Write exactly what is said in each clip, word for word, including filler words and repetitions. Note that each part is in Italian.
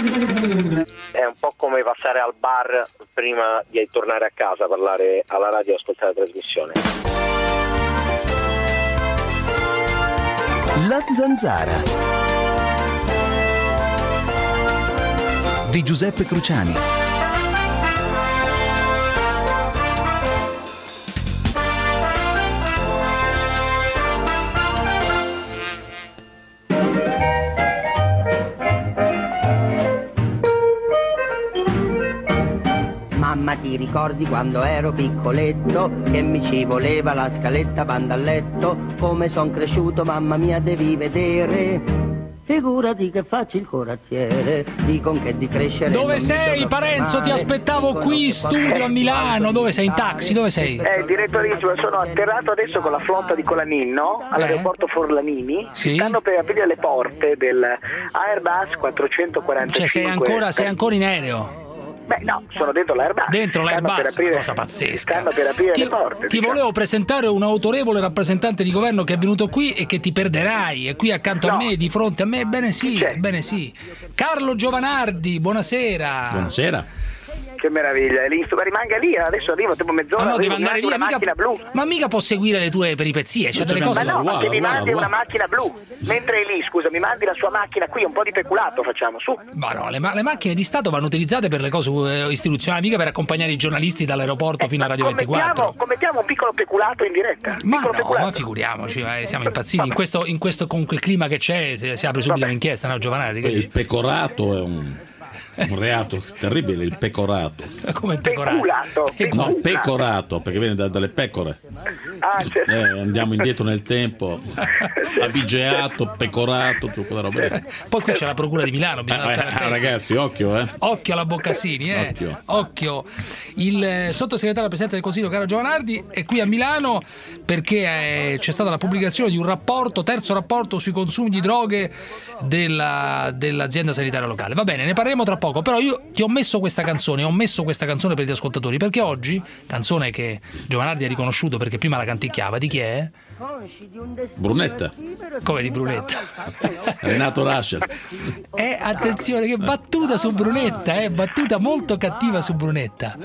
È un po' come passare al bar prima di tornare a casa, parlare alla radio e ascoltare la trasmissione. La Zanzara di Giuseppe Cruciani. Mamma, ti ricordi quando ero piccoletto che mi ci voleva la scaletta banda a letto? Come son cresciuto, mamma mia, devi vedere. Figurati che faccio il corazziere, dicono che di crescere. Dove sei, Parenzo? Ti aspettavo qui in studio a Milano. Dove sei? In taxi? Dove sei? Eh, direttorissimo, sono atterrato adesso con la flotta di Colanin, no? All'aeroporto Forlanini. Sì. Stanno per aprire le porte del Airbus quattrocentoquarantacinque. Cioè sei ancora, sei ancora in aereo? Beh, no, sono dentro l'Airbus. Dentro l'Airbus, aprire, cosa pazzesca. Stanno per aprire ti, le porte. Ti diciamo. volevo presentare un autorevole rappresentante di governo che è venuto qui e che ti perderai. È qui accanto no. a me, di fronte a me. Ebbene sì, ebbene sì. Carlo Giovanardi, buonasera. Buonasera. Che meraviglia, è lì, rimanga lì, adesso arrivo dopo mezz'ora. Ah, no, arrivo, deve andare via, una mica, macchina blu. ma mica può seguire le tue peripezie, c'è delle cose. Ma no, uguale, ma se mi uguale, mandi uguale. una macchina blu, mentre è lì, scusa, mi mandi la sua macchina qui, un po' di peculato facciamo, su. Ma no, le, ma- le macchine di Stato vanno utilizzate per le cose eh, istituzionali, mica per accompagnare i giornalisti dall'aeroporto Eh, fino a ma Radio ventiquattro. commettiamo, commettiamo un piccolo peculato in diretta. Ma piccolo no, peculato. ma figuriamoci, eh, siamo impazziti. In questo, in questo, con quel clima che c'è, si, si apre subito Vabbè. un'inchiesta, no, Giovanardi? Che Il dici? pecorato è un, un reato terribile, il pecorato. Come pecorato? Peculato. No, pecorato, perché viene da- dalle pecore. Ah, certo. Eh, andiamo indietro nel tempo. Abigeato, pecorato, tutta quella roba lì. Poi qui c'è la procura di Milano, bisogna Eh, stare eh, attenti. ragazzi, occhio, eh. Occhio alla Boccassini, eh. Occhio. Occhio. Il eh, sottosegretario al Presidente del Consiglio, Caro Giovanardi, è qui a Milano perché eh, c'è stata la pubblicazione di un rapporto, terzo rapporto sui consumi di droghe della, dell'azienda sanitaria locale. Va bene, ne parleremo tra poco, però io ti ho messo questa canzone, ho messo questa canzone per gli ascoltatori, perché oggi, canzone che Giovanardi ha riconosciuto perché prima la canticchiava, di chi è? Brunetta, Come di Brunetta. Renato Rascher. Eh, attenzione, che battuta su Brunetta, eh, battuta molto cattiva su Brunetta.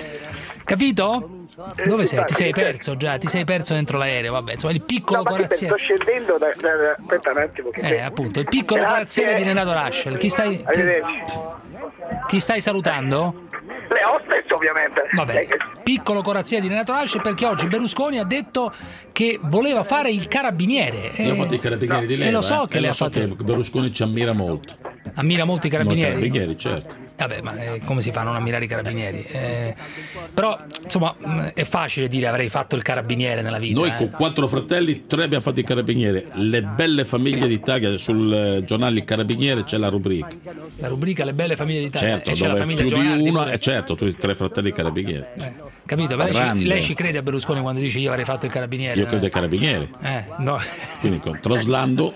Capito? Dove sei? Ti sei perso già, ti sei perso dentro l'aereo, vabbè, insomma, il piccolo No, ma che corazziere. sto scendendo da, da, da- aspetta un attimo che Eh, appunto, il piccolo Grazie. corazziere di Renato Raschel. Chi stai, chi, Arrivederci. chi stai salutando? Le hostess ovviamente. Vabbè, Eh, che- piccolo corazziere di Renato Raschel, perché oggi Berlusconi ha detto che voleva fare il carabiniere. Io ho Eh, fatto i carabinieri di e leva. lo so eh, che e lei lo ha so fatto. che Berlusconi ci ammira molto. Ammira molto i carabinieri. Molti carabinieri, certo. Vabbè, ma eh, come si fa a non ammirare i carabinieri? Eh, però, insomma, mh, è facile dire avrei fatto il carabiniere nella vita. Noi eh. con quattro fratelli, tre abbiamo fatto i carabinieri. Le belle famiglie d'Italia, sul eh, giornale Il Carabiniere c'è la rubrica. La rubrica Le belle famiglie d'Italia. Certo, e c'è la dove famiglia più di Giovanardi uno, pure. e certo, tu tre fratelli carabinieri. Eh, capito? Ma lei ci, Grande. lei ci crede a Berlusconi quando dice io avrei fatto il carabiniere? Io credo ai carabinieri. Eh, no. Quindi con- traslando.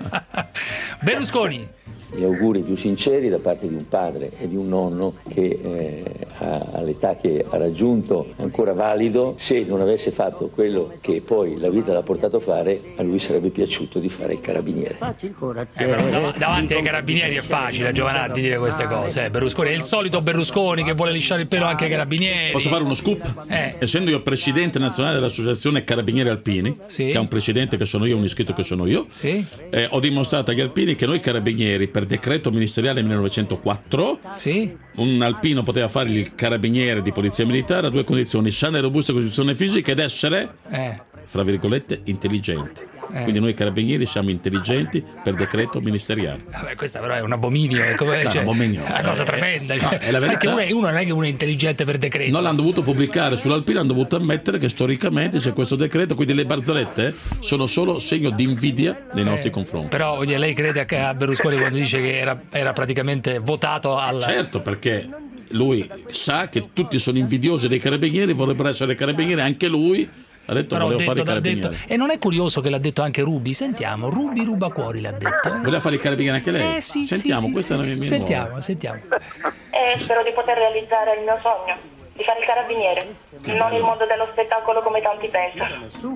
Berlusconi. Gli auguri più sinceri da parte di un padre e di un nonno che eh, ha- all'età che ha raggiunto ancora valido, se non avesse fatto quello che poi la vita l'ha portato a fare, a lui sarebbe piaciuto di fare il carabiniere. Faccio il Eh, corazziere. però dav- davanti ai carabinieri è facile, Giovanardi, dire queste cose. eh. Berlusconi è il solito Berlusconi che vuole lisciare il pelo anche ai carabinieri. Posso fare uno scoop? Eh. Essendo io presidente nazionale dell'associazione Carabinieri Alpini, Sì. che ha un presidente che sono io, un iscritto che sono io, Sì? eh, ho dimostrato agli alpini che noi carabinieri, per decreto ministeriale millenovecentoquattro, Sì? un alpino poteva fare il carabiniere di polizia militare a due condizioni: sana e robusta costituzione fisica ed essere, Eh. fra virgolette, intelligenti. Eh. Quindi noi carabinieri siamo intelligenti per decreto ministeriale. Vabbè, questa però è un abominio, è come, No, cioè, un abominio. è una cosa Eh, tremenda. no, Cioè, è la verità. perché uno, è, uno non è che uno è intelligente per decreto. Non l'hanno dovuto pubblicare sull'Alpino, hanno dovuto ammettere che storicamente c'è questo decreto, quindi le barzellette sono solo segno di invidia nei nostri Eh, confronti. Però voglio dire, lei crede a a Berlusconi quando dice che era, era praticamente votato al... Certo, perché lui sa che tutti sono invidiosi dei carabinieri, vorrebbero essere carabinieri, anche lui ha detto Però voleva detto, fare i dal carabinieri. detto. E non è curioso che l'ha detto anche Rubi? Sentiamo, Rubi Rubacuori l'ha detto. eh. Voleva fare i carabinieri anche lei? Eh sì, Sentiamo, sì, sì, questa sì. è una mia mia Sentiamo, nuova. sentiamo. E spero di poter realizzare il mio sogno, di fare il carabiniere, non il mondo dello spettacolo come tanti pensano. Nessuno.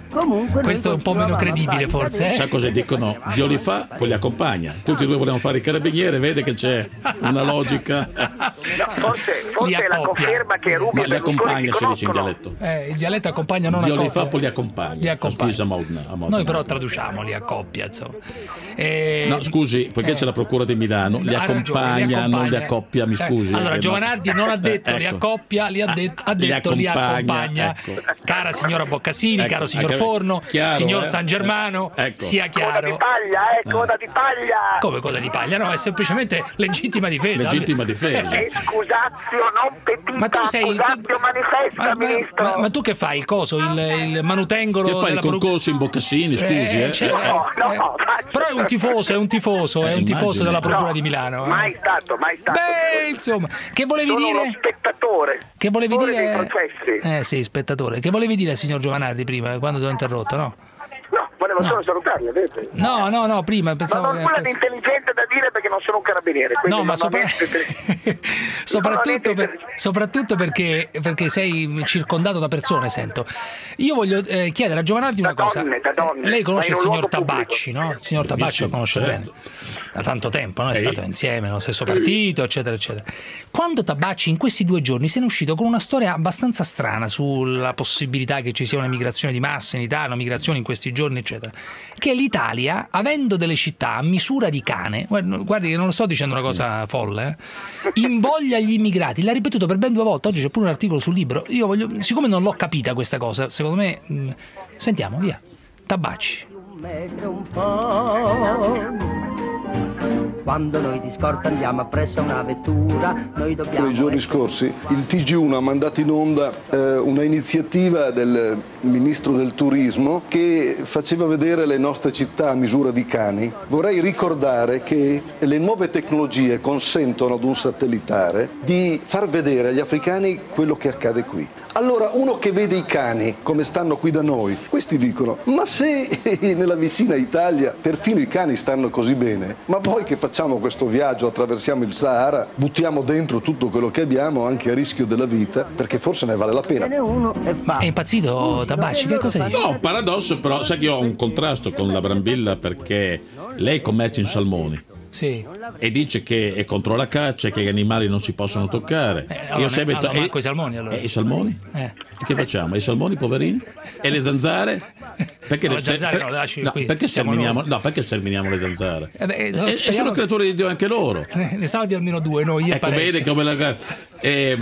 Comunque Questo è un po' meno credibile forse, eh? Sa cosa dicono? Dio li fa, poi li accompagna. Tutti e due volevano fare i carabinieri, vede che c'è una logica. No, forse, Li forse è la accoppia. conferma che Rubi Ma e li Berlusconi accompagna, si si dice in conoscono. dialetto. Eh, il dialetto accompagna, non Dio li accoppia. fa, poi li accompagna. Li accompagna. Scusa, Modena, a Modena. Noi però traduciamo, li accoppia, insomma. E... No, scusi, perché Eh. c'è la procura di Milano, li Ha ragione, accompagna, non li accoppia, mi Eh, scusi. Allora, eh, Giovanardi non ha detto li ecco. accoppia, li ha, det- ha Li detto li accompagna, accompagna. ecco. Cara signora Boccassini, Ecco, caro signor anche- Forno, chiaro, signor eh? San Germano, Ecco. sia Coda di chiaro. paglia, eh, coda di paglia. Come coda di paglia? No, è semplicemente legittima difesa. Legittima difesa. E scusazio non petita, Ma tu sei scusatio tu- manifesta, ma, ma- ministro. ma- ma tu che fai? Il coso? Il, il manutengolo? Che fai il della proc- concorso in Boccassini, scusi, eh? cioè, No, no, eh, no, però è un tifoso, è un tifoso, è Eh, un tifoso immagino. della Procura No, di Milano. eh. Mai stato, mai stato. Beh, insomma, che volevi Sono uno dire? spettatore. Che volevi Spettatore dire? dei processi. Eh sì, spettatore. Che volevi dire, signor Giovanardi, prima, quando ti ho interrotto, no? No, volevo No. solo salutarli, vedete? No, no, no, prima Non pensavo ho che- nulla di intelligente da dire perché non sono un carabiniere. quindi No, ma non ho sopra- niente- soprattutto, non ho per- niente- soprattutto perché, perché sei circondato da persone, sento. Io voglio eh, chiedere a Giovanardi una Da cosa. donne, da donne. Eh, Lei conosce il Ma in un signor luogo Tabacci, pubblico. no? Il signor Tabacci lo conosce Certo. bene. Da tanto tempo, no? È Ehi. stato insieme nello stesso partito, eccetera, eccetera. Quando Tabacci in questi due giorni se ne è uscito con una storia abbastanza strana sulla possibilità che ci sia una migrazione di massa in Italia, una migrazione in questi giorni, eccetera, che l'Italia, avendo delle città a misura di cane, guardi guardi che non lo sto dicendo una cosa folle, eh, invoglia gli immigrati, l'ha ripetuto per ben due volte, oggi c'è pure un articolo sul libro, io voglio, siccome non l'ho capita questa cosa, secondo me, mh, sentiamo, via, Tabacci. Un metro e un po'. Quando noi di scorta andiamo appresso a una vettura, noi dobbiamo... Nei giorni scorsi il T G uno ha mandato in onda eh, una iniziativa del ministro del turismo che faceva vedere le nostre città a misura di cani. Vorrei ricordare che le nuove tecnologie consentono ad un satellitare di far vedere agli africani quello che accade qui. Allora uno che vede i cani come stanno qui da noi, questi dicono: ma se nella vicina Italia perfino i cani stanno così bene, ma voi che facciamo questo viaggio, attraversiamo il Sahara, buttiamo dentro tutto quello che abbiamo anche a rischio della vita, perché forse ne vale la pena. Ce n'è uno e Ma è impazzito Tabacci? Che cosa dice? No, paradosso però, sai che io ho un contrasto con la Brambilla perché lei commercia in salmoni Sì. e dice che è contro la caccia e che gli animali non si possono toccare. Eh, allora, io sempre no, no, e- manco i salmoni, allora. E i salmoni? Eh. E che facciamo? E i salmoni poverini? E le zanzare? Perché, No, le- le zanzare per- no, le lasci no, qui, perché siamo sterminiamo, noi. no, perché sterminiamo le zanzare? Eh beh, E- e speriamo sono che- creature di Dio anche loro. Eh, ne salvi almeno due, noi io e Ecco, Parenzi. vede come la. Eh,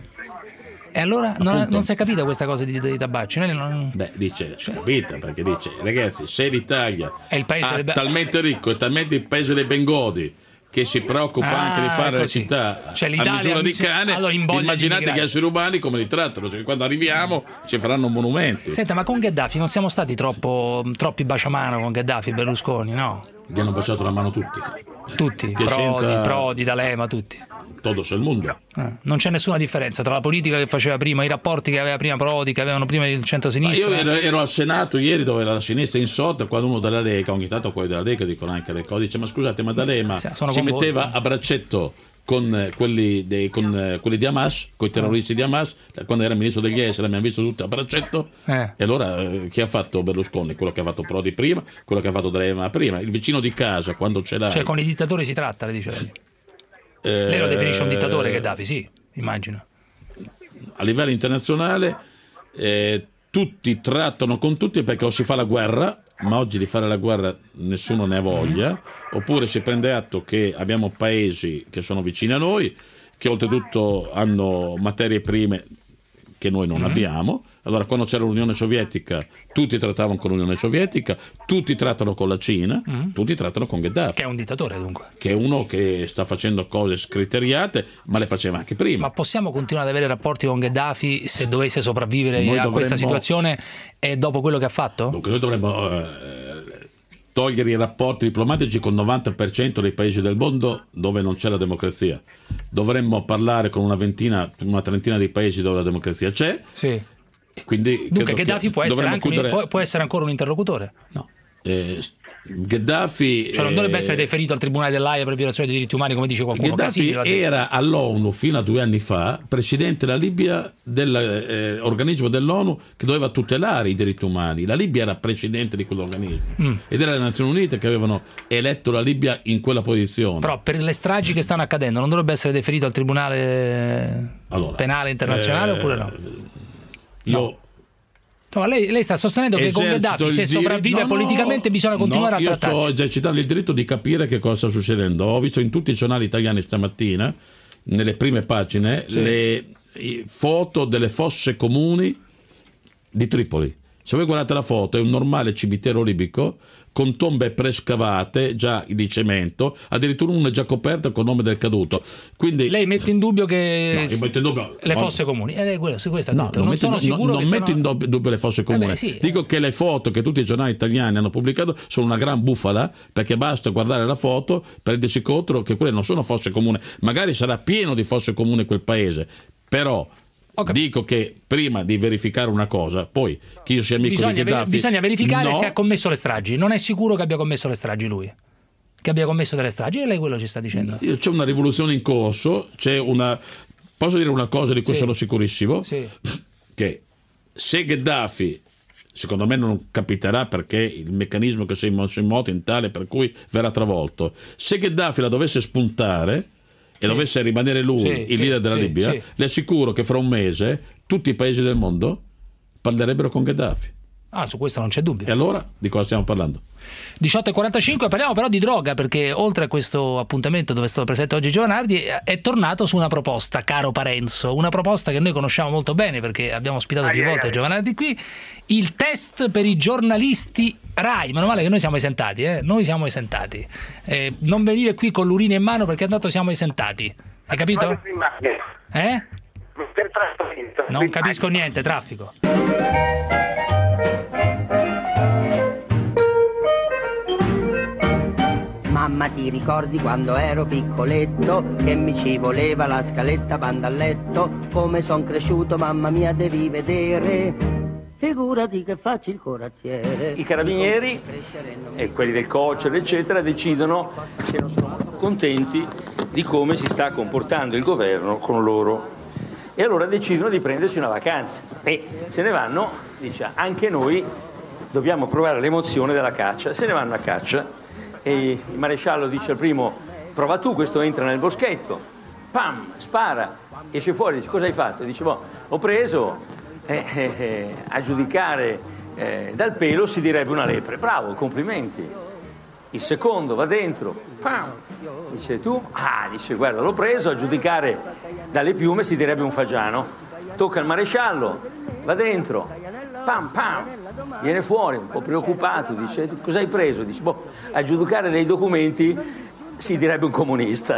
E allora non, Appunto. non si è capita questa cosa di, di Tabacci? Lei non- beh, dice, si capita perché dice, ragazzi, se l'Italia È il paese è delle- talmente ricco e talmente il paese dei bengodi che si preoccupa Ah, anche di fare le così. città Cioè, a l'Italia misura ha di misura- cane, allora invoglia gli immaginate gli immigrati. esseri umani come li trattano, cioè, quando arriviamo ci faranno monumenti. Senta, ma con Gheddafi non siamo stati troppo troppi baciamano con Gheddafi e Berlusconi, no? Gli hanno baciato la mano tutti, Tutti, Che Prodi, senza- Prodi, D'Alema, tutti. todos il mondo. Eh, non c'è nessuna differenza tra la politica che faceva prima, i rapporti che aveva prima Prodi, che avevano prima il Ma centro-sinistra. io ero, ero al Senato ieri dove era la sinistra in sotto, quando uno della Lega, ogni tanto quelli della Lega dicono anche le cose, dice ma scusate, ma D'Alema Sì, sono si con voi. metteva a braccetto con eh, quelli, dei, con, eh, quelli di Hamas, con i terroristi di Hamas, eh, quando era ministro degli esteri abbiamo visto tutti a braccetto. Eh. E allora eh, chi ha fatto Berlusconi? Quello che ha fatto Prodi prima, quello che ha fatto D'Alema prima, il vicino di casa quando ce l'hai. Cioè con i dittatori si tratta, le dice lei. eh, Lei lo definisce un dittatore Gheddafi, sì, immagino. A livello internazionale eh, tutti trattano con tutti perché o si fa la guerra, ma oggi di fare la guerra nessuno ne ha voglia, oppure si prende atto che abbiamo paesi che sono vicini a noi, che oltretutto hanno materie prime che noi non abbiamo. Allora quando c'era l'Unione Sovietica tutti trattavano con l'Unione Sovietica, tutti trattano con la Cina, tutti trattano con Gheddafi, Che è un dittatore dunque. che è uno che sta facendo cose scriteriate, ma le faceva anche prima. Ma possiamo continuare ad avere rapporti con Gheddafi se dovesse sopravvivere Noi a questa dovremmo- situazione e dopo quello che ha fatto? Dunque noi dovremmo eh, togliere i rapporti diplomatici con il novanta per cento dei paesi del mondo dove non c'è la democrazia. Dovremmo parlare con una ventina, una trentina di paesi dove la democrazia c'è. Sì. E quindi Dunque credo Gheddafi che può essere, dovremmo anche un- chiudere- può, può essere ancora un interlocutore? No, eh, Gheddafi cioè non dovrebbe eh, essere deferito al Tribunale dell'Aia per violazione dei diritti umani, come dice qualcuno. Gheddafi era all'ONU fino a due anni fa presidente della Libia, dell'organismo eh, dell'ONU che doveva tutelare i diritti umani. La Libia era presidente di quell'organismo mm. ed era le Nazioni Unite che avevano eletto la Libia in quella posizione. Però per le stragi che stanno accadendo non dovrebbe essere deferito al Tribunale allora, penale internazionale eh, oppure no? Io no. No, lei, lei sta sostenendo che con Gheddafi, se sopravvive no, politicamente, no, bisogna continuare no, a trattare. Io sto esercitando il diritto di capire che cosa sta succedendo. Ho visto in tutti i giornali italiani stamattina, nelle prime pagine, sì. le foto delle fosse comuni di Tripoli. Se voi guardate la foto, è un normale cimitero libico con tombe prescavate già di cemento, addirittura una è già coperta con il nome del caduto. Quindi lei mette in dubbio che no, io metto in dubbio, le no, fosse comuni eh, quello, su questo no, non, non sono in, sicuro no, non metto sono... in dubbio le fosse comuni. Eh beh, sì, dico eh. che le foto che tutti i giornali italiani hanno pubblicato sono una gran bufala, perché basta guardare la foto per rendersi conto che quelle non sono fosse comuni. Magari sarà pieno di fosse comuni quel paese, però okay. dico che prima di verificare una cosa, poi che io sia amico bisogna, di Gheddafi, bisogna verificare no, se ha commesso le stragi. Non è sicuro che abbia commesso le stragi lui, che abbia commesso delle stragi, e lei quello ci sta dicendo. C'è una rivoluzione in corso, c'è una, posso dire una cosa di cui sì. sono sicurissimo, sì. che se Gheddafi, secondo me non capiterà perché il meccanismo che si è mosso in moto è tale per cui verrà travolto, se Gheddafi la dovesse spuntare e sì. dovesse rimanere lui sì, il leader sì, della sì, Libia, sì. le assicuro che fra un mese tutti i paesi del mondo parlerebbero con Gheddafi. Ah, su questo non c'è dubbio. E allora di cosa stiamo parlando? diciotto e quarantacinque, parliamo però di droga, perché oltre a questo appuntamento dove è stato presente oggi Giovanardi, è tornato su una proposta, caro Parenzo, una proposta che noi conosciamo molto bene perché abbiamo ospitato più volte Giovanardi qui, il test per i giornalisti Rai. Meno male che noi siamo esentati, eh? Noi siamo esentati. Eh, non venire qui con l'urina in mano perché tanto siamo esentati. Hai capito? Eh? Non capisco niente, traffico. Mamma, ti ricordi quando ero piccoletto che mi ci voleva la scaletta banda a letto? Come son cresciuto, mamma mia, devi vedere. Figurati che faccio il corazziere. I carabinieri e quelli del COCER eccetera decidono che non sono molto contenti di come si sta comportando il governo con loro e allora decidono di prendersi una vacanza e se ne vanno, dice, anche noi dobbiamo provare l'emozione della caccia. Se ne vanno a caccia e il maresciallo dice al primo: prova tu, questo entra nel boschetto, pam, spara, esce fuori, dice: cosa hai fatto? Dice: boh, ho preso, eh, eh, eh, a giudicare eh, dal pelo si direbbe una lepre. Bravo, complimenti. Il secondo va dentro, pam, dice: tu? Ah, dice: guarda, l'ho preso, a giudicare dalle piume si direbbe un fagiano. Tocca al maresciallo, va dentro, pam, pam, viene fuori un po' preoccupato, dice: cosa hai preso? Dice: boh, a giudicare dei documenti si direbbe un comunista.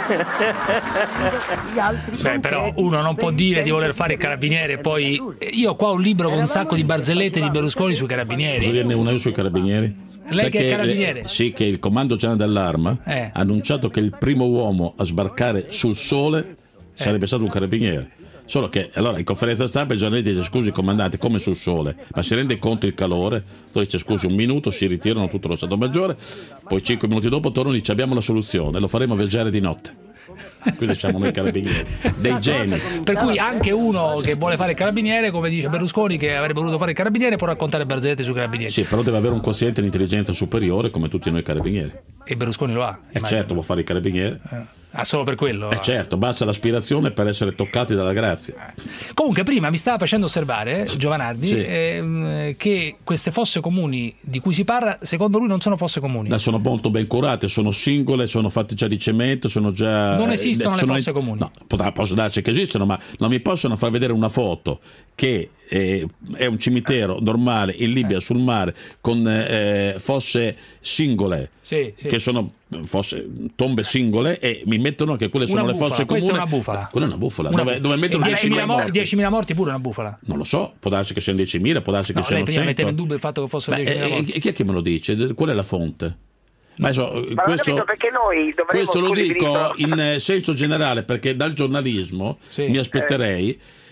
Beh, però uno non può dire di voler fare il carabiniere, poi io ho qua un libro con un sacco di barzellette di Berlusconi sui carabinieri. Posso dirne una io sui carabinieri? Lei Sai che è che, carabiniere? Eh, sì, che il comando generale dell'Arma eh. ha annunciato che il primo uomo a sbarcare sul sole sarebbe eh. stato un carabiniere. Solo che allora in conferenza stampa il giornalista dice: scusi comandante, come sul sole? Ma si rende conto il calore? Poi dice: scusi, un minuto, si ritirano tutto lo Stato Maggiore, poi cinque minuti dopo tornano e dice: abbiamo la soluzione, lo faremo viaggiare di notte. Qui siamo noi carabinieri, dei geni. Per cui anche uno che vuole fare il carabiniere, come dice Berlusconi che avrebbe voluto fare il carabiniere, può raccontare barzellette sui carabinieri. Sì, però deve avere un quoziente di intelligenza superiore come tutti noi carabinieri. E Berlusconi lo ha. E eh certo, può fare il carabiniere. Eh. Ah, solo per quello? Eh certo, basta l'aspirazione per essere toccati dalla grazia. Comunque prima mi stava facendo osservare Giovanardi sì. ehm, che queste fosse comuni di cui si parla, secondo lui non sono fosse comuni. No, sono molto ben curate, sono singole, sono fatte già di cemento, sono già... Non esistono eh, sono le fosse in... comuni? No, posso darci che esistono, ma non mi possono far vedere una foto che eh, è un cimitero normale in Libia eh. sul mare con eh, fosse singole, sì, sì. che sono fosse tombe singole e mi mettono che quelle sono una le bufala. fosse comuni. Questa è una bufala. Quella è una bufala. Una dove, dove mettono diecimila morti. diecimila morti pure una bufala. Non lo so, può darsi che siano diecimila, può darsi che no, siano lei cento. metteva in dubbio il fatto che fossero diecimila morti. E chi è che me lo dice? Qual è la fonte? Ma, adesso, Ma questo, perché noi questo lo dico diritto... in senso generale, perché dal giornalismo sì. mi aspetterei eh.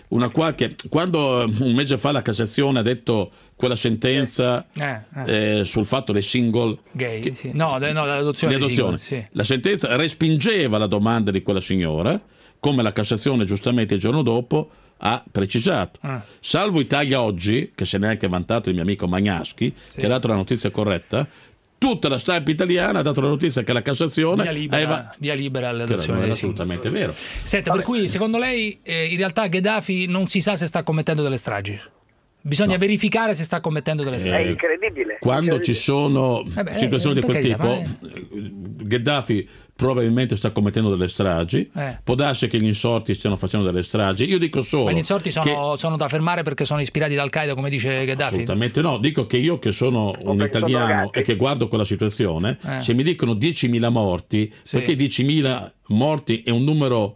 una qualche quando un mese fa la Cassazione ha detto quella sentenza eh, eh. Eh, sul fatto dei single gay, che, sì. no, de, no l'adozione, l'adozione. Single, sì. La sentenza respingeva la domanda di quella signora, come la Cassazione giustamente il giorno dopo ha precisato. Ah. Salvo Italia Oggi, che se ne è anche vantato il mio amico Magnaschi, sì. che ha dato la notizia corretta, tutta la stampa italiana ha dato la notizia che la Cassazione via libera, aveva... via libera che all'adozione non era dei singoli. assolutamente vero. Senta, per cui secondo lei eh, in realtà Gheddafi non si sa se sta commettendo delle stragi? Bisogna No. verificare se sta commettendo delle stragi. È incredibile. Quando incredibile. ci sono Eh beh, situazioni eh, di quel per tipo, carità, Gheddafi probabilmente sta commettendo delle stragi, Eh. può darsi che gli insorti stiano facendo delle stragi. Io dico solo Ma gli insorti sono, che- sono da fermare perché sono ispirati da Al-Qaeda, come dice Gheddafi? assolutamente no, dico che io che sono un perché sono italiano ragazzi. e che guardo quella situazione, Eh. se mi dicono diecimila morti, Sì. perché diecimila morti è un numero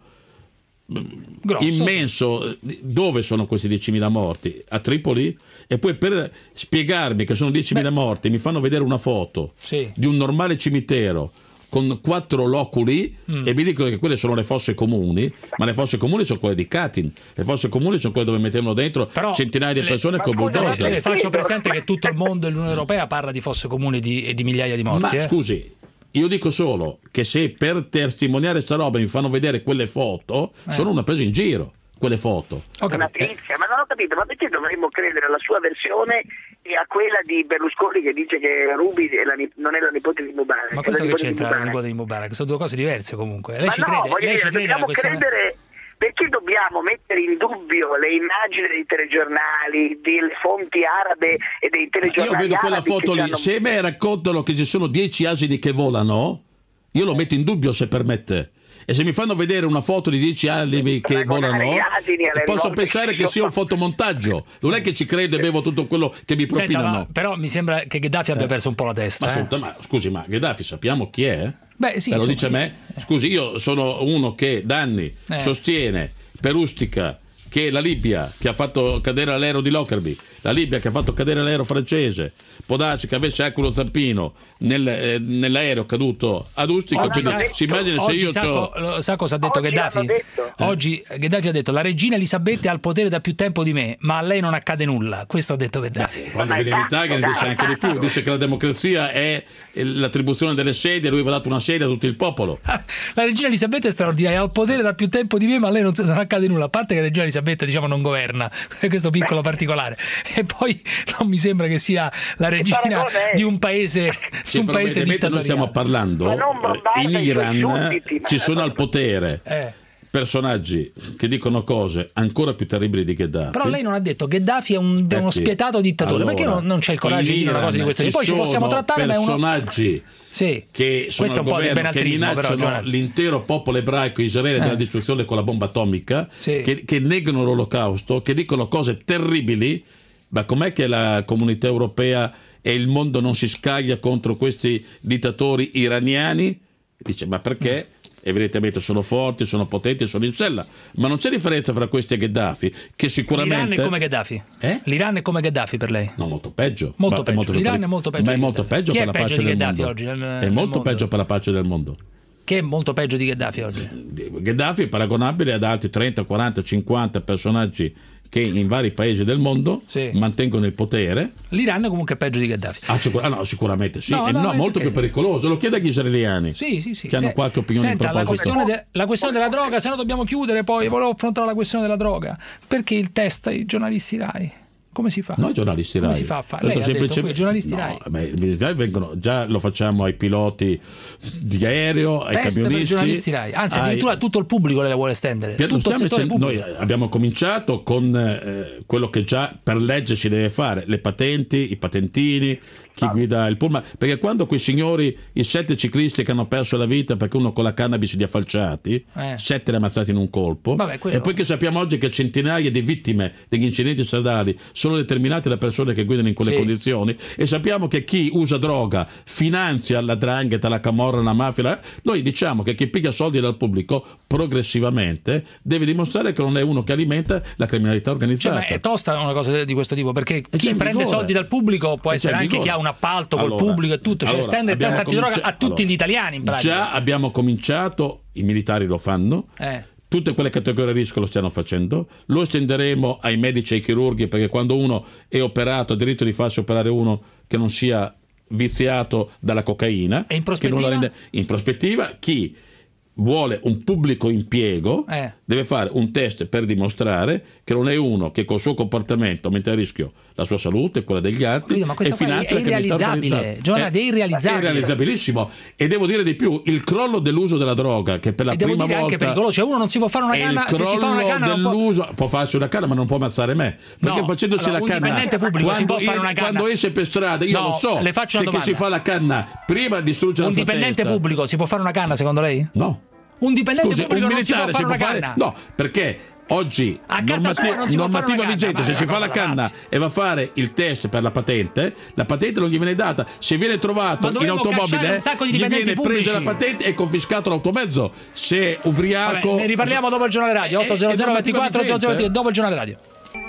Grosso. immenso, dove sono questi diecimila morti? A Tripoli? E poi per spiegarmi che sono diecimila morti mi fanno vedere una foto Sì. di un normale cimitero con quattro loculi Mm. e mi dicono che quelle sono le fosse comuni, ma le fosse comuni sono quelle di Katyn, le fosse comuni sono quelle dove mettevano dentro Però centinaia di le- persone ma con scusa, bulldozer. Le faccio presente che tutto il mondo e l'Unione Europea parla di fosse comuni di- e di migliaia di morti. Ma eh. scusi, io dico solo che se per testimoniare sta roba mi fanno vedere quelle foto, Eh. sono una presa in giro, quelle foto. Ho Una capito. trizia, ma non ho capito, ma perché dovremmo credere alla sua versione e a quella di Berlusconi che dice che Ruby è la ni- non è la nipote di Mubarak? Ma è questo la che nipote di c'entra la Mubarak. nipote di Mubarak? Sono due cose diverse comunque. Lei Ma ci no, crede? voglio Lei ci dire, crede alla dobbiamo questione? credere, perché dobbiamo mettere in dubbio le immagini dei telegiornali, delle fonti arabe e dei Io telegiornali vedo quella arabi foto che lì, hanno- se me raccontano che ci sono dieci asini che volano, io lo metto in dubbio se permette. E se mi fanno vedere una foto di dieci asini che Paragonare volano, gli asini alle posso morti pensare che che sia un sono- fotomontaggio. Non è che ci credo e bevo tutto quello che mi Senta, propinano. ma- però mi sembra che Gheddafi abbia perso un po' la testa. Ma, eh. assolutamente- ma scusi, ma Gheddafi sappiamo chi è? Beh, sì, Me lo insomma, dice a sì. me? Scusi, io sono uno che da anni Eh. sostiene perustica che la Libia che ha fatto cadere l'aereo di Lockerbie, la Libia che ha fatto cadere l'aereo francese, può darsi che avesse anche uno zampino nel, eh, nell'aereo caduto ad Ustica. Oggi Quindi sa- si immagina se Oggi io sa, c'ho... co- lo- sa cosa ha detto Oggi Gheddafi? l'hanno detto. Oggi Gheddafi ha detto: la regina Elisabetta è al potere da più tempo di me, ma a lei non accade nulla. Questo ha detto Gheddafi. Quando Ma viene in esatto, Italia ne dice dai, anche di più, esatto. dice che la democrazia è l'attribuzione delle sedie, lui aveva dato una sedia a tutto il popolo. La regina Elisabetta è straordinaria, è al potere da più tempo di me, ma a lei non, non accade nulla. A parte che la regina Elisabetta, diciamo, non governa, questo piccolo particolare. E poi non mi sembra che sia la regina paragone è? di un paese, Sì, un però paese evidentemente noi stiamo dittatoriale. parlando, Ma non eh, bombarda in i suoi Iran sudditi, ma- ci sono al potere Eh. personaggi che dicono cose ancora più terribili di Gheddafi. Però lei non ha detto Gheddafi è un- uno Aspetti. spietato dittatore. Allora, Perché non, non c'è il coraggio in di dire una cosa di Iran questo tipo? Poi ci sono possiamo trattare, ma è uno. personaggi Sì, che sono questo è al un po' di governo, che benaltrismo, però, minacciano Giovanni. l'intero popolo ebraico Israele della Eh. distruzione con la bomba atomica, Sì. che, che negano l'olocausto, che dicono cose terribili. Ma com'è che la comunità europea e il mondo non si scaglia contro questi dittatori iraniani? Dice, ma perché? Evidentemente sono forti, sono potenti, sono in sella. Ma non c'è differenza fra questi e Gheddafi, che sicuramente... L'Iran è come Gheddafi. Eh? L'Iran è come Gheddafi per lei. No, molto peggio. Molto Ma peggio. più L'Iran peri- è molto peggio Ma è di molto Gheddafi. peggio Chi per è la peggio pace di del Gheddafi mondo. oggi nel- È nel molto mondo? peggio per la pace del mondo. Che è molto peggio di Gheddafi oggi. Gheddafi è paragonabile ad altri trenta, quaranta, cinquanta personaggi che in vari paesi del mondo Sì. mantengono il potere. L'Iran è comunque peggio di Gheddafi. Ah, sicur- ah, no, sicuramente sì. No, Eh, no, no, è molto perché- più pericoloso. Lo chiede agli israeliani. Sì, sì, sì. Che hanno Se- qualche opinione Senta, in la proposito. questione, de- la questione della droga, se no dobbiamo chiudere poi. Volevo affrontare la questione della droga. Perché il test ai giornalisti Rai? Come si fa? Noi giornalisti Come Rai. si fa a fare? Ho Lei detto ha detto, semplicemente- qui, giornalisti no, Rai. beh, i giornalisti vengono, già lo facciamo ai piloti di aereo, ai Test per i camionisti. giornalisti Rai. Anzi, ai- addirittura tutto il pubblico lei la vuole estendere. Per- lo Tutto il stiamo settore estend- pubblico. noi abbiamo cominciato con eh, quello che già per legge si deve fare, le patenti, i patentini, chi guida il pullman, perché quando quei signori, i sette ciclisti che hanno perso la vita perché uno con la cannabis li ha falciati, Eh. sette li ha ammazzati in un colpo, Vabbè, quello- e poi che sappiamo oggi che centinaia di vittime degli incidenti stradali sono determinate da persone che guidano in quelle Sì. condizioni, e sappiamo che chi usa droga finanzia la 'ndrangheta, la camorra, la mafia. Noi diciamo che chi piglia soldi dal pubblico progressivamente deve dimostrare che non è uno che alimenta la criminalità Cioè, organizzata. ma è tosta una cosa di questo tipo, perché già chi in prende vigore. soldi dal pubblico può È già essere in anche chi vigore. ha un appalto col Allora, pubblico e tutto, cioè allora, estende il test abbiamo antidroga cominci- a tutti allora, gli italiani in pratica. Già abbiamo cominciato, i militari lo fanno, Eh. tutte quelle categorie di rischio lo stiano facendo, lo estenderemo ai medici e ai chirurghi, perché quando uno è operato ha diritto di farsi operare uno che non sia viziato dalla cocaina. E in prospettiva? Che non la rende... In prospettiva chi vuole un pubblico impiego eh. deve fare un test per dimostrare che non è uno che col suo comportamento mette a rischio la sua salute e quella degli altri. Quindi, ma questo e finanzia è irrealizzabile, Giovanardi, è irrealizzabile. È irrealizzabilissimo. E devo dire di più, il crollo dell'uso della droga, che per la e devo prima dire volta anche pericoloso, cioè uno non si può fare una canna, se si fa una canna dell'uso non può... può farsi una canna ma non può ammazzare me, perché no, facendosi allora, la canna un dipendente pubblico quando, si può fare io, una canna. quando esce per strada io no, lo so le faccio una che chi si fa la canna prima distrugge un la sua dipendente testa. pubblico si può fare una canna secondo lei? No. Un dipendente Scusi, pubblico un non si può militare fare si può una fare? canna? No, perché oggi a casa normati- sua non si può fare normativa una vigente, canna, se ma si è una fa la cosa da canna pazzi. e va a fare il test per la patente, la patente non gli viene data. Se viene trovato in automobile, un sacco di gli dipendenti viene pubblici. presa la patente e confiscato l'automezzo. Se è ubriaco. Vabbè, ne riparliamo dopo il giornale radio. otto zero zero ventiquattro zero zero dopo il giornale radio.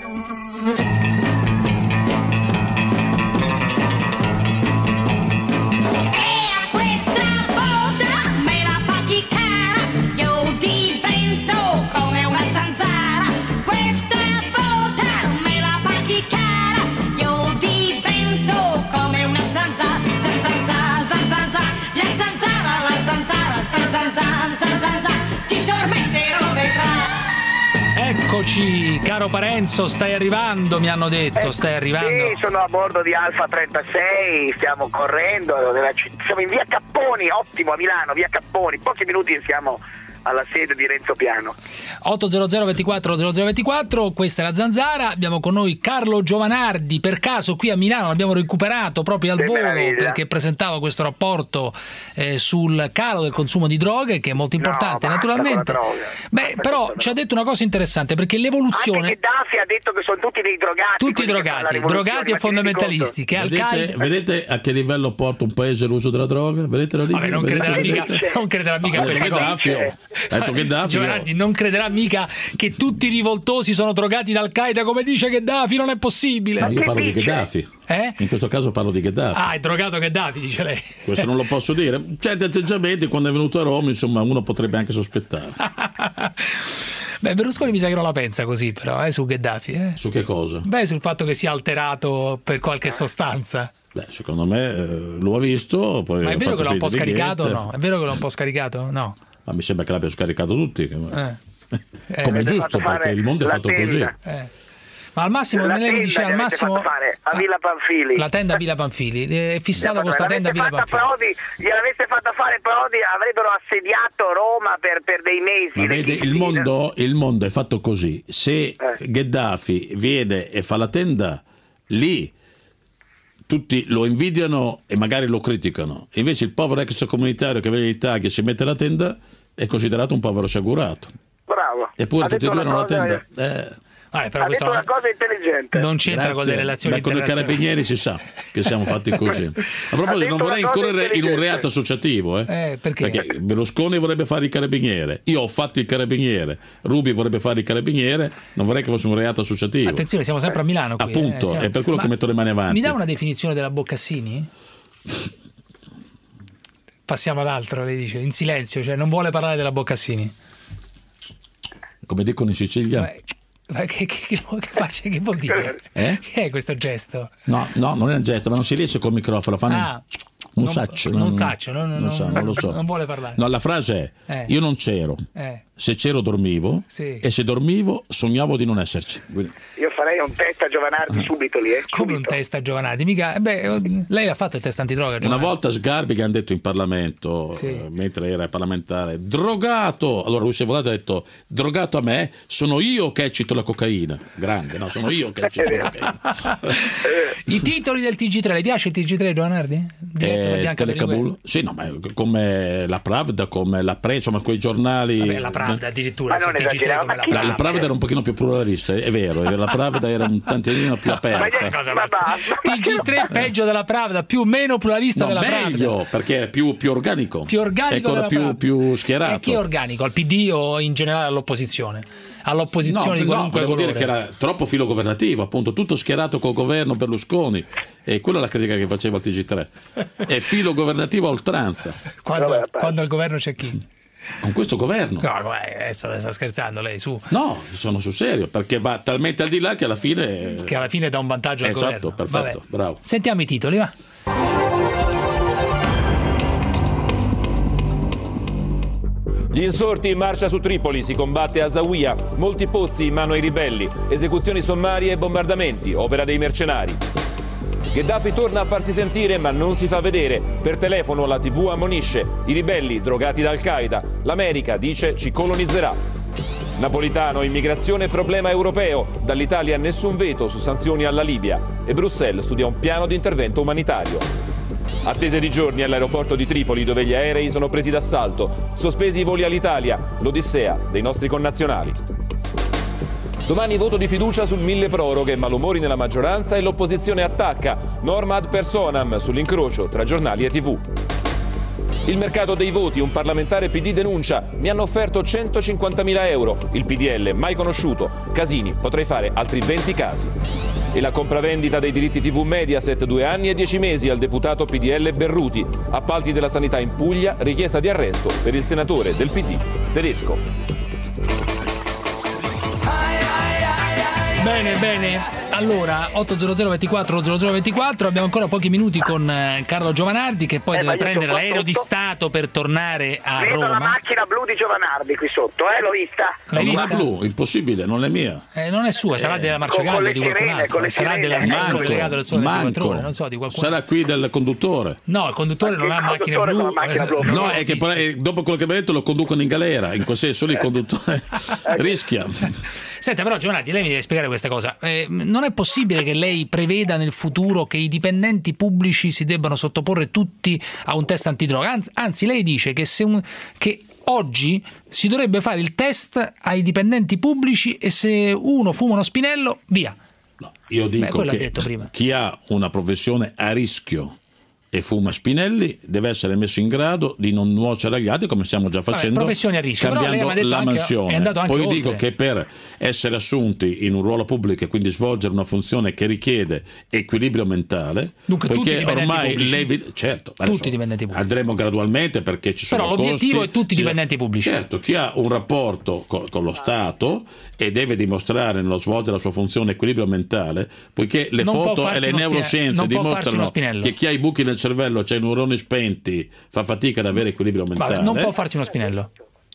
Eccoci, caro Parenzo, stai arrivando, mi hanno detto, eh, stai arrivando. Sì, sono a bordo di Alfa trentasei, stiamo correndo, siamo in via Capponi, ottimo a Milano, via Capponi, pochi minuti siamo alla sede di Renzo Piano. otto zero zero ventiquattro zero zero ventiquattro, questa è la Zanzara, abbiamo con noi Carlo Giovanardi, per caso qui a Milano l'abbiamo recuperato proprio al Che volo meraviglia. perché presentava questo rapporto eh, sul calo del consumo di droghe, che è molto importante, No, basta naturalmente. con la droga. Beh, Basta però con la ci ha droga. detto una cosa interessante, perché l'evoluzione... Anche Gheddafi ha detto che sono tutti dei drogati. Tutti quelli che fanno la drogati, rivoluzione, drogati e ma ti rendi fondamentalisti, che Vedete, Al-Qaeda... vedete a che livello porta un paese l'uso della droga? Vedete la linea? Vabbè, non crederà Vedete? mica, non crederà mica Ha a detto questa cosa. Gheddafi, oh. Ha detto Gheddafi, Giovanardi oh. non crederà mica che tutti i rivoltosi sono drogati da Al-Qaeda, come dice Gheddafi, non è possibile. Ma io parlo di dice? Gheddafi. Eh? In questo caso parlo di Gheddafi. Ah, è drogato Gheddafi, dice lei. Questo non lo posso dire. Certi atteggiamenti, quando è venuto a Roma, insomma, uno potrebbe anche sospettare. Beh, Berlusconi mi sa che non la pensa così, però, eh, su Gheddafi. Eh. Su che cosa? Beh, sul fatto che sia alterato per qualche sostanza. Beh, secondo me eh, lo ha visto. Poi Ma è ha vero fatto che l'ha un po' finta di scaricato? niente. No, è vero che l'ha un po' scaricato? No. Ma mi sembra che l'abbia scaricato tutti. Eh. Eh, Come è avete giusto, fatto perché il mondo è la fatto tenda. così. Eh. Ma al massimo, La lei mi tenda dice gli al avete massimo fatto fare a Villa Panfili. la tenda a Villa Panfili, è fissato questa tenda a Villa L'aveste Panfili. fatta Prodi, gliel'aveste fatta fare Prodi, avrebbero assediato Roma per, per dei mesi. Ma vede, il mondo, il mondo è fatto così. Se Gheddafi viene e fa la tenda, lì tutti lo invidiano e magari lo criticano. Invece il povero extracomunitario che viene in Italia e si mette la tenda è considerato un povero sciagurato. Bravo. Eppure Ha tutti e detto due hanno la una cosa- tenda. Eh. Ah, però Ha questo detto una cosa intelligente. non c'entra Grazie. con le relazioni Beh, con i internazionali. carabinieri si sa che siamo fatti così. A Ha proposito, detto non vorrei una cosa incorrere in un intelligente. reato associativo, eh? Eh, perché? Berlusconi vorrebbe fare il carabiniere, io ho fatto il carabiniere, Rubi vorrebbe fare il carabiniere, non vorrei che fosse un reato associativo. Attenzione, siamo sempre a Milano qui. Appunto, eh, siamo- è per quello Ma che metto le mani avanti. Mi dà una definizione della Boccassini? Passiamo ad altro, lei dice, in silenzio, cioè non vuole parlare della Boccassini. Come dicono in Sicilia? Beh, ma che, che, che, che faccia, che vuol dire? Eh? Che è questo gesto? No, no, non è un gesto, ma non si riesce col microfono, fanno Ah, un non- saccio. non saccio, non- non- non so, non lo so. non vuole parlare. No, la frase è, Eh. io non c'ero, Eh. se c'ero dormivo Sì. e se dormivo sognavo di non esserci. Quindi- Io farei un test a Giovanardi subito lì, eh. Come un subito. test a Giovanardi? Mica, eh beh, lei ha fatto il test antidroga. Una Giovanardi. volta Sgarbi che hanno detto in Parlamento, Sì. eh, mentre era parlamentare, drogato. Allora lui si è volato e ha detto, drogato a me, sono io che eccito la cocaina. Grande, no, sono io che eccito la cocaina. I titoli del T G tre, le piace il T G tre, Giovanardi? Diretto da Eh, Bianca Telecabul? Berlinguer? Sì, no, ma come la Pravda, come la Pre, insomma quei giornali. Vabbè, la Pravda addirittura, Ma sul non T G tre esageriamo, come ma la chi- La, Pravda. la Pravda era un pochino più pluralista, è vero, la Pravda era un tantino più Ma che aperta. Cosa ma pazza. basta, ma T G tre peggio della Pravda, più o meno pluralista No, della Pravda. meglio, perché era più, più organico. Più organico Ecco, della più, Pravda. più schierato. E chi è organico? Al P D o in generale all'opposizione? All'opposizione No, di no, qualunque volevo colore. dire che era troppo filo governativo, appunto, tutto schierato col governo Berlusconi, e quella è la critica che faceva il T G tre. È filo governativo a oltranza. Quando, Vabbè, quando al governo c'è chi? con questo governo. No, no, sta, sta scherzando lei, su. No, sono sul serio, perché va talmente al di là che alla fine... Che alla fine dà un vantaggio al esatto, governo. Perfetto, Vabbè. bravo. Sentiamo i titoli, va. Gli insorti in marcia su Tripoli, si combatte a Zawiya, molti pozzi in mano ai ribelli, esecuzioni sommarie e bombardamenti, opera dei mercenari. Gheddafi torna a farsi sentire ma non si fa vedere. Per telefono la tivù ammonisce. I ribelli drogati da Al-Qaeda. L'America dice ci colonizzerà. Napolitano, immigrazione problema europeo. Dall'Italia nessun veto su sanzioni alla Libia. E Bruxelles studia un piano di intervento umanitario. Attese di giorni all'aeroporto di Tripoli dove gli aerei sono presi d'assalto. Sospesi i voli all'Italia. L'odissea dei nostri connazionali. Domani voto di fiducia sul mille proroghe, malumori nella maggioranza e l'opposizione attacca. Norma ad personam sull'incrocio tra giornali e tivù. Il mercato dei voti, un parlamentare P D denuncia. Mi hanno offerto centocinquantamila euro. Il P D L mai conosciuto. Casini, potrei fare altri venti casi. E la compravendita dei diritti tivù Mediaset, due anni e dieci mesi al deputato P D L Berruti. Appalti della sanità in Puglia, richiesta di arresto per il senatore del P D tedesco. Bene, bene. Allora, otto zero zero ventiquattro zero zero ventiquattro, abbiamo ancora pochi minuti con eh, Carlo Giovanardi che poi Eh, ma deve io prendere sto qua l'aereo di sotto. Stato per tornare a Vedo la Roma. macchina blu di Giovanardi qui sotto, eh, l'ho vista. L'hai Non vista? è blu, impossibile, non è mia. Eh, non è sua, sarà della con- Marciagallo con le di qualcun sirene, altro, con le sarà sirene. dell'amministratore delegato del Sole ventiquattro Manco, Ore, non so, di qualcuno. sarà qui del conduttore. No, il conduttore Ma non che ha macchine conduttore blu. con la macchina blu? eh, No, non è l'ho che visto. poi, dopo quello che mi ha detto lo conducono in galera, in quel senso lì il conduttore rischia. Senta, però Giovanardi, lei mi deve spiegare questa cosa. Eh, non è possibile che lei preveda nel futuro che i dipendenti pubblici si debbano sottoporre tutti a un test antidroga. Anzi, anzi lei dice che, se un, che oggi si dovrebbe fare il test ai dipendenti pubblici e se uno fuma uno spinello, via. No, io dico quello ha che detto prima. chi ha una professione a rischio e fuma spinelli deve essere messo in grado di non nuocere agli altri, come stiamo già facendo, professioni a rischio, però lei cambiando mi ha detto la anche- mansione. è andato anche Poi oltre. dico che per essere assunti in un ruolo pubblico e quindi svolgere una funzione che richiede equilibrio mentale, Dunque, tutti i poiché dipendenti ormai pubblici? l'evi- certo, Tutti adesso i dipendenti pubblici. andremo gradualmente perché ci sono Però l'obiettivo costi, è tutti i ci- dipendenti pubblici. Certo, chi ha un rapporto co- con lo Stato e deve dimostrare nello svolgere la sua funzione equilibrio mentale, poiché le Non può foto farci e le uno spine- neuroscienze non può farci dimostrano uno spinello. che chi ha i buchi nel cervello, c'ha i neuroni spenti, fa fatica ad avere equilibrio mentale. Vabbè, non può farci uno spinello.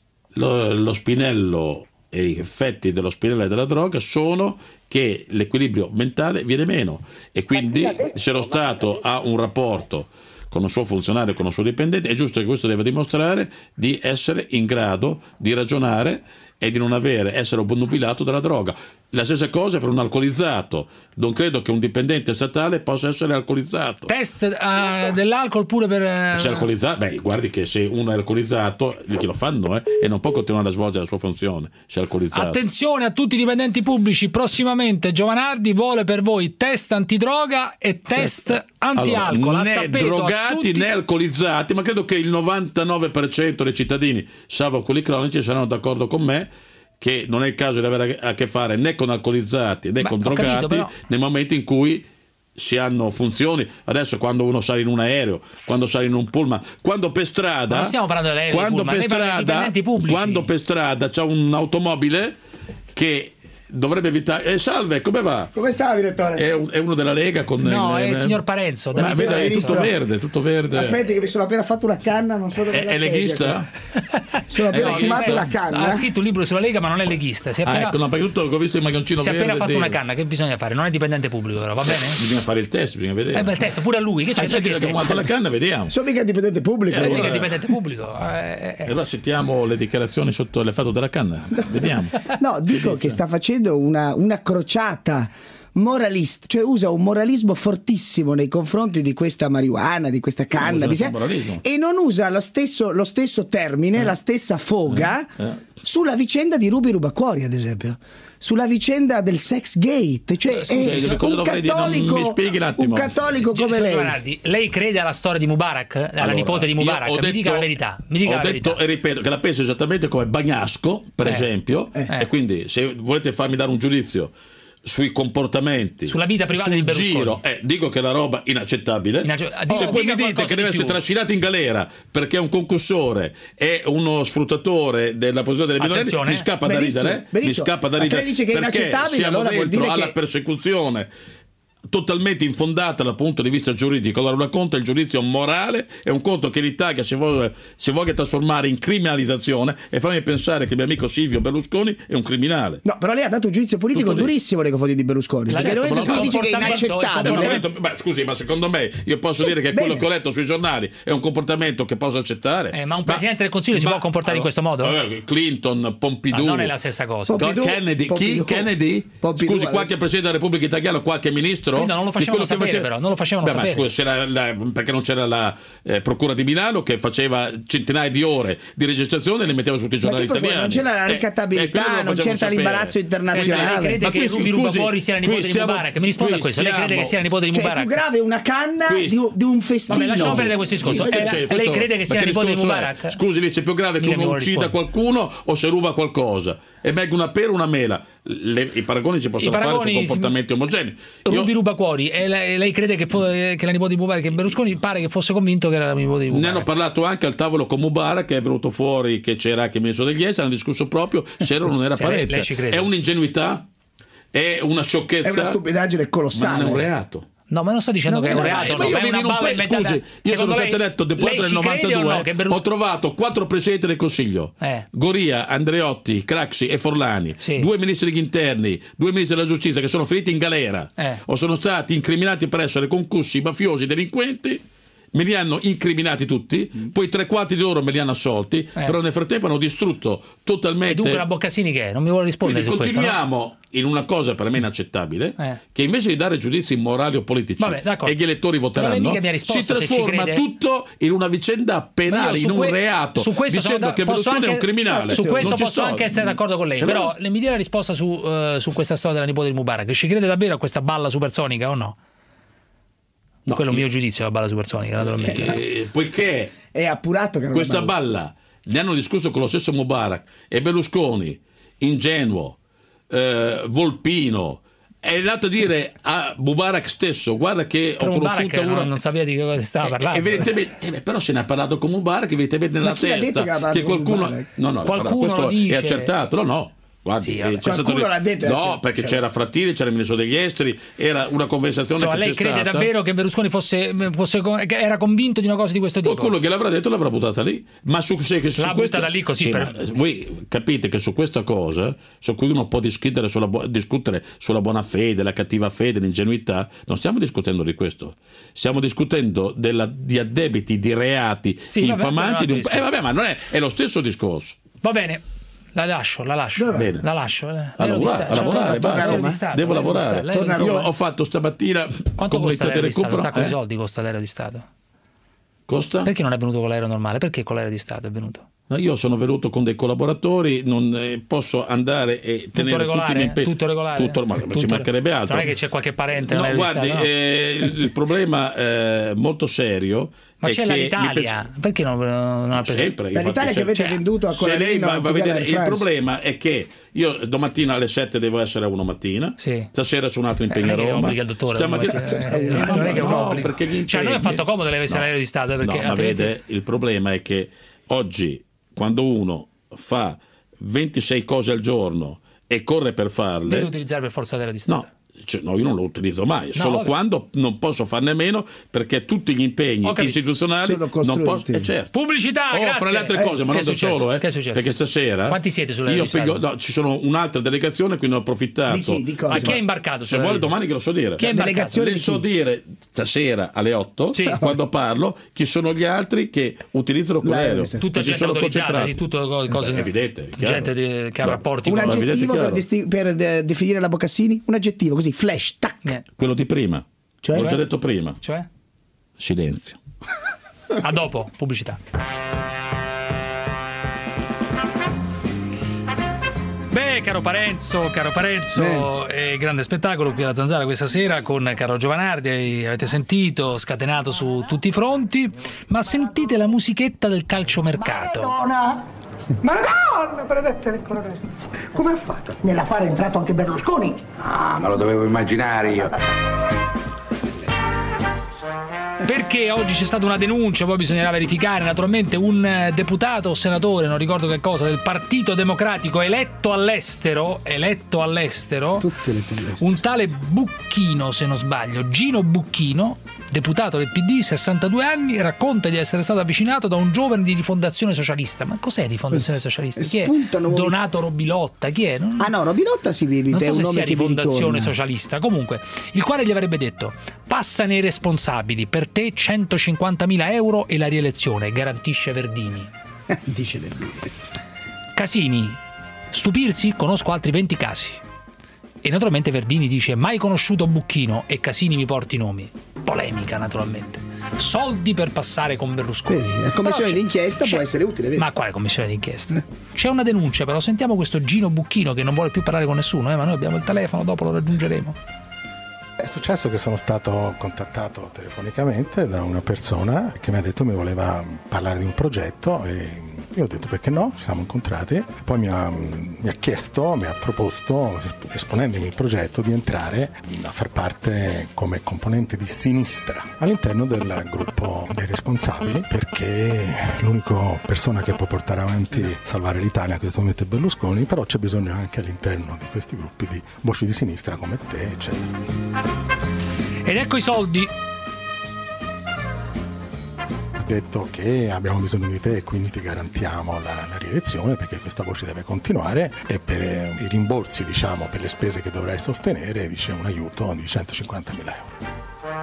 Lo, lo spinello e gli effetti dello spinello e della droga sono che l'equilibrio mentale viene meno e quindi se lo Stato ha un rapporto con un suo funzionario, con un suo dipendente, è giusto che questo deve dimostrare di essere in grado di ragionare e di non avere, essere obnubilato dalla droga. La stessa cosa per un alcolizzato. Non credo che un dipendente statale possa essere alcolizzato. Test eh, dell'alcol pure per... eh, Se è alcolizzato, beh, guardi che se uno è alcolizzato, gli lo fanno, eh, e non può continuare a svolgere la sua funzione se è alcolizzato. Attenzione a tutti i dipendenti pubblici, prossimamente Giovanardi vuole per voi test antidroga e test anti-alcol. Allora, a né tappeto a drogati tutti- né alcolizzati, ma credo che il novantanove per cento dei cittadini, salvo quelli cronici, saranno d'accordo con me che non è il caso di avere a che fare né con alcolizzati né Beh, con ho capito, drogati però. nel momento in cui si hanno funzioni. Adesso quando uno sale in un aereo, quando sale in un pullman, quando per strada, Ma non stiamo parlando dell'aereo, quando pullman, per lei parla di strada, dipendenti pubblici. quando per strada c'è un'automobile che dovrebbe evitare. Eh, salve, come va? Come sta, direttore? È, un- è uno della Lega con No, il- è il signor Parenzo. Ma della- vede, è Ministro. tutto verde, tutto verde. Aspetti che mi sono appena fatto una canna, non so dove È, la è sedia, leghista? qua. Sono appena Eh, fumato leghista. la canna. Ha scritto un libro sulla Lega, ma non è leghista. Si è Ah, appena, ecco, no, perché tutto, ho visto il maglioncino si è verde. appena fatto dico. una canna. Che bisogna fare? Non è dipendente pubblico, però va bene? Bisogna fare il test, bisogna vedere. Eh beh, il test pure a lui. Che c'è? Ah, Perché che il test? fumato la canna, vediamo. Sono mica dipendente pubblico. Eh, Mica allora- è dipendente pubblico. Eh, eh, E allora sentiamo le dichiarazioni sotto l'effetto della canna. Vediamo. No, dico che sta facendo una, una crociata moralista, cioè usa un moralismo fortissimo nei confronti di questa marijuana, di questa cannabis, usa eh, il moralismo. e non usa lo stesso, lo stesso termine, la stessa foga Eh, eh. sulla vicenda di Ruby Rubacuori, ad esempio. Sulla vicenda del sex gate, cioè scusi, è cosa un dovrei dire? Non cattolico, mi spieghi un attimo. un cattolico Sì, come signor lei. Giovanardi, lei crede alla storia di Mubarak? Alla Allora, nipote di io Mubarak? ho Mi detto- dica la verità. Mi dica ho la detto verità. e ripeto che la penso esattamente come Bagnasco, per Eh, esempio, eh. e quindi se volete farmi dare un giudizio sui comportamenti, sulla vita privata sul di Berlusconi. Giro, eh, dico che è una roba inaccettabile. Inacce- Se poi mi dite che deve essere trascinato in galera perché è un concussore, è uno sfruttatore della posizione delle minoranze, mi scappa da benissimo, ridere, benissimo. mi scappa da Ma se ridere lei dice che è perché inaccettabile, siamo allora vuol dentro dire alla che- persecuzione totalmente infondata dal punto di vista giuridico. Allora una conto è il giudizio morale e un conto che l'Italia si voglia, si voglia trasformare in criminalizzazione e fammi pensare che il mio amico Silvio Berlusconi è un criminale. No, però lei ha dato un giudizio politico Tutto lì. durissimo nei confronti di Berlusconi. La Cioè, detto, nel momento ma in no, cui dice che è comportamento- inaccettabile. Beh, scusi, ma secondo me io posso Sì, dire che bene. quello che ho letto sui giornali è un comportamento che posso accettare. Eh, ma un presidente del Consiglio si può comportare in questo modo? eh, Clinton, Pompidou, Ma non è la stessa cosa. Pompidou, Kennedy, Pompidou. chi? Kennedy? Pompidou, Scusi, qualche adesso. presidente della Repubblica Italiana, qualche ministro? Quindi non lo Di facevano quello che sapere, però, non lo facevano Beh, ma sapere. scusi, c'era la- perché non c'era la eh, Procura di Milano che faceva centinaia di ore di registrazione e le metteva su tutti i Ma giornali che per voi italiani. non c'era la Eh, ricattabilità, eh, quello lo non facevano c'era sapere. l'imbarazzo internazionale. Lei crede Ma che qui, Rubi Ruba scusi, fuori sia la qui nipote di stiamo- Mubarak? Mi risponda a qui questo. Lei crede stiamo- che sia la nipote di Cioè, è Mubarak? più grave una canna Qui- di un, di un festino. Vabbè, lasciamo perdere questo discorso. Sì, perché Eh, c'è lei questo- crede che sia ma la nipote di discorso è? Mubarak? Scusi, dice più grave che Mica mi uno vuole uccida rispondere. qualcuno o se ruba qualcosa. È meglio una pera o una mela. Le- I paragoni si possono I fare su paragoni si- comportamenti omogenei. Io- Rubi Ruba Cuori, e lei, lei crede che, fo- che la nipote di Mubarak, che Berlusconi pare che fosse convinto che era la nipote di Ne Mubarak. hanno parlato anche al tavolo con Mubarak, che è venuto fuori che c'era anche il ministro degli esteri, hanno discusso proprio se era o non era Cioè, lei- parente. lei ci crede? È un'ingenuità, è una sciocchezza, È una stupidaggine ma colossale. non è un reato. No, ma non sto dicendo No, che è un no, reato, Eh, ma no, io ma è vivo una in un balla paese- inventata. scusi, io sono Secondo stato lei- eletto dopo lei del ci crede o novantadue, no che Berlusconi- ho trovato quattro presidenti del Consiglio, Eh. Goria, Andreotti, Craxi e Forlani, Sì. due ministri degli interni, due ministri della giustizia che sono finiti in galera Eh. o sono stati incriminati per essere concussi, mafiosi, delinquenti. Me li hanno incriminati tutti, poi tre quarti di loro me li hanno assolti, però nel frattempo hanno distrutto E totalmente. dunque la Boccassini che è? Non mi vuole rispondere Quindi su questo, no? continuiamo in una cosa per me inaccettabile, Eh. che invece di dare giudizi morali o politici Vabbè, d'accordo. e gli elettori Però lei voteranno, mica mi ha risposto si se ci trasforma crede. tutto in una vicenda Ma penale, io in su un que- reato, su questo sono dicendo da- che posso Berlusconi è un anche- criminale. Su questo Non ci posso sto. anche essere d'accordo con lei, E però allora- le mi dia la risposta su, eh, su questa storia della nipote di Mubarak. Ci crede davvero a questa balla supersonica o no? No, Quello è un io- mio giudizio, la balla supersonica, naturalmente. Eh, poiché È appurato che era una questa balla ne hanno discusso con lo stesso Mubarak e Berlusconi, ingenuo, eh, volpino, è andato a dire a Mubarak stesso: guarda che Però ho Mubarak conosciuto non, una. non sapeva di che cosa stava parlando. Evidentemente, eh beh, però se ne ha parlato con Mubarak, evidentemente nella Ma chi l'ha detto che ha testa parlato che con qualcuno. Mubarak? No, no, Qualcuno però questo lo dice. è accertato. No, no. Guardi, Sì, eh, vabbè. c'è stato Qualcuno lì- l'ha detto, è no, accertato. perché c'era Frattini, c'era il ministro degli esteri, era una conversazione Insomma, che lei c'è crede stata. davvero che Berlusconi fosse, fosse che era convinto di una cosa di questo tipo? Qualcuno che l'avrà detto l'avrà buttata lì. Ma su, se, su L'ha questa, buttata lì così sì, per- ma voi capite che su questa cosa, su cui uno può discutere sulla, bu- discutere sulla buona fede, la cattiva fede, l'ingenuità, non stiamo discutendo di questo. Stiamo discutendo della, di addebiti, di reati Sì, vabbè, infamanti. Di un, quello è un eh, vabbè, ma non è, è lo stesso discorso. Va bene. La lascio, la lascio. Bene. La lascio. eh. A L'aereo di lavorare, Stato. a lavorare, Cioè, basta. l'aereo di Stato, Devo l'aereo di lavorare. Stato, l'aereo di Torna a Io Roma. ho fatto stamattina Quanto comunità costa l'aereo di Stato? Un recupero. sacco di eh? soldi costa l'aereo di Stato. Costa? Perché non è venuto con l'aereo normale? Perché con l'aereo di Stato è venuto? No, io sono venuto con dei collaboratori, non eh, posso andare e Tutto tenere tutti i regolare? miei impegni. Tutto regolare? Tutto, ma Tutto- ci mancherebbe altro. Non è che c'è qualche parente No, nell'aereo guardi, di Stato, no? eh, il, il problema eh, molto serio Ma è c'è che l'Italia, mi perché non, non ha pensa- preso? sempre, Ma infatti, l'Italia che se- avete cioè, venduto a se lei Colarino va, va a anziché vedere, alla il Air France. problema è che io domattina alle sette devo essere a uno mattina, Sì. stasera c'è un altro impegno Eh, non è a che Roma, obbliga il dottore, stamattina domattina, Eh, eh, no, non è che no, fa obbligo. perché gli Cioè, a noi ha impegni- fatto comodo lei avesse No. l'aereo di Stato, eh, perché no, ma altrimenti- vede, il problema è che oggi quando uno fa ventisei cose al giorno e corre per farle, deve utilizzare per forza l'aereo di Stato. no, cioè, no, io non lo utilizzo mai, solo ovvio. quando non posso farne meno perché tutti gli impegni Ho capito. istituzionali Sono non costruiti. posso, eh, certo. Pubblicità, Oh, grazie. fra le altre Eh, cose, ma che non è da successo? solo, eh, Che è successo? perché stasera Quanti siete sull'aereo io di Stato? piglio- no, ci sono un'altra delegazione, quindi ho approfittato. Di chi? Di cosa? Ma chi è imbarcato? Se sull'aereo vuole di domani che lo so dire. Chi è imbarcato? Delegazione Le di so chi? dire stasera alle otto, Sì. quando parlo, chi sono gli altri che utilizzano quell'aereo. L'aereo, sì. Tutta Che si gente sono autorizzata, concentrati. sì, tutto co- cose Beh, è evidente, è chiaro. gente di- che ha No. rapporti Un con evidente aggettivo per, chiaro. desti- per de- definire la Boccassini? Un aggettivo così, flash, tac. Eh, Quello di prima. Cioè? L'ho già detto prima. Cioè? Silenzio. A dopo, pubblicità. Beh, caro Parenzo, caro Parenzo, eh, grande spettacolo qui alla Zanzara questa sera con Carlo Giovanardi, avete sentito, scatenato su tutti i fronti, ma sentite la musichetta del calciomercato. Maradona Madonna, benedetta del coronel. Come ha fatto? Nell'affare è entrato anche Berlusconi. Ah, me lo dovevo immaginare io. Perché oggi c'è stata una denuncia, poi bisognerà verificare, naturalmente un deputato o senatore, non ricordo che cosa, del Partito Democratico eletto all'estero, eletto all'estero, Tutti eletti all'estero. un tale Bucchino, se non sbaglio, Gino Bucchino, deputato del P D, sessantadue anni, racconta di essere stato avvicinato da un giovane di Rifondazione Socialista. Ma cos'è Rifondazione Socialista? Chi è? Donato Robilotta, chi è? Non... Ah no, Robilotta si vive, Non so è un se nome sia che vi Rifondazione ritorna. Socialista. Comunque, il quale gli avrebbe detto: passane i responsabili, per te centocinquantamila euro e la rielezione, garantisce Verdini. Dice Verdini. Casini, stupirsi? Conosco altri venti casi. E naturalmente Verdini dice: mai conosciuto Bucchino, e Casini mi porti i nomi. Polemica, naturalmente. Soldi per passare con Berlusconi. Vedi, la commissione Però c'è- d'inchiesta può c'è- essere utile, vedi? Ma quale commissione d'inchiesta? C'è una denuncia, però sentiamo questo Gino Bucchino che non vuole più parlare con nessuno, eh, ma noi abbiamo il telefono, dopo lo raggiungeremo. È successo che sono stato contattato telefonicamente da una persona che mi ha detto che mi voleva parlare di un progetto e io ho detto perché no, ci siamo incontrati, poi mi ha, mi ha chiesto, mi ha proposto, esponendomi il progetto, di entrare a far parte come componente di sinistra all'interno del gruppo dei responsabili, perché l'unica persona che può portare avanti, salvare l'Italia in questo momento è Berlusconi, però c'è bisogno anche all'interno di questi gruppi di voci di sinistra come te, eccetera. Ed ecco i soldi. Ha detto che abbiamo bisogno di te e quindi ti garantiamo la, la rielezione, perché questa voce deve continuare, e per eh, i rimborsi, diciamo, per le spese che dovrai sostenere, dice un aiuto di centocinquantamila euro.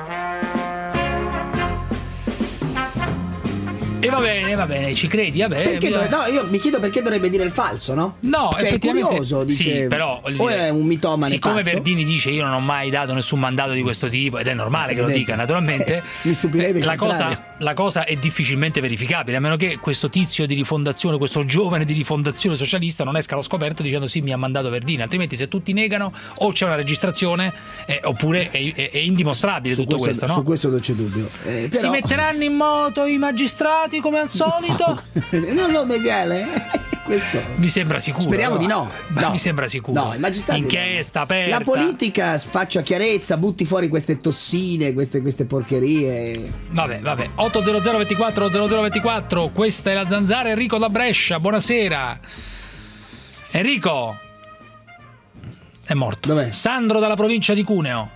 E va bene, va bene, ci credi? Vabbè, Perché bisogna- dovre- no, io mi chiedo perché dovrebbe dire il falso, no? No, cioè, è effettivamente curioso, dice. sì, però voglio o dire, è un mitomane siccome pazzo. Verdini dice io non ho mai dato nessun mandato di questo tipo, ed è normale che lo Evidente. dica, naturalmente. Mi stupirei del la contrario. cosa, la cosa è difficilmente verificabile, a meno che questo tizio di Rifondazione, questo giovane di Rifondazione Socialista non esca allo scoperto dicendo sì, mi ha mandato Verdini, altrimenti se tutti negano o c'è una registrazione eh, oppure è, è- è indimostrabile Su tutto questo, no? Su questo non c'è dubbio. Eh, però... Si metteranno in moto i magistrati come al solito? No, no, Michele, questo. Mi sembra sicuro. Speriamo no? di no. No. Mi sembra sicuro. No, i magistrati. Inchiesta aperta. La politica faccia chiarezza, butti fuori queste tossine, queste, queste porcherie. Vabbè, vabbè. otto zero zero ventiquattro zero zero ventiquattro, questa è la Zanzara. Enrico da Brescia, buonasera. Enrico. È morto. Dov'è? Sandro dalla provincia di Cuneo.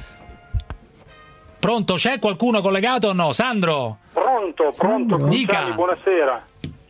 Pronto, c'è qualcuno collegato o no? Sandro? Pronto, pronto, Cruciani, Dica. buonasera.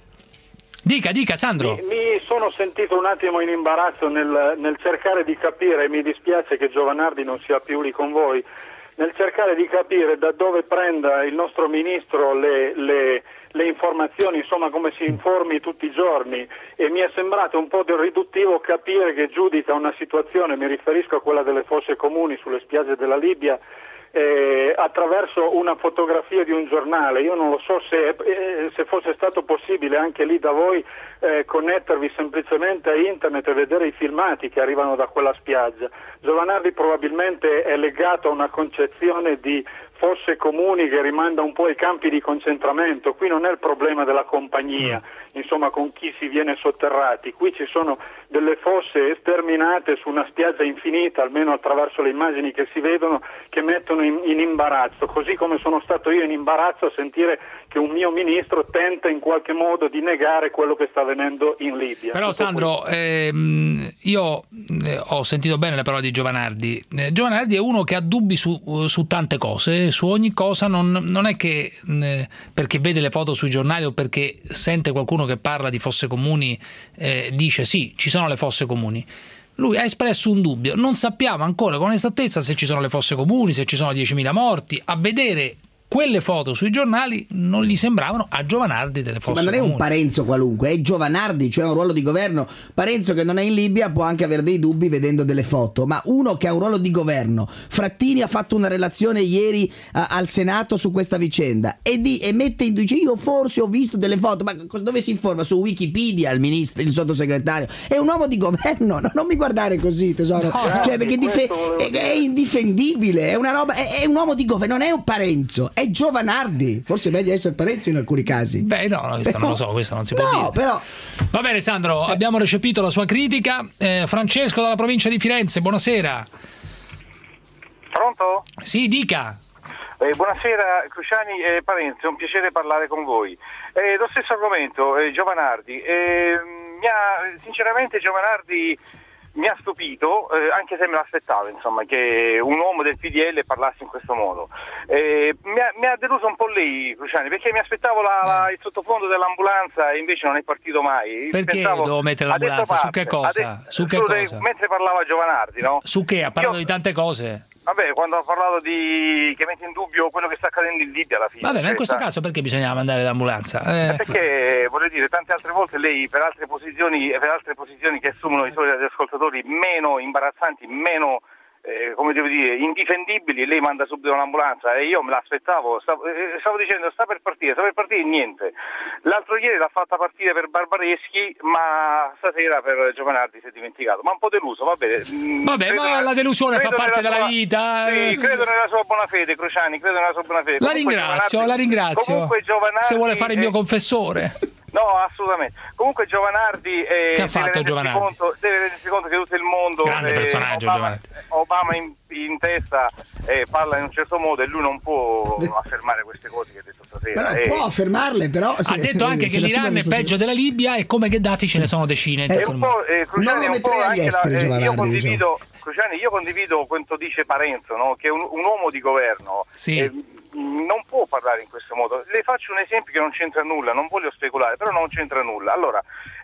Dica, dica, Sandro. Mi, mi sono sentito un attimo in imbarazzo nel, nel cercare di capire, e mi dispiace che Giovanardi non sia più lì con voi, nel cercare di capire da dove prenda il nostro ministro le, le, le informazioni, insomma come si informi tutti i giorni, e mi è sembrato un po' riduttivo capire che giudica una situazione, mi riferisco a quella delle fosse comuni sulle spiagge della Libia, Eh, attraverso una fotografia di un giornale. Io non lo so se, eh, se fosse stato possibile anche lì da voi eh, connettervi semplicemente a internet e vedere i filmati che arrivano da quella spiaggia. Giovanardi probabilmente è legato a una concezione di fosse comuni che rimanda un po' ai campi di concentramento. Qui non è il problema della compagnia, insomma, con chi si viene sotterrati. Qui ci sono delle fosse sterminate su una spiaggia infinita, almeno attraverso le immagini che si vedono, che mettono in, in imbarazzo, così come sono stato io in imbarazzo a sentire che un mio ministro tenta in qualche modo di negare quello che sta avvenendo in Libia. Però Tutto Sandro, ehm, io eh, ho sentito bene le parole di Giovanardi. Eh, Giovanardi è uno che ha dubbi su, su tante cose, su ogni cosa, non, non è che eh, perché vede le foto sui giornali o perché sente qualcuno che parla di fosse comuni eh, dice sì, ci sono le fosse comuni. Lui ha espresso un dubbio, non sappiamo ancora con esattezza se ci sono le fosse comuni, se ci sono diecimila morti. A vedere quelle foto sui giornali non gli sembravano a Giovanardi delle fosse Ma non è comuni. un Parenzo qualunque, è Giovanardi, cioè un ruolo di governo. Parenzo che non è in Libia può anche avere dei dubbi vedendo delle foto, ma uno che ha un ruolo di governo. Frattini ha fatto una relazione ieri a, al Senato su questa vicenda e, di, e mette in dice io forse ho visto delle foto, ma dove si informa? Su Wikipedia il ministro, il sottosegretario. È un uomo di governo, no, non mi guardare così tesoro, No, cioè perché dife- è, è indifendibile, è una roba, è, è un uomo di governo, non è un Parenzo. è Giovanardi, forse è meglio essere Parenzo in alcuni casi. Beh no, no questo però, non lo so, questo non si può no, dire. Però... Va bene Sandro, eh. abbiamo recepito la sua critica. eh, Francesco dalla provincia di Firenze, buonasera. Pronto? Sì, dica. Eh, buonasera Cruciani e Parenzo, è un piacere parlare con voi. Eh, lo stesso argomento, eh, Giovanardi. Eh, mi ha, sinceramente Giovanardi mi ha stupito, eh, anche se me l'aspettavo, insomma, che un uomo del P D L parlasse in questo modo. Eh, mi, ha, mi ha deluso un po' lei, Cruciani, perché mi aspettavo la, la, il sottofondo dell'ambulanza e invece non è partito mai. Perché Pensavo, devo mettere l'ambulanza? Su che cosa? Adesso, su che su, cosa? Mentre parlava Giovanardi, no? Su che? Ha parlato Io, di tante cose. Vabbè, quando ha parlato di che mette in dubbio quello che sta accadendo in Libia alla fine. Vabbè, ma in questo sta... caso perché bisognava mandare l'ambulanza? Eh... Perché, vorrei dire, tante altre volte lei per altre posizioni per altre posizioni che assumono i suoi ascoltatori meno imbarazzanti, meno eh, come devo dire, indifendibili, lei manda subito un'ambulanza e io me l'aspettavo, stavo, eh, stavo dicendo sta per partire, sta per partire niente. L'altro ieri l'ha fatta partire per Barbareschi, ma stasera per Giovanardi si è dimenticato, ma un po' deluso, va bene. Vabbè, ma nella, la delusione fa parte della sua, vita. Sì, credo nella sua buona fede, Cruciani, credo nella sua buona fede. La comunque ringrazio, la ringrazio. Comunque Giovanardi, se vuole fare il mio eh, confessore. No, assolutamente. Comunque Giovanardi eh, che ha fatto deve, Giovanardi? Conto, deve rendersi conto che tutto il mondo grande eh, personaggio Obama, Giovanardi. Obama in, in testa eh, parla in un certo modo e lui non può affermare queste cose che ha detto stasera. Ma non eh. può affermarle, però ha detto anche che l'Iran è peggio della Libia e come Gheddafi ce ne sono decine. È un po', eh, Cruciani, non lo metterei agli esteri, la, eh, Giovanardi. io condivido, Cruciani, io condivido quanto dice Parenzo, no? Che un, un uomo di governo sì. eh, non può parlare in questo modo. Le faccio un esempio che non c'entra nulla, non voglio speculare, però non c'entra nulla. Allora,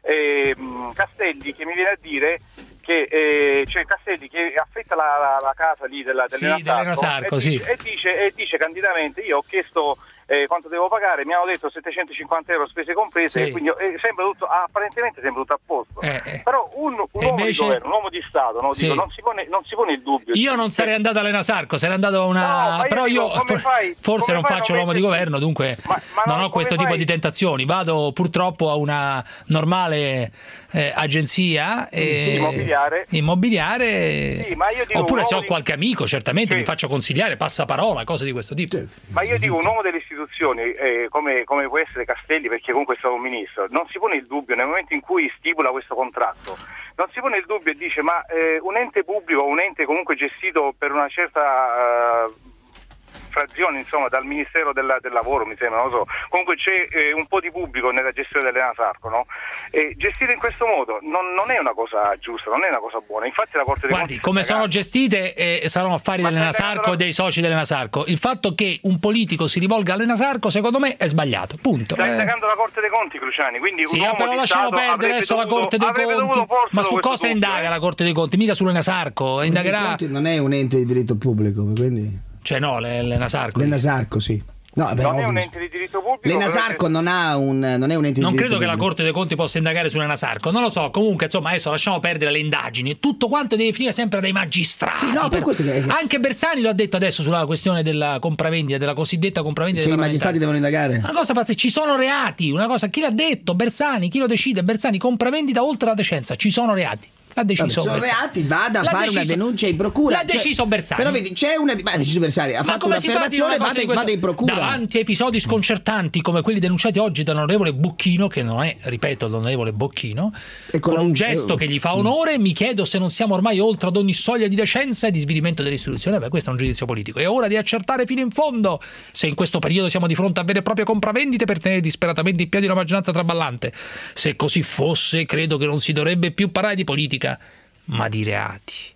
ehm, Castelli che mi viene a dire che eh, c'è Castelli che affetta la, la, la casa lì della, dell'Elena sì, Sarco e, sì. e, dice, e dice candidamente io ho chiesto eh, quanto devo pagare, mi hanno detto settecentocinquanta euro spese comprese sì. e quindi eh, sembra tutto, apparentemente sembra tutto a posto eh, eh. però un, un uomo invece... di governo, un uomo di Stato no? sì. Dico, non, si pone, non si pone il dubbio. Io non sarei andato a Elena Sarco, sarei andato a una no, però io, dico, io fai, forse non faccio l'uomo metti... di governo, dunque ma, ma non no, ho questo tipo fai? di tentazioni, vado purtroppo a una normale eh, agenzia eh, immobiliare, immobiliare sì, ma io dico, oppure se ho di... qualche amico certamente sì. mi faccio consigliare, passaparola, cose di questo tipo. Ma io dico un uomo delle istituzioni eh, come, come può essere Castelli, perché comunque è stato un ministro, non si pone il dubbio nel momento in cui stipula questo contratto, non si pone il dubbio e dice ma eh, un ente pubblico, un ente comunque gestito per una certa uh, frazione insomma dal Ministero della, del Lavoro mi sembra, non lo so, comunque c'è eh, un po' di pubblico nella gestione dell'Elena Sarco, no? E gestire in questo modo non, non è una cosa giusta, non è una cosa buona, infatti la Corte dei Guardi, Conti come sono cagando. gestite eh, saranno affari dell'Elena Sarco e dei soci dell'Elena Sarco, il fatto che un politico si rivolga all'Elena Sarco secondo me è sbagliato, punto. Stai eh. attaccando la Corte dei Conti, Cruciani, quindi sì, un uomo però di lasciamo Stato perdere adesso dovuto, la Corte dei Conti, ma su cosa dubbio, indaga eh? la Corte dei Conti? Mica sull'Elena Sarco, indagherà. Non è un ente di diritto pubblico, quindi cioè no, l'Elena Sarco. L'Elena Sarco, sì. No, beh, non ovvio. è un ente di diritto pubblico. L'Elena Sarco non ha un non è un ente di non diritto credo che pubblico. la Corte dei Conti possa indagare su Elena Sarco, non lo so, comunque insomma adesso lasciamo perdere le indagini, tutto quanto deve finire sempre dai magistrati. Sì, no, per questo che... anche Bersani lo ha detto adesso sulla questione della compravendita, della cosiddetta compravendita, che i magistrati devono indagare. Una cosa pazzesca, ci sono reati, una cosa, chi l'ha detto? Bersani, chi lo decide? Bersani, compravendita oltre la decenza, ci sono reati. L'ha deciso sono Bersani. reati, vada a L'ha fare deciso, una denuncia in procura. L'ha cioè, deciso Bersani. Però vedi, c'è una ma ha deciso Bersani, ha Ma fatto come si fa a dire un'affermazione, una cosa vada, di questo? vada in procura. Davanti a episodi sconcertanti come quelli denunciati oggi dall'onorevole Bocchino, che non è, ripeto, l'onorevole Bocchino, e con, con un gesto eh, che gli fa onore, mi chiedo se non siamo ormai oltre ad ogni soglia di decenza e di svilimento delle istituzioni. Beh, questo è un giudizio politico. È ora di accertare fino in fondo se in questo periodo siamo di fronte a vere e proprie compravendite per tenere disperatamente in piedi una maggioranza traballante. Se così fosse, credo che non si dovrebbe più parlare di politica, ma di reati.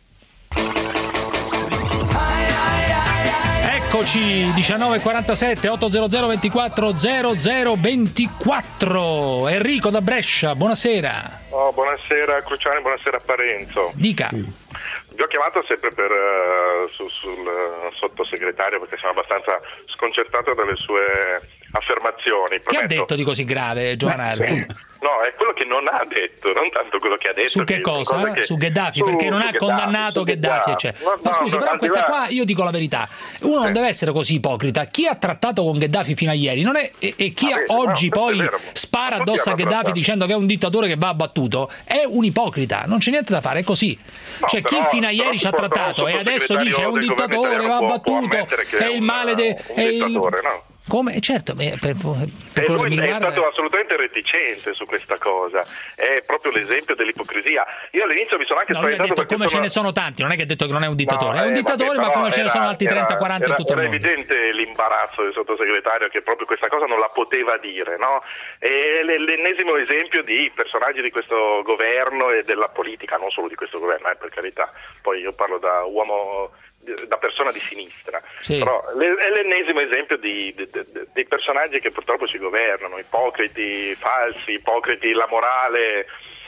Eccoci, diciannove e quarantasette, ottocento ventiquattro zero zero ventiquattro. Enrico da Brescia, buonasera. Oh, buonasera Cruciani, buonasera Parenzo. Dica. Sì. Vi ho chiamato sempre per, uh, su, sul uh, sottosegretario perché sono abbastanza sconcertato dalle sue affermazioni. Che ha detto di così grave Giovanardi? No, è quello che non ha detto, non tanto quello che ha detto. Su che, che cosa? che... Su Gheddafi, su, perché non su ha Gheddafi, condannato su Gheddafi, eccetera. Ma, ma scusi, no, però questa là... qua, io dico la verità, uno sì. non deve essere così ipocrita. Chi ha trattato con Gheddafi fino a ieri non è, e, e chi ah, oggi no, poi spara addosso a Gheddafi trattato. dicendo che è un dittatore che va abbattuto, è un ipocrita, non c'è niente da fare, è così. No, cioè però, chi fino a ieri ci ha trattato e adesso dice è un dittatore, va abbattuto, è il male de... è il... no? Come? Certo, per, per, per e lui è riguarda... stato assolutamente reticente su questa cosa, è proprio l'esempio dell'ipocrisia. Io all'inizio mi sono anche no, spaventato perché come sono... ce ne sono tanti, non è che ha detto che non è un dittatore, no, è un eh, dittatore vabbè, ma come era, ce ne sono altri trenta quaranta in tutto era il mondo. Era evidente l'imbarazzo del sottosegretario che proprio questa cosa non la poteva dire, no? E l'ennesimo esempio di personaggi di questo governo e della politica, non solo di questo governo, eh, per carità, poi io parlo da uomo, da persona di sinistra, sì. Però è l'ennesimo esempio di, di, di, dei personaggi che purtroppo ci governano, ipocriti, falsi, ipocriti, la morale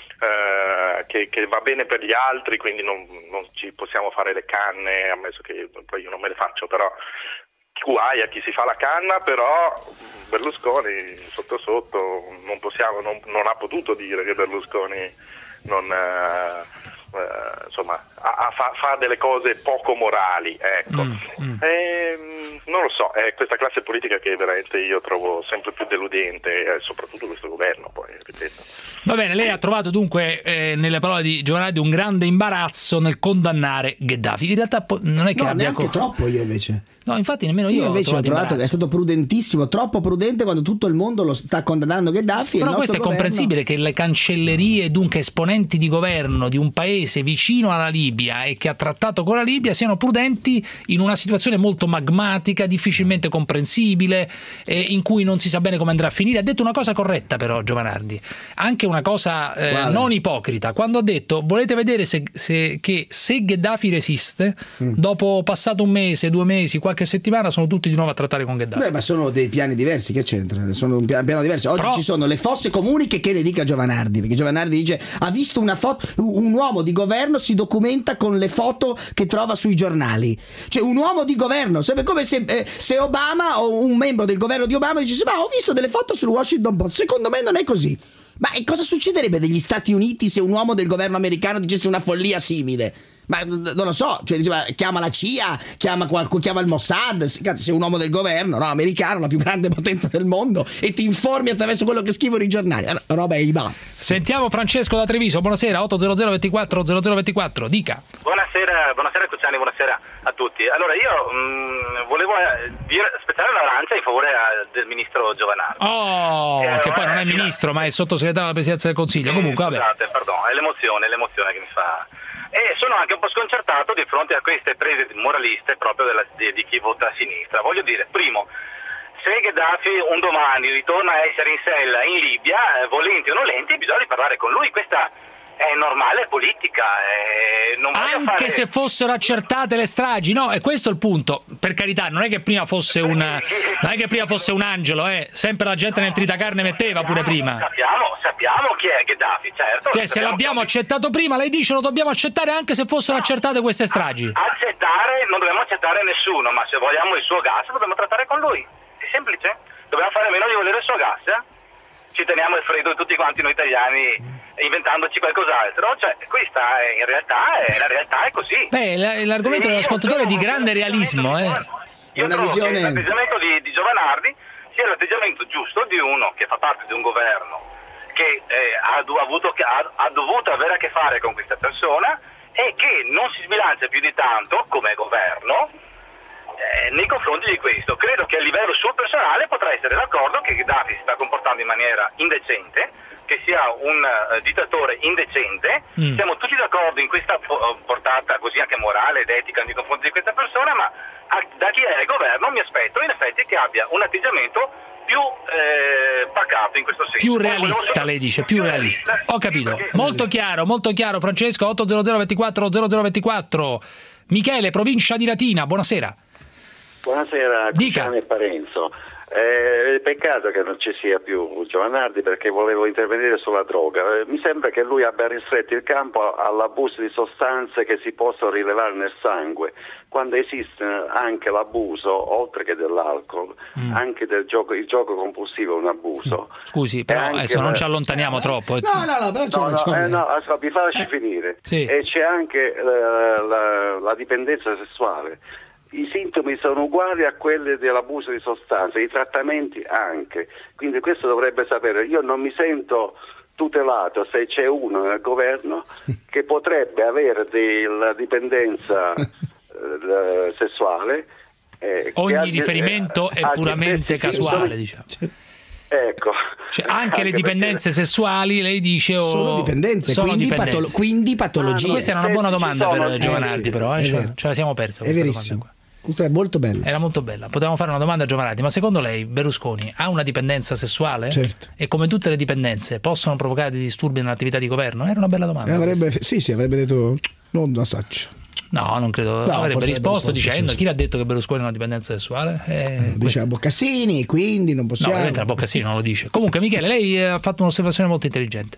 eh, che, che va bene per gli altri, quindi non, non ci possiamo fare le canne, ammesso che poi io non me le faccio, però guai a chi si fa la canna, però Berlusconi sotto sotto non possiamo, non, non ha potuto dire che Berlusconi non... Eh, Uh, insomma a, a fa, fa delle cose poco morali, ecco. mm, mm. E, non lo so, è questa classe politica che veramente io trovo sempre più deludente, eh, soprattutto questo governo, poi ripeto. Va bene, lei ha trovato dunque eh, nelle parole di Giovanardi un grande imbarazzo nel condannare Gheddafi. In realtà non è che no, abbia neanche co- troppo io invece. No, infatti nemmeno io, io invece ho trovato, ho trovato che è stato prudentissimo, troppo prudente quando tutto il mondo lo sta condannando Gheddafi. Però questo è governo... comprensibile che le cancellerie, dunque esponenti di governo di un paese vicino alla Libia e che ha trattato con la Libia siano prudenti in una situazione molto magmatica, difficilmente comprensibile, eh, in cui non si sa bene come andrà a finire. Ha detto una cosa corretta però Giovanardi, anche una cosa eh, non ipocrita, quando ha detto volete vedere se, se, che se Gheddafi resiste, mm. dopo passato un mese, due mesi, qualche settimana sono tutti di nuovo a trattare con Gheddafi. Beh, ma sono dei piani diversi, che c'entra? Sono un piano diverso. Oggi Però... ci sono le fosse comuni, che, che ne dica Giovanardi, perché Giovanardi dice ha visto una foto, un uomo di governo si documenta con le foto che trova sui giornali. Cioè un uomo di governo, sarebbe come se, eh, se Obama o un membro del governo di Obama dicesse ma ho visto delle foto sul Washington Post. Secondo me non è così. Ma cosa succederebbe degli Stati Uniti se un uomo del governo americano dicesse una follia simile? Ma non lo so, cioè diceva, chiama la C I A, chiama qualcuno, chiama il Mossad, sei un uomo del governo, no, americano, la più grande potenza del mondo, e ti informi attraverso quello che scrivono i giornali. Roba è iba. Sentiamo Francesco da Treviso, buonasera, otto zero zero ventiquattro zero zero ventiquattro, dica. Buonasera, buonasera Cruciani, buonasera a tutti. Allora io mh, volevo dire, spezzare una lancia in favore a, del ministro Giovanardi. Oh, eh, che poi non è ministro, ma è sottosegretario alla Presidenza del Consiglio. Sì, Comunque, vabbè. Scusate, perdono, è l'emozione, l'emozione che mi fa. E sono anche un po' sconcertato di fronte a queste prese moraliste proprio della, di, di chi vota a sinistra. Voglio dire, primo, se Gheddafi un domani ritorna a essere in sella in Libia, eh, volenti o nolenti, bisogna parlare con lui. Questa è normale politica. Eh, non Anche fare... se fossero accertate le stragi, no? E questo è il punto. Per carità, non è che prima fosse un, non è che prima fosse un angelo, eh? Sempre la gente nel tritacarne metteva pure prima. Sappiamo, sappiamo chi è Gheddafi, certo. Cioè, se l'abbiamo accettato prima, lei dice lo dobbiamo accettare anche se fossero no, accertate queste stragi. Accettare, non dobbiamo accettare nessuno, ma se vogliamo il suo gas dobbiamo trattare con lui. È semplice. Dobbiamo fare a meno di volere il suo gas, eh? Ci teniamo il freddo tutti quanti noi italiani inventandoci qualcos'altro, cioè questa è, in realtà è, la realtà è così. Beh, l'argomento dell'ascoltatore è di grande realismo, eh. Io una trovo visione... che l'atteggiamento di, di Giovanardi sia l'atteggiamento giusto di uno che fa parte di un governo che eh, ha, avuto, ha, ha dovuto avere a che fare con questa persona e che non si sbilancia più di tanto come governo Eh, nei confronti di questo. Credo che a livello suo personale potrà essere d'accordo che Gheddafi si sta comportando in maniera indecente, che sia un uh, dittatore indecente. Mm. Siamo tutti d'accordo in questa po- portata così anche morale ed etica nei confronti di questa persona, ma a, da chi è il governo mi aspetto in effetti che abbia un atteggiamento più eh, pacato in questo senso. Più realista, lei dice, più, più realista. realista. Ho capito. Sì, molto chiaro, molto chiaro Francesco, otto zero zero ventiquattro zero zero ventiquattro. Michele, provincia di Latina, buonasera. Buonasera, Cruciani e Parenzo. Eh, peccato che non ci sia più Giovanardi, perché volevo intervenire sulla droga. Eh, mi sembra che lui abbia ristretto il campo all'abuso di sostanze che si possono rilevare nel sangue, quando esiste anche l'abuso, oltre che dell'alcol, mm. anche del gioco, il gioco compulsivo è un abuso. Scusi, però adesso non ci allontaniamo eh, troppo. No, no, no, però c'è no, ragione. no, eh, no, ascolta, mi facci eh. finire. Sì. E c'è anche eh, la, la dipendenza sessuale. I sintomi sono uguali a quelli dell'abuso di sostanze, i trattamenti anche, quindi questo dovrebbe sapere. Io non mi sento tutelato se c'è uno nel governo che potrebbe avere della dipendenza eh, sessuale. Eh, Ogni ha, riferimento eh, è puramente casuale, diciamo. Ecco. Cioè, anche, anche le dipendenze perché... sessuali, lei dice oh, sono dipendenze, sono quindi, dipendenze. Patolo- quindi patologie. Ah, questa era una buona domanda per eh, Giovanardi, sì, però eh, cioè, ce la siamo persa. È verissimo. Questa è molto bella. Era molto bella. Potevamo fare una domanda a Giovanardi, ma secondo lei Berlusconi ha una dipendenza sessuale? Certo. E come tutte le dipendenze possono provocare dei disturbi nell'attività di governo? Era una bella domanda. Eh, avrebbe, sì, sì, avrebbe detto non lo so. No, non credo. No, avrebbe risposto dicendo: sì, sì. Chi l'ha detto che Berlusconi ha una dipendenza sessuale? Eh, dice a Boccassini, quindi non possiamo. No, ovviamente la Boccassini non lo dice. Comunque, Michele, lei ha fatto un'osservazione molto intelligente.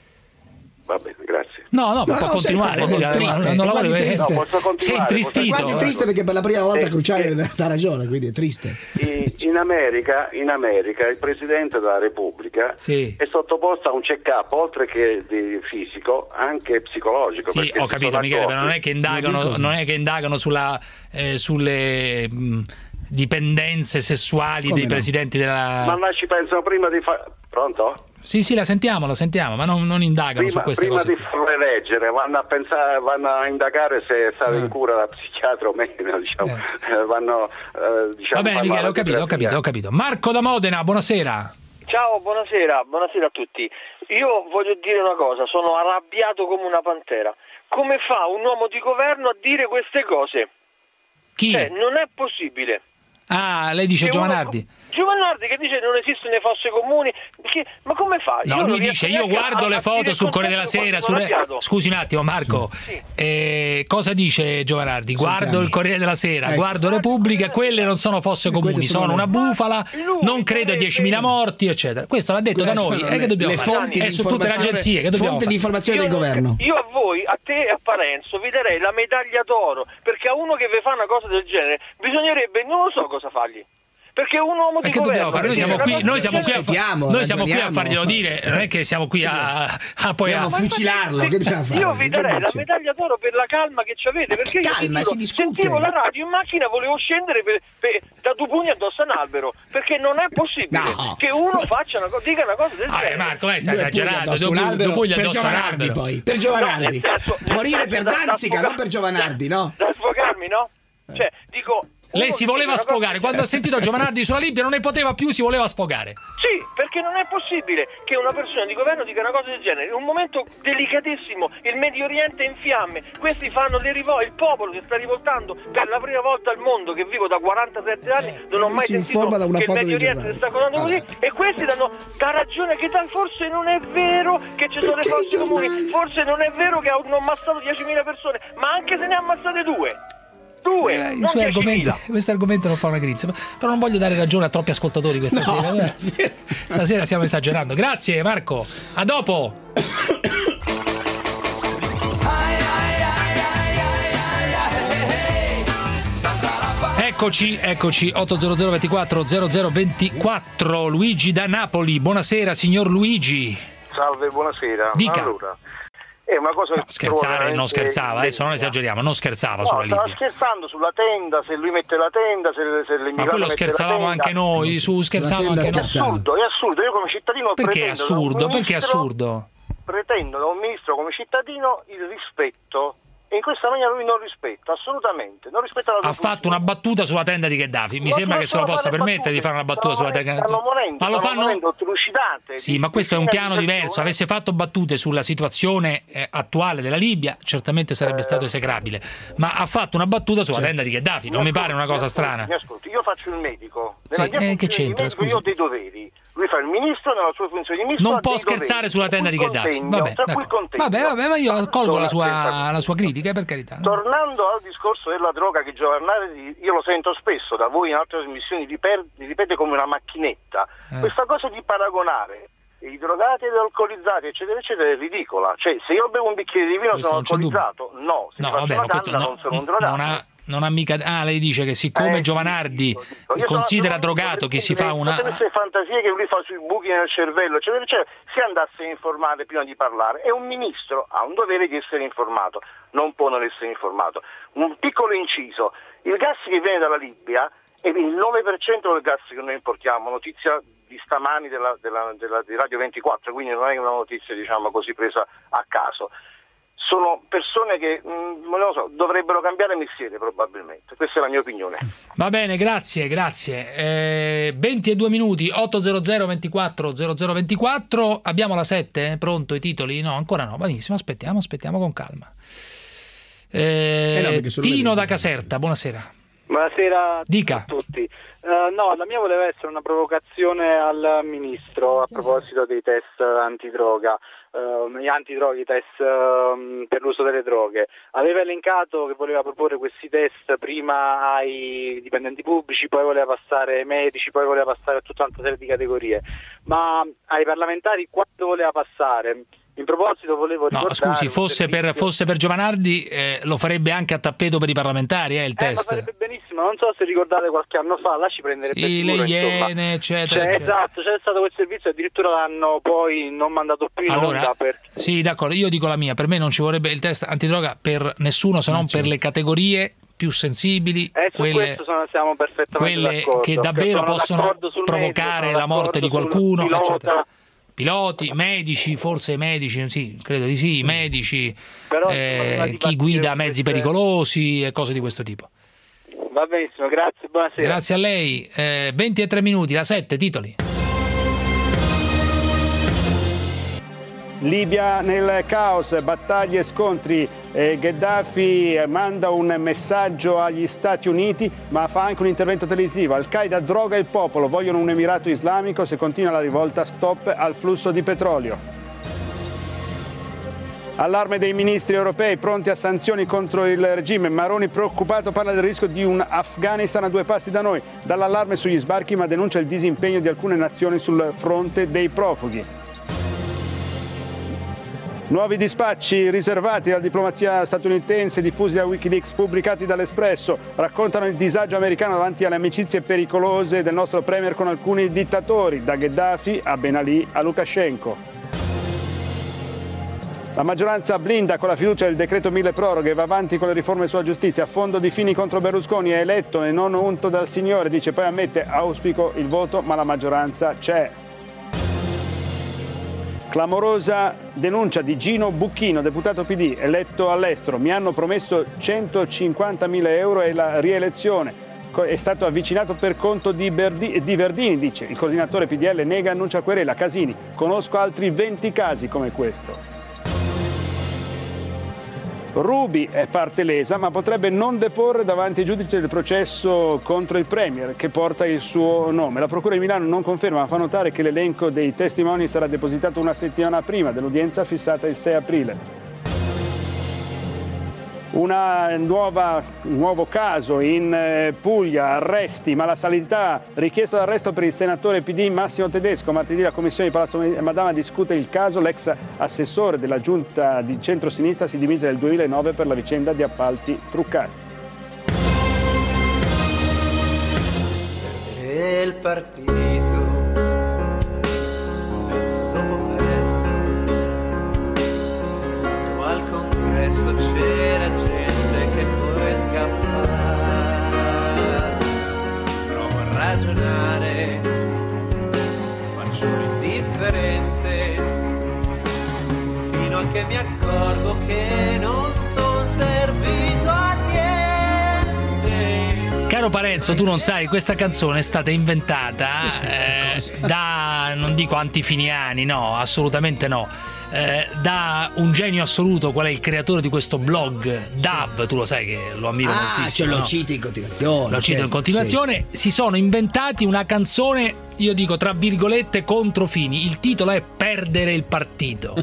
Va bene, grazie. No, no, no, può no, continuare. Sei, no, triste, non, non lavori, triste. No, posso sei intristito. È quasi triste perché per la prima volta eh, Cruciani eh, dà ragione, quindi è triste. In America, in America il Presidente della Repubblica sì. è sottoposto a un check-up, oltre che di fisico, anche psicologico. Sì, ho capito, Michele, però non è che indagano, non è che indagano sulla, eh, sulle mh, dipendenze sessuali Come dei no? presidenti della... Ma là ci pensano prima di fare... Pronto? Sì, sì, la sentiamo, la sentiamo, ma non, non indagano prima, su queste prima cose. Prima di farle leggere, vanno a pensare, vanno a indagare se è stato eh. in cura da psichiatra o meno, diciamo. Eh. vanno, eh, diciamo, Va bene, Michele, ho capito, ho capito, ho capito. Marco da Modena, buonasera. Ciao, buonasera, buonasera a tutti. Io voglio dire una cosa, sono arrabbiato come una pantera. Come fa un uomo di governo a dire queste cose? Chi? Cioè, non è possibile. Ah, lei dice Giovanardi. Uno... Giovanardi che dice non esistono le fosse comuni, perché, ma come fa? No, io lui dice io guardo a, le foto sul Corriere della Sera, sul Re... scusi un attimo Marco, sì. eh, cosa dice Giovanardi? Guardo Sentiamo. il Corriere della Sera, ecco. guardo Repubblica, quelle non sono fosse comuni, sono, sono una bufala, non credo a diecimila morti, eccetera. Questo l'ha detto Queste da noi, e che dobbiamo le fare? Fonti È su tutte le agenzie, che dobbiamo fonte fare? di informazione io, del governo. Io a voi, a te e a Parenzo vi darei la medaglia d'oro, perché a uno che vi fa una cosa del genere bisognerebbe, non lo so cosa fargli. Perché un uomo di che governo, dobbiamo fare? Noi siamo qui, noi siamo qui, a, Aspettiamo, noi siamo qui a farglielo dire, non è che siamo qui a, a poi a fucilarlo. Che bisogna fare? Io vi darei la medaglia d'oro per la calma che ci avete, perché io calma, dico, si discute. sentivo la radio in macchina, volevo scendere per, per, da due pugni addosso a un albero, perché non è possibile no. che uno faccia una cosa, dica una cosa del genere. Ah, Marco, lei sta esagerando, due pugni per Giovanardi poi, per Giovanardi. No, senso, morire per Danzica, non per Giovanardi, no? Da sfogarmi, no? Cioè, dico Lei si voleva sfogare, quando ha sentito Giovanardi sulla Libia non ne poteva più, si voleva sfogare. Sì, perché non è possibile che una persona di governo dica una cosa del genere. In un momento delicatissimo, il Medio Oriente è in fiamme, questi fanno le rivolte, il popolo si sta rivoltando per la prima volta al mondo, che vivo da quarantasette anni, non ho mai si sentito da una che foto il Medio Oriente si sta colando così, e questi danno da ragione che da, forse non è vero che ci sono le fosse comuni, forse non è vero che hanno ammazzato diecimila persone, ma anche se ne ha ammazzate due. Due, eh, i suoi argomenti, questo argomento non fa una grizia, però non voglio dare ragione a troppi ascoltatori questa no, sera. Stasera. stasera stiamo esagerando. Grazie Marco, a dopo. Eccoci, eccoci, otto zero zero ventiquattro zero zero ventiquattro. Luigi da Napoli, buonasera signor Luigi. Salve, buonasera. Dica. Allora, è una cosa no, scherzare, non scherzava, adesso non esageriamo, non scherzava no, sulla Libia. Stava scherzando sulla tenda, se lui mette la tenda, se, se l'immigrato. Ma quello scherzavamo anche noi, su scherzavamo anche noi. È assurdo, è assurdo, io come cittadino perché pretendo. È assurdo? Perché è assurdo? Pretendo da un ministro come cittadino il rispetto. E in questa maniera lui non rispetta, assolutamente, non rispetta la ha fatto una battuta sulla tenda di Gheddafi, mi non sembra che se lo possa permettere battute, di fare una battuta sulla tenda. Monendo, ma lo fanno Sì, di, ma questo è un piano diverso, avesse fatto battute sulla situazione eh, attuale della Libia, certamente sarebbe eh, stato esecrabile, ma ha fatto una battuta sulla certo. tenda di Gheddafi, non mi, mi pare una cosa mi strana. Mi ascolti, io faccio il medico, sì, nella mia eh, che c'entra, medico io ho dei doveri. Lui fa il ministro nella sua funzione di ministro. Non può scherzare sulla tenda di Gheddafi. Vabbè, vabbè, vabbè, ma io colgo la sua, la sua critica, per carità. Tornando al discorso della droga che Giovannardi, io lo sento spesso da voi in altre trasmissioni, li ripete come una macchinetta. Eh. Questa cosa di paragonare i drogati ed alcolizzati, eccetera, eccetera, è ridicola. Cioè, se io bevo un bicchiere di vino sono alcolizzato? No, se no, faccio vabbè, una canna no, non sono un drogato. Non ha, non ha mica... Ah, lei dice che siccome eh, Giovanardi io considera drogato chi si fa una... Tutte queste fantasie che lui fa sui buchi nel cervello, eccetera, eccetera, si andasse a informare prima di parlare. E un ministro ha un dovere di essere informato, non può non essere informato. Un piccolo inciso, il gas che viene dalla Libia è il nove per cento del gas che noi importiamo, notizia di stamani della, della, della, di Radio ventiquattro, quindi non è una notizia, diciamo così, presa a caso. Sono persone che mh, non lo so, dovrebbero cambiare mestiere probabilmente, questa è la mia opinione. Va bene, grazie, grazie. Eh, ventidue minuti, ottocento ventiquattro zero zero ventiquattro, abbiamo la sette, pronto i titoli? No, ancora no, benissimo, aspettiamo, aspettiamo con calma. Eh, eh no, Tino da Caserta, buonasera. Buonasera Dica. a tutti. Uh, no, la mia voleva essere una provocazione al ministro a proposito dei test antidroga, uh, gli antidroghi, test uh, per l'uso delle droghe. Aveva elencato che voleva proporre questi test prima ai dipendenti pubblici, poi voleva passare ai medici, poi voleva passare a tutta un'altra serie di categorie. Ma ai parlamentari quando voleva passare? In proposito volevo ricordare... No, scusi, fosse per, fosse per Giovanardi eh, lo farebbe anche a tappeto per i parlamentari, eh, il eh, test. Ma farebbe benissimo, non so se ricordate qualche anno fa, lasci prendere sì, per sicuro, le iene, eccetera, cioè, eccetera. Esatto, c'è stato quel servizio, addirittura l'hanno poi non mandato più in allora, onda per... Sì, d'accordo, io dico la mia, per me non ci vorrebbe il test antidroga per nessuno se non per le categorie più sensibili, eh, su quelle, questo sono, siamo perfettamente quelle d'accordo, che davvero possono provocare medico, la morte di qualcuno, eccetera. Piloti, no. medici, forse medici, sì, credo di sì, medici, Però, eh, chi guida mezzi pericolosi e cose di questo tipo. Va benissimo, grazie, buonasera. Grazie a lei. Eh, venti e tre minuti, la sette, titoli. Libia nel caos, battaglie e scontri. Eh, Gheddafi manda un messaggio agli Stati Uniti, ma fa anche un intervento televisivo. Al-Qaeda droga il popolo, vogliono un emirato islamico, se continua la rivolta stop al flusso di petrolio. Allarme dei ministri europei pronti a sanzioni contro il regime. Maroni preoccupato parla del rischio di un Afghanistan a due passi da noi. Dall'allarme sugli sbarchi ma denuncia il disimpegno di alcune nazioni sul fronte dei profughi. Nuovi dispacci riservati alla diplomazia statunitense diffusi da Wikileaks pubblicati dall'Espresso raccontano il disagio americano davanti alle amicizie pericolose del nostro premier con alcuni dittatori, da Gheddafi a Ben Ali a Lukashenko. La maggioranza blinda con la fiducia del decreto mille proroghe, va avanti con le riforme sulla giustizia, fondo di Fini contro Berlusconi, è eletto e non unto dal Signore, dice, poi ammette, auspico il voto ma la maggioranza c'è. Clamorosa denuncia di Gino Bucchino, deputato P D, eletto all'estero. Mi hanno promesso centocinquantamila euro e la rielezione. È stato avvicinato per conto di, Berdi, di Verdini, dice. Il coordinatore P D L nega, annuncia querela. Casini, conosco altri venti casi come questo. Ruby è parte lesa, ma potrebbe non deporre davanti ai giudici del processo contro il Premier che porta il suo nome. La Procura di Milano non conferma, ma fa notare che l'elenco dei testimoni sarà depositato una settimana prima dell'udienza fissata il sei aprile. Una nuova, un nuovo caso in Puglia, arresti, ma la sanità, richiesta d'arresto per il senatore P D Massimo Tedesco. Martedì la commissione di Palazzo Madama discute il caso, l'ex assessore della giunta di centrosinistra si dimise nel duemilanove per la vicenda di appalti truccati. Il partito, pezzo dopo pezzo, al congresso c'era gente che poi scappare, provo a ragionare, faccio l'indifferente, fino a che mi accorgo che non sono servito a niente. Caro Parenzo, tu non sai, questa canzone è stata inventata eh, da, non dico antifiniani, no, assolutamente no. eh, da un genio assoluto, qual è il creatore di questo blog, Dav, tu lo sai che lo ammiro Ah, moltissimo. ce lo no? citi in continuazione. Lo cito certo, in continuazione. sì, sì. Si sono inventati una canzone, io dico tra virgolette, contro Fini. Il titolo è Perdere il partito.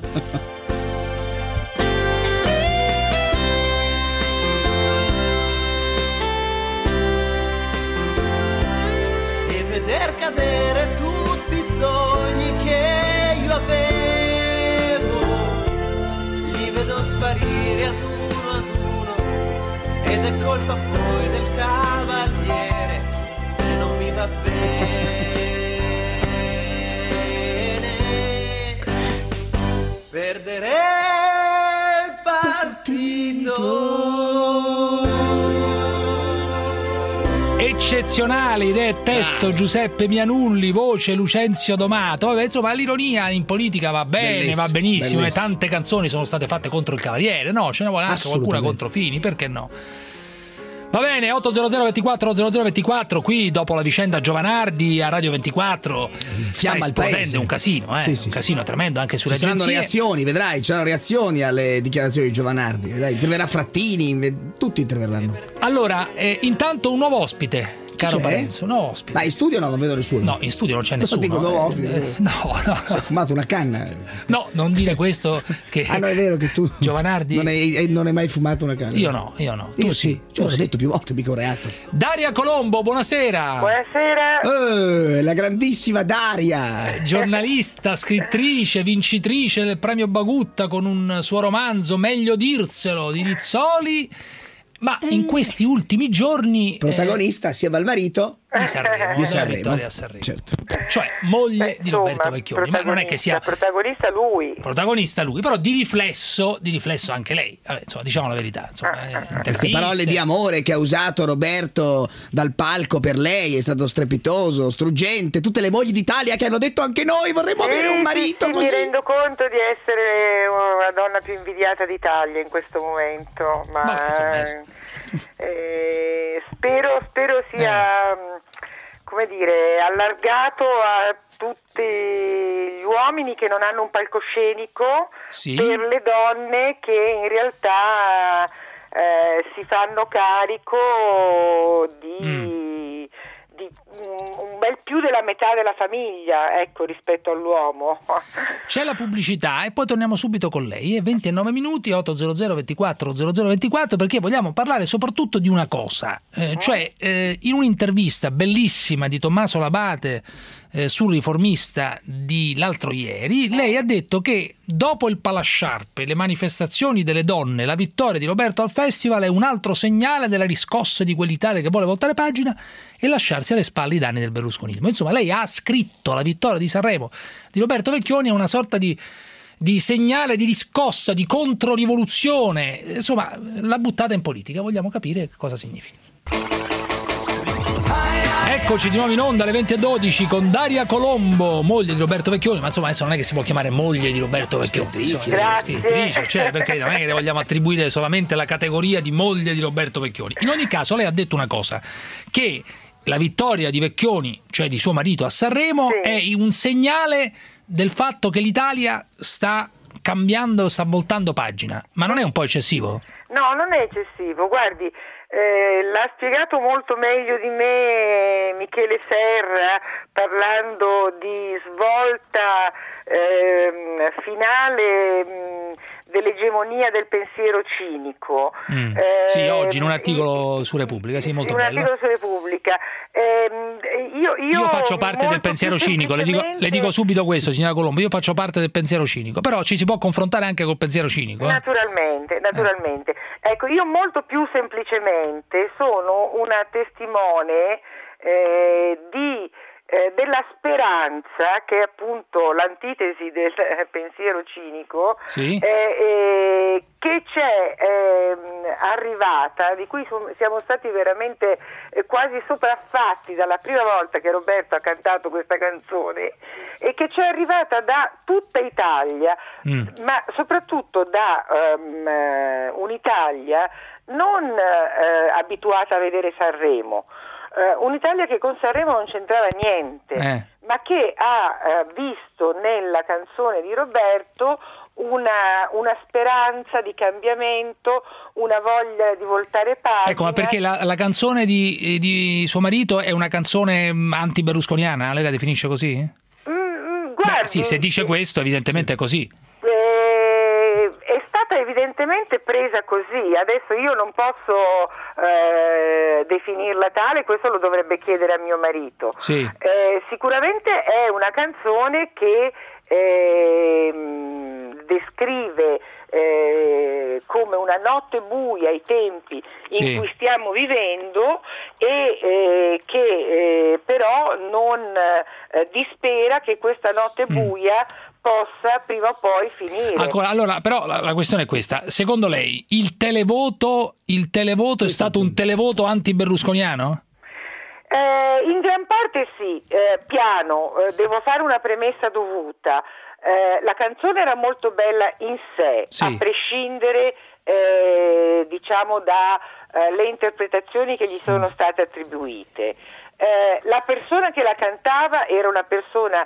E veder cadere tutti i sogni che io avevo, li vedo sparire ad uno ad uno, ed è colpa poi del cavaliere se non mi va bene. Perdere il partito. Eccezionale idea e testo, Giuseppe Mianulli, voce Lucenzio Domato. Vabbè, insomma, l'ironia in politica va bene, Bellissimo, va benissimo. E bellissimo. tante canzoni sono state fatte contro il Cavaliere, no? Ce ne vuole anche qualcuna Assolutamente. contro Fini, perché no? Va bene, otto zero zero ventiquattro zero zero ventiquattro, qui dopo la vicenda Giovanardi a Radio ventiquattro sta Fiamma al esplodendo paese. un casino, eh? Sì, sì, un casino tremendo anche sulle Ci saranno agenzie. reazioni, vedrai, ci saranno reazioni alle dichiarazioni di Giovanardi. Vedrai, interverrà Frattini, tutti interverranno. Allora, eh, intanto un nuovo ospite. Caro C'è? Parenzo, un nuovo ospite. Ma in studio no, non vedo nessuno. No, in studio non c'è No, nessuno. dico nuovo eh, ospite. eh, no, no. Si è fumato una canna. No, non dire questo che Ah no, è vero che tu Giovanardi non hai, non hai mai fumato una canna. Io no, io no. Io Tu sì, tu ce l'ho sì. detto più volte, mica un reato. Daria Colombo, buonasera. Buonasera. Eh, la grandissima Daria. Giornalista, scrittrice, vincitrice del premio Bagutta con un suo romanzo Meglio dirselo di Rizzoli. Ma in questi ultimi giorni Protagonista assieme al marito eh, di Sanremo, di della Sanremo. vittoria a Sanremo. Certo. Cioè moglie Beh, di insomma, Roberto Vecchioni, ma non è che sia protagonista lui. protagonista lui, però di riflesso, di riflesso anche lei. Vabbè, insomma, diciamo la verità, insomma, eh, Queste interviste. parole di amore che ha usato Roberto dal palco per lei è stato strepitoso, struggente. Tutte le mogli d'Italia che hanno detto anche noi vorremmo Sì, avere un sì, marito sì, così. mi rendo conto di essere la donna più invidiata d'Italia in questo momento, ma Vabbè, insomma, eh. eh, spero, spero sia mh, come dire, allargato a tutti gli uomini che non hanno un palcoscenico, Sì. per le donne che in realtà eh, si fanno carico di, Mm. di un un bel più della metà della famiglia, ecco, rispetto all'uomo. C'è la pubblicità e poi torniamo subito con lei. È venti e nove minuti, otto zero zero ventiquattro zero zero ventiquattro, perché vogliamo parlare soprattutto di una cosa. Eh, cioè, eh, in un'intervista bellissima di Tommaso Labate eh, sul Riformista di l'altro ieri, lei ha detto che dopo il Palasciarpe, le manifestazioni delle donne, la vittoria di Roberto al Festival è un altro segnale della riscossa di quell'Italia che vuole voltare pagina e lasciarsi alle spalle i danni del berlusconismo. Insomma, lei ha scritto la vittoria di Sanremo di Roberto Vecchioni a una sorta di, di segnale di riscossa, di controrivoluzione. Insomma, l'ha buttata in politica. Vogliamo capire cosa significa. Eccoci di nuovo in onda alle venti e dodici con Daria Colombo, moglie di Roberto Vecchioni, ma insomma adesso non è che si può chiamare moglie di Roberto Vecchioni, Scrittrice. insomma, Grazie. scrittrice, cioè, perché non è che le vogliamo attribuire solamente la categoria di moglie di Roberto Vecchioni. In ogni caso lei ha detto una cosa, che la vittoria di Vecchioni, cioè di suo marito a Sanremo, Sì. è un segnale del fatto che l'Italia sta cambiando, sta voltando pagina, ma non è un po' eccessivo? No, non è eccessivo, guardi, eh, l'ha spiegato molto meglio di me Michele Serra parlando di svolta ehm, finale mh, dell'egemonia del pensiero cinico. Mm. Eh, Sì, oggi in un articolo su Repubblica, sì, molto un bello. articolo su Repubblica. Ehm, io, io, Io faccio parte del molto pensiero più cinico, le dico, le dico subito questo, signora Colombo, io faccio parte del pensiero cinico, però ci si può confrontare anche col pensiero cinico. Eh? Naturalmente, naturalmente. Ecco, io molto più semplicemente sono una testimone eh, di eh, della speranza, che è appunto l'antitesi del eh, pensiero cinico, Sì. eh, eh, che c'è ehm, arrivata, di cui som- siamo stati veramente eh, quasi sopraffatti dalla prima volta che Roberto ha cantato questa canzone, e che c'è arrivata da tutta Italia, Mm. ma soprattutto da um, eh, un'Italia non eh, abituata a vedere Sanremo, eh, un'Italia che con Sanremo non c'entrava niente, Eh. ma che ha eh, visto nella canzone di Roberto una, una speranza di cambiamento, una voglia di voltare pagina. Ecco, ma perché la, la canzone di, di suo marito è una canzone anti-berlusconiana? Lei la definisce così? Mm, guardi, Beh, sì, se dice questo evidentemente è così. Eh, è stata evidentemente presa così, adesso io non posso eh, definirla tale, questo lo dovrebbe chiedere a mio marito. Sì. Eh, sicuramente è una canzone che eh, descrive eh, come una notte buia i tempi in Sì. cui stiamo vivendo e eh, che eh, però non eh, dispera che questa notte buia possa prima o poi finire. Ancora, allora, però la, la questione è questa. Secondo lei il televoto, il televoto è stato un televoto anti-berlusconiano? Eh, in gran parte sì, eh, piano, eh, devo fare una premessa dovuta. Eh, la canzone era molto bella in sé, Sì. a prescindere eh, diciamo da eh, le interpretazioni che gli sono state attribuite. Eh, la persona che la cantava era una persona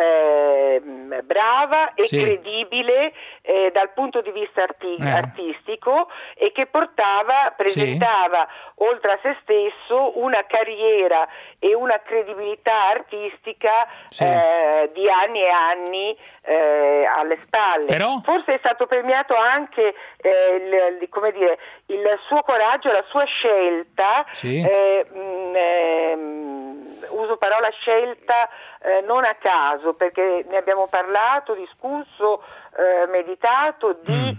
eh, brava e Sì. credibile eh, dal punto di vista arti- Eh. artistico e che portava, presentava oltre a se stesso una carriera e una credibilità artistica Sì. eh, di anni e anni eh, alle spalle. Però? Forse è stato premiato anche eh, il, il- come dire, il suo coraggio, la sua scelta. Sì. eh, mh, ehm, uso parola scelta eh, non a caso, perché ne abbiamo parlato, discusso, eh, meditato di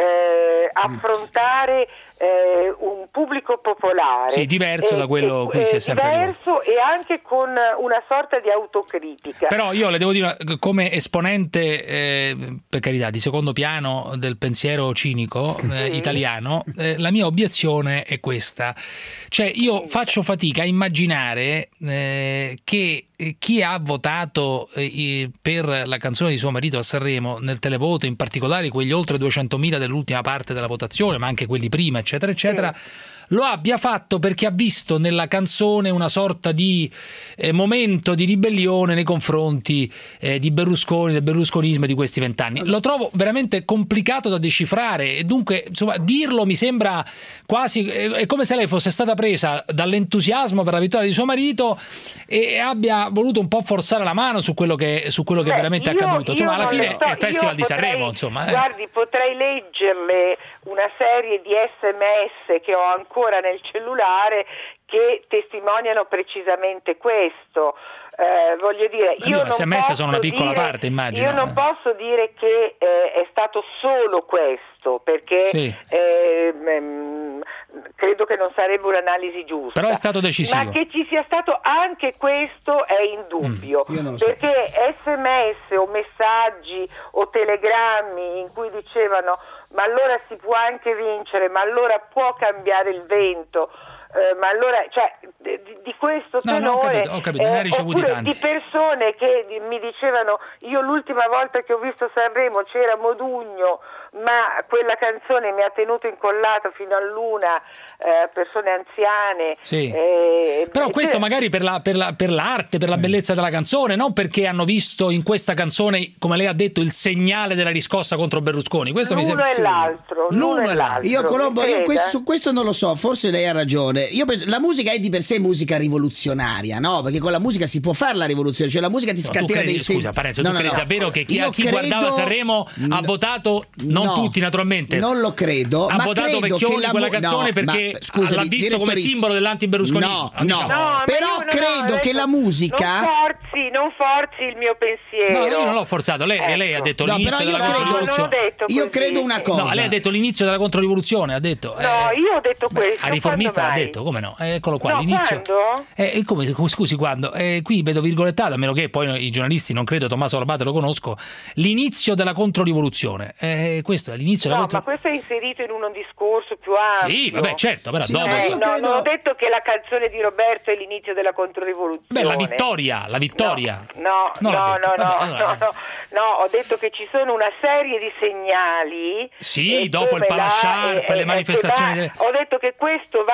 eh, affrontare eh, un pubblico popolare. Sì, diverso e- da quello e- cui si è eh, sempre diverso e anche con una sorta di autocritica. Però io le devo dire, come esponente, eh, per carità, di secondo piano del pensiero cinico eh, italiano, eh, la mia obiezione è questa. Cioè, io faccio fatica a immaginare eh, che eh, chi ha votato eh, per la canzone di suo marito a Sanremo nel televoto, in particolare quegli oltre duecentomila dell'ultima parte della votazione, ma anche quelli prima, eccetera, eccetera, lo abbia fatto perché ha visto nella canzone una sorta di eh, momento di ribellione nei confronti eh, di Berlusconi, del berlusconismo di questi vent'anni. Lo trovo veramente complicato da decifrare e dunque, insomma, dirlo mi sembra quasi è, è come se lei fosse stata presa dall'entusiasmo per la vittoria di suo marito e abbia voluto un po' forzare la mano su quello che, su quello che Beh, veramente è io- accaduto. Insomma, io alla non fine le sto- è il Festival io di potrei- Sanremo, insomma. eh. Guardi, potrei leggerle una serie di sms che ho ancora nel cellulare che testimoniano precisamente questo. Eh, voglio dire, io Io non S M S posso sono una piccola dire- parte, immagino. Io non posso dire che eh, è stato solo questo, perché Sì. eh, mm, credo che non sarebbe un'analisi giusta. Però è stato decisivo. Ma che ci sia stato anche questo è indubbio, Io non lo so. perché sms o messaggi o telegrammi in cui dicevano ma allora si può anche vincere, ma allora può cambiare il vento, eh, ma allora, cioè, di, di questo No, no, ho tenore, capito, ho capito, ne ha ricevuti oppure tanti. di persone che di- mi dicevano io l'ultima volta che ho visto Sanremo c'era Modugno, ma quella canzone mi ha tenuto incollato fino a luna, eh, persone anziane. Sì. eh, Però e questo que- magari per, la, per, la, per l'arte, per la bellezza della canzone, non perché hanno visto in questa canzone, come lei ha detto, il segnale della riscossa contro Berlusconi. Questo mi l'uno sembra... e l'altro, L'uno e l'altro. Io Colombo, io mi questo- creda. su questo non lo so, forse lei ha ragione. Io penso, la musica è di per sé musica rivoluzionaria, no? Perché con la musica si può fare la rivoluzione, cioè la musica ti No, tu scatena credi, dei sen- scusa Parenzo, No, tu no, credi no. davvero che chi, Io chi credo- guardava Sanremo ha votato, non No, tutti naturalmente, non lo credo, ha ma votato credo Vecchioni che la quella mu- canzone no, perché ma, scusami, l'ha visto come direttorissa- simbolo dell'antiberlusconismo. No, Ah, diciamo. no, No, ma però io non ho- credo che la musica non forzi, non forzi il mio pensiero. No, io non l'ho forzato, lei, Ecco. lei ha detto No, l'inizio però io della credo- controrivoluzione. non ho detto io così. credo una cosa. No, lei ha detto l'inizio della controrivoluzione, ha detto. No, eh, io ho detto questo. a riformista l'ha quando mai? detto, come no? Eh, Eccolo qua, No, l'inizio. quando? Eh, come, scusi, quando? Eh, qui vedo virgolettato, a meno che poi i giornalisti, non credo Tommaso Labate lo conosco, l'inizio della controrivoluzione. Eh, questo è l'inizio No, della ma contro... questo è inserito in un discorso più ampio. Sì, vabbè, certo, però Sì, dopo... no, ma Eh, io no, credo- non ho detto che la canzone di Roberto è l'inizio della controrivoluzione. Beh, la vittoria, la vittoria. No, Non no, l'ha no, detto. no, Vabbè, no, allora- no, no, ho detto che ci sono una serie di segnali. Sì, eh, dopo il come la- Palasciar, eh, per le eh, manifestazioni che va- delle- Ho detto che questo va a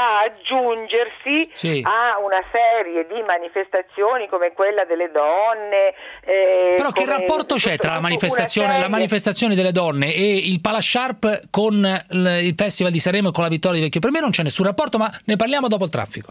aggiungersi Sì. a una serie di manifestazioni come quella delle donne. eh, Però che come rapporto c'è tutto- tra la una manifestazione, serie- la manifestazione delle donne e il Palasciarp con l- il Festival di Sanremo e con la vittoria di Vecchio? Per me non c'è nessun rapporto, ma ne parliamo dopo il traffico.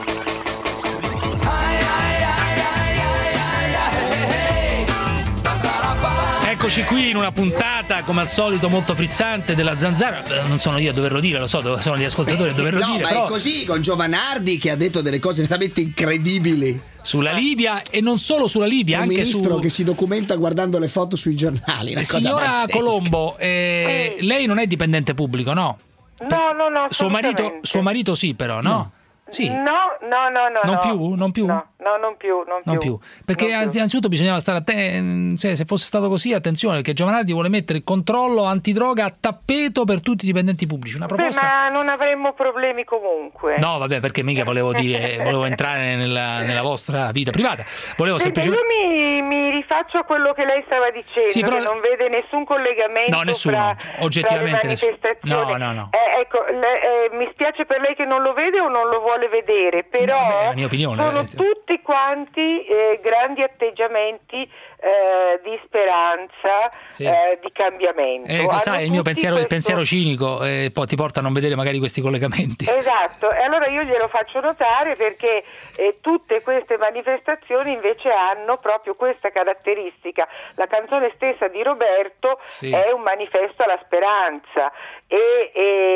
Eccoci qui in una puntata come al solito molto frizzante della Zanzara. Eh, Non sono io a doverlo dire, lo so, dove sono gli ascoltatori a doverlo no, dire. ma Però è così con Giovanardi che ha detto delle cose veramente incredibili. sulla Libia e non solo sulla Libia, Un anche ministro su. che si documenta guardando le foto sui giornali. Una cosa Signora pazzesca. Colombo, eh, lei non è dipendente pubblico, no? No, no, no. Suo marito, assolutamente. suo marito sì, però, no? Sì. No, no, no, no. Non no. più? Non più? No, no, non più, non, Non più, perché Non più. innanzitutto bisognava stare attenti, se, se fosse stato così, attenzione, perché Giovanardi vuole mettere il controllo antidroga a tappeto per tutti i dipendenti pubblici. Una Beh, proposta. ma non avremmo problemi comunque. No, vabbè, perché mica volevo dire, volevo entrare nella, nella vostra vita privata. Volevo Senta, semplicemente. io mi, mi rifaccio a quello che lei stava dicendo, Sì, però- che non vede nessun collegamento No, nessuno, fra, oggettivamente fra le nessuno. manifestazioni. No, no, no. Eh, ecco, le- eh, mi spiace per lei che non lo vede o non lo vuole vedere, però vabbè, è la mia opinione, sono eh. tutti quanti eh, grandi atteggiamenti eh, di speranza, Sì. eh, di cambiamento. Eh, Hanno sai, il mio tutti pensiero, il questo- pensiero cinico eh, poi ti porta a non vedere magari questi collegamenti. Esatto, e allora io glielo faccio notare perché eh, tutte queste manifestazioni invece hanno proprio questa caratteristica. La canzone stessa di Roberto Sì. è un manifesto alla speranza e,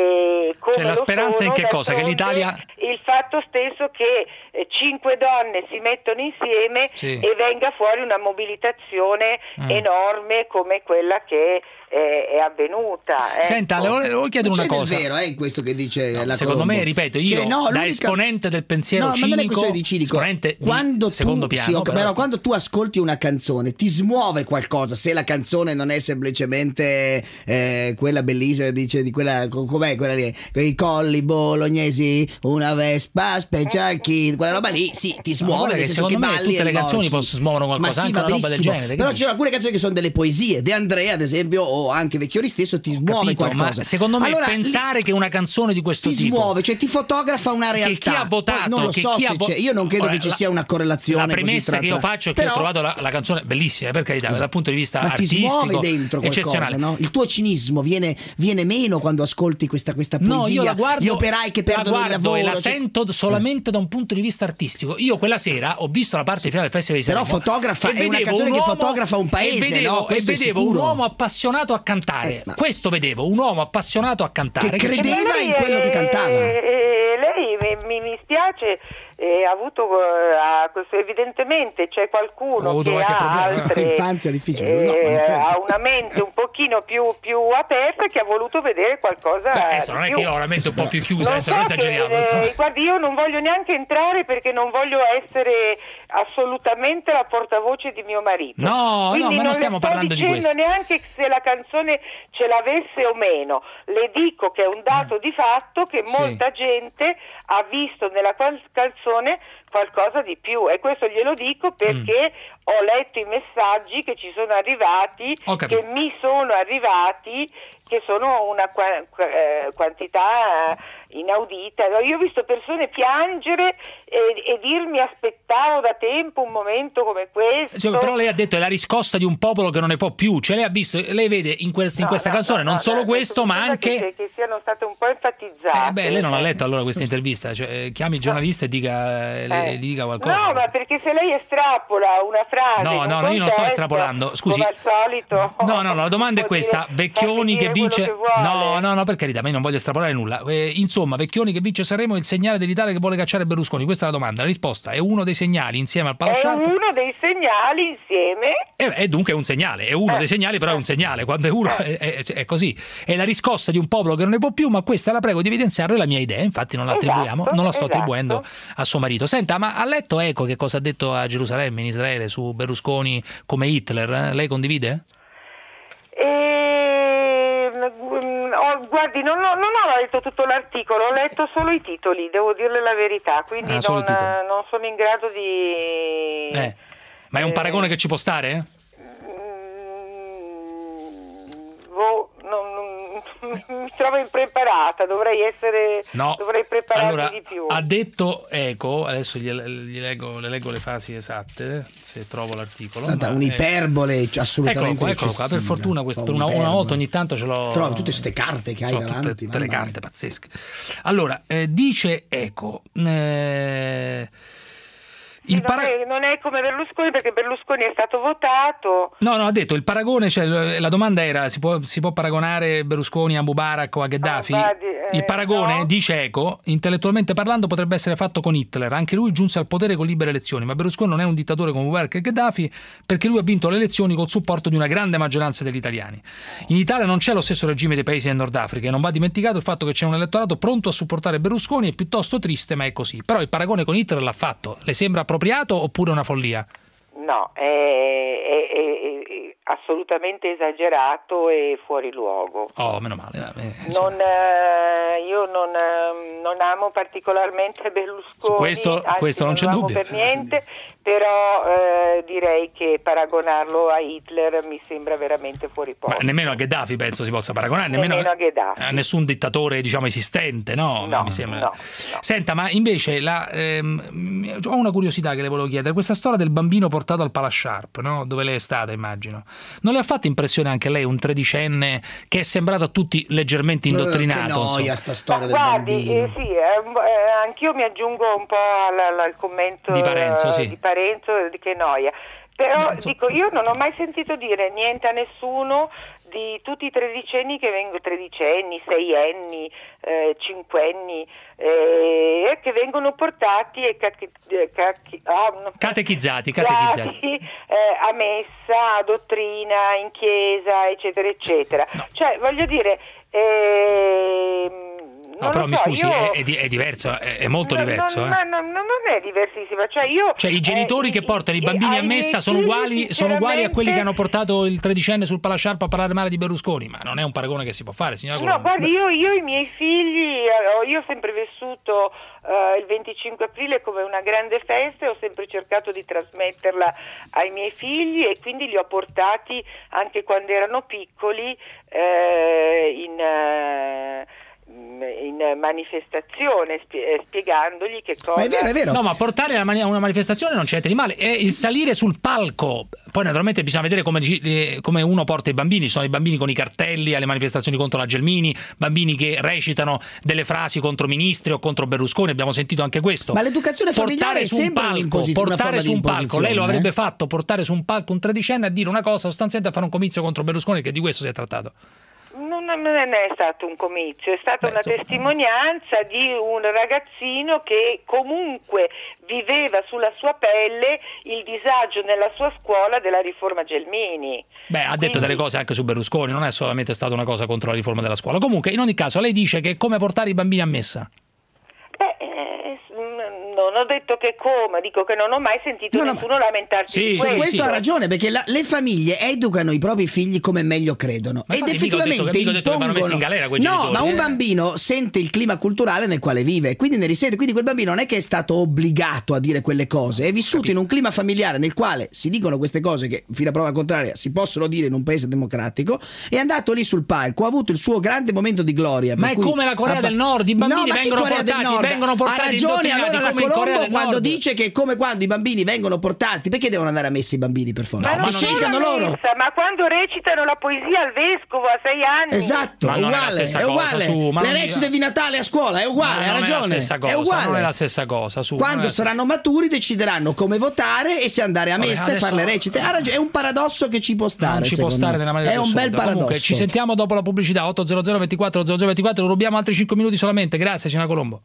e come Cioè, la lo speranza in sono, che cosa? Che d'altronde, l'Italia- il fatto stesso che eh, cinque donne si mettono insieme Sì. e venga fuori una mobilitazione Mm. enorme come quella che eh, è avvenuta. ecco. Senta, le volevo, volevo chiedere C'è una del cosa. vero, eh, in questo che dice la Secondo Colombo. me, ripeto, io Cioè, no, da l'unica- esponente del pensiero No, cinico, ma non è questione di cinico. esponente di Quando secondo tu, piano, sì, ho- però- però quando tu ascolti una canzone ti smuove qualcosa. Se la canzone non è semplicemente eh, quella bellissima, dice di quella, co- com'è quella lì, quei colli bolognesi, una Vespa Special Kid, quella roba lì, sì, ti Ma smuove, guarda nel che senso che secondo me balli tutte e le canzoni morchi. possono smuovere qualcosa, Ma sì, anche va una roba del benissimo. genere, Però quindi- ci sono alcune canzoni che sono delle poesie. De Andrea, ad esempio, o anche Vecchioni stesso, ti smuove Capito, qualcosa. ma secondo me Allora, pensare che una canzone di questo ti tipo smuove, cioè ti fotografa una che realtà. chi ha votato, Poi non lo che so chi se ha vo- c'è. Io non credo Ora, che ci la- sia una correlazione. La premessa così tra- che io tra- faccio è che Però- ho trovato la, la canzone bellissima, per carità, dal punto di vista ma ti artistico smuove dentro qualcosa, eccezionale. no? Il tuo cinismo viene, viene meno quando ascolti questa, questa poesia. No, io la guardo, gli operai che la perdono il guardo lavoro. e la cioè- sento solamente da un punto di vista artistico. Io quella sera ho visto la parte finale del Festival di Però Sanremo. fotografa- e è una vedevo canzone un che uomo- fotografa un paese, e vedevo, no? Questo e è vedevo sicuro. un uomo appassionato a cantare. Questo vedevo, un uomo appassionato a cantare. Che credeva Lei, in quello che eh, cantava. eh, lei mi, mi, mi spiace, eh, ha avuto eh, ha questo- evidentemente c'è qualcuno Ho avuto che qualche ha problema. altre, Infanzia difficile. eh, No, ma non credo. ha una mente un pochino più, più aperta che ha voluto vedere qualcosa Beh, adesso non di è più. che io ho la mente un po' più chiusa, Non adesso so non che, esageriamo. eh, insomma. guardi, io non voglio neanche entrare perché non voglio essere assolutamente la portavoce di mio marito. No, no, Quindi ma non non stiamo le sto parlando di dicendo questo. neanche se la canzone ce l'avesse o meno. Le dico che è un dato di fatto che Mm. Sì. molta gente ha visto nella qual- canzone qualcosa di più, e questo glielo dico perché ho letto i messaggi che ci sono arrivati, Ho capito. che mi sono arrivati, che sono una qua- qua- eh, quantità eh, inaudita. Io ho visto persone piangere e, e dirmi aspettavo da tempo un momento come questo. Cioè, però lei ha detto è la riscossa di un popolo che non ne può più, cioè lei ha visto, lei vede in, quel- in No, questa no, canzone no, non no, solo no, questo ma scusa anche che, che siano state un po' enfatizzate. eh beh, lei non ha letto allora questa intervista, cioè, eh, chiami il giornalista e dica, eh, le- Eh. gli dica qualcosa. No, ma perché se lei estrapola una frase No, in un no, no, io non sto contesto, estrapolando, scusi. come al solito, No, no, la domanda è può questa: dire- Vecchioni farmi che dire vince. quello che vuole. No, no, no, per carità, ma io non voglio estrapolare nulla. Eh, insomma, Vecchioni che vince Sanremo è il segnale dell'Italia che vuole cacciare Berlusconi. Questa è la domanda. La risposta è uno dei segnali insieme al È Palasciarp. uno dei segnali insieme. E, e dunque è un segnale, è uno Eh. dei segnali, però è un segnale. Quando è uno è, è- è così. È la riscossa di un popolo che non ne può più, ma questa la prego di evidenziare la mia idea. Infatti non la Esatto, attribuiamo, non la sto esatto. attribuendo a suo marito. Senta, ma ha letto Eco che cosa ha detto a Gerusalemme in Israele su Berlusconi come Hitler? eh? Lei condivide? E, mm, ho- guardi, non, ho- non ho letto tutto l'articolo, ho letto solo i titoli, devo dirle la verità, quindi Ah, solo non, i titoli. non sono in grado di... Eh. Ma è un paragone che ci può stare? Boh, non- non- mi trovo impreparata, dovrei essere No. dovrei prepararmi Allora, di più. ha detto Eco, adesso gli, gli leggo, le leggo le frasi esatte, se trovo l'articolo. È stata ma, un'iperbole ecco, assolutamente eccolo qua, eccolo qua, per eccessiva. fortuna quest- per una, una Un'iperbole. volta ogni tanto ce l'ho. Trovi tutte queste carte che hai so, davanti. tutte, tutte le mamma carte pazzesche. Allora, eh, dice Eco, eh, il Sì, non, para- è, non è come Berlusconi, perché Berlusconi è stato votato. No, no, ha detto il paragone, cioè, la domanda era si può, si può paragonare Berlusconi a Mubarak o a Gheddafi? Ah, vadi, eh, il paragone, no. dice Eco, intellettualmente parlando potrebbe essere fatto con Hitler, anche lui giunse al potere con libere elezioni, ma Berlusconi non è un dittatore come Mubarak e Gheddafi perché lui ha vinto le elezioni col supporto di una grande maggioranza degli italiani. In Italia non c'è lo stesso regime dei paesi del Nord Africa e non va dimenticato il fatto che c'è un elettorato pronto a supportare Berlusconi, è piuttosto triste ma è così. Però il paragone con Hitler l'ha fatto, le sembra appropriato oppure una follia? No, è, è- è- è assolutamente esagerato e fuori luogo. Oh, meno male. eh, Non, eh, io non, eh, non amo particolarmente Berlusconi, Questo- anzi, questo non c'è lo amo dubbio. per niente, però eh, direi che paragonarlo a Hitler mi sembra veramente fuori posto. Ma nemmeno a Gheddafi penso si possa paragonare, nemmeno, Nemmeno a Gheddafi. a nessun dittatore diciamo esistente, no? No, Mi sembra. no, Senta, ma invece la, ehm, ho una curiosità che le volevo chiedere, questa storia del bambino portato al Palace Sharp, no? Dove lei è stata, immagino, non le ha fatto impressione anche lei un tredicenne che è sembrato a tutti leggermente indottrinato? Che noia insomma? sta storia Ma del guardi, bambino. eh, sì, eh, eh, anch'io mi aggiungo un po' al, al- al commento Di Parenzo, eh, sì. di Parenzo, di che noia. Però dico, io non ho mai sentito dire niente a nessuno di tutti i tredicenni che vengono, tredicenni, seienni, eh, cinquenni, eh, che vengono portati e cacchi- eh, cacchi- ah, no, Catechizzati, catechizzati. catechizzati, eh, a messa, a dottrina, in chiesa, eccetera, eccetera. Cioè, voglio dire, ehm, No, non però lo mi so, scusi, io- è, è di- è diverso, è, è molto No, diverso. no, eh. ma no, no, non è diversissima. Cioè, io, Cioè i genitori eh, che portano i i- bambini ai a messa miei sono figli, uguali, sono uguali a quelli che hanno sinceramente- portato il tredicenne sul Palace Sharp a parlare male di Berlusconi, ma non è un paragone che si può fare, signora No, Colombo. guardi, io, io i miei figli, eh, io ho sempre vissuto eh, il venticinque aprile come una grande festa e ho sempre cercato di trasmetterla ai miei figli e quindi li ho portati anche quando erano piccoli eh, in... eh, in manifestazione spie- spiegandogli che cosa No, ma portare una, mani- una manifestazione non c'è niente di male, è il salire sul palco. Poi naturalmente bisogna vedere come, dici- eh, come uno porta i bambini. Ci sono i bambini con i cartelli alle manifestazioni contro la Gelmini, bambini che recitano delle frasi contro ministri o contro Berlusconi, abbiamo sentito anche questo. Ma l'educazione familiare portare è su un sempre palco, un'imposi- una portare forma su di un palco, imposizione, lei lo avrebbe eh? fatto, portare su un palco un tredicenne a dire una cosa sostanzialmente a fare un comizio contro Berlusconi, che di questo si è trattato. non, non è stato un comizio, è stata una testimonianza di un ragazzino che comunque viveva sulla sua pelle il disagio nella sua scuola della riforma Gelmini. Beh, ha detto Quindi- delle cose anche su Berlusconi, non è solamente stata una cosa contro la riforma della scuola. Comunque, in ogni caso, lei dice che è come portare i bambini a messa. Beh, eh, s- non ho detto che come, dico che non ho mai sentito nessuno lamentarsi di Su questo. questo ha ragione, perché la- le famiglie educano i propri figli come meglio credono. Ma Ed infatti mica ho detto effettivamente che- mica ho detto che vanno messi in impongono. galera quei No, genitori, ma un eh. bambino sente il clima culturale nel quale vive, quindi ne risente. Quindi quel bambino non è che è stato obbligato a dire quelle cose, è vissuto in un clima familiare nel quale si dicono queste cose che, fino a prova contraria, si possono dire in un paese democratico. È andato lì sul palco, ha avuto il suo grande momento di gloria. Ma per è cui come la Corea ha- del Nord, i bambini No, ma chi vengono Corea del portati- Nord? vengono portati Ha ragione indottrinati allora la come in Corea Colombo del quando Nord. dice che è come quando i bambini vengono portati, perché devono andare a messa i bambini per forza? Ma Perché non scelgono solo loro. messa, ma quando recitano la poesia al vescovo a sei anni. Esatto, Ma è non è la uguale, stessa è cosa, uguale. su, ma Le non- recite di Natale a scuola è uguale, Ma ha non è la ragione. stessa È cosa, uguale. non è la stessa cosa. Su, Quando non è- saranno maturi decideranno come votare e se andare a Vabbè, messa e adesso- fare le recite. Ha ragione, è un paradosso che ci può stare. non ci può secondo stare me. nella maniera È più un bel assoluta. paradosso. Comunque, ci sentiamo dopo la pubblicità. ottocento ventiquattro zero zero ventiquattro, rubiamo altri cinque minuti solamente. Grazie, signora Colombo.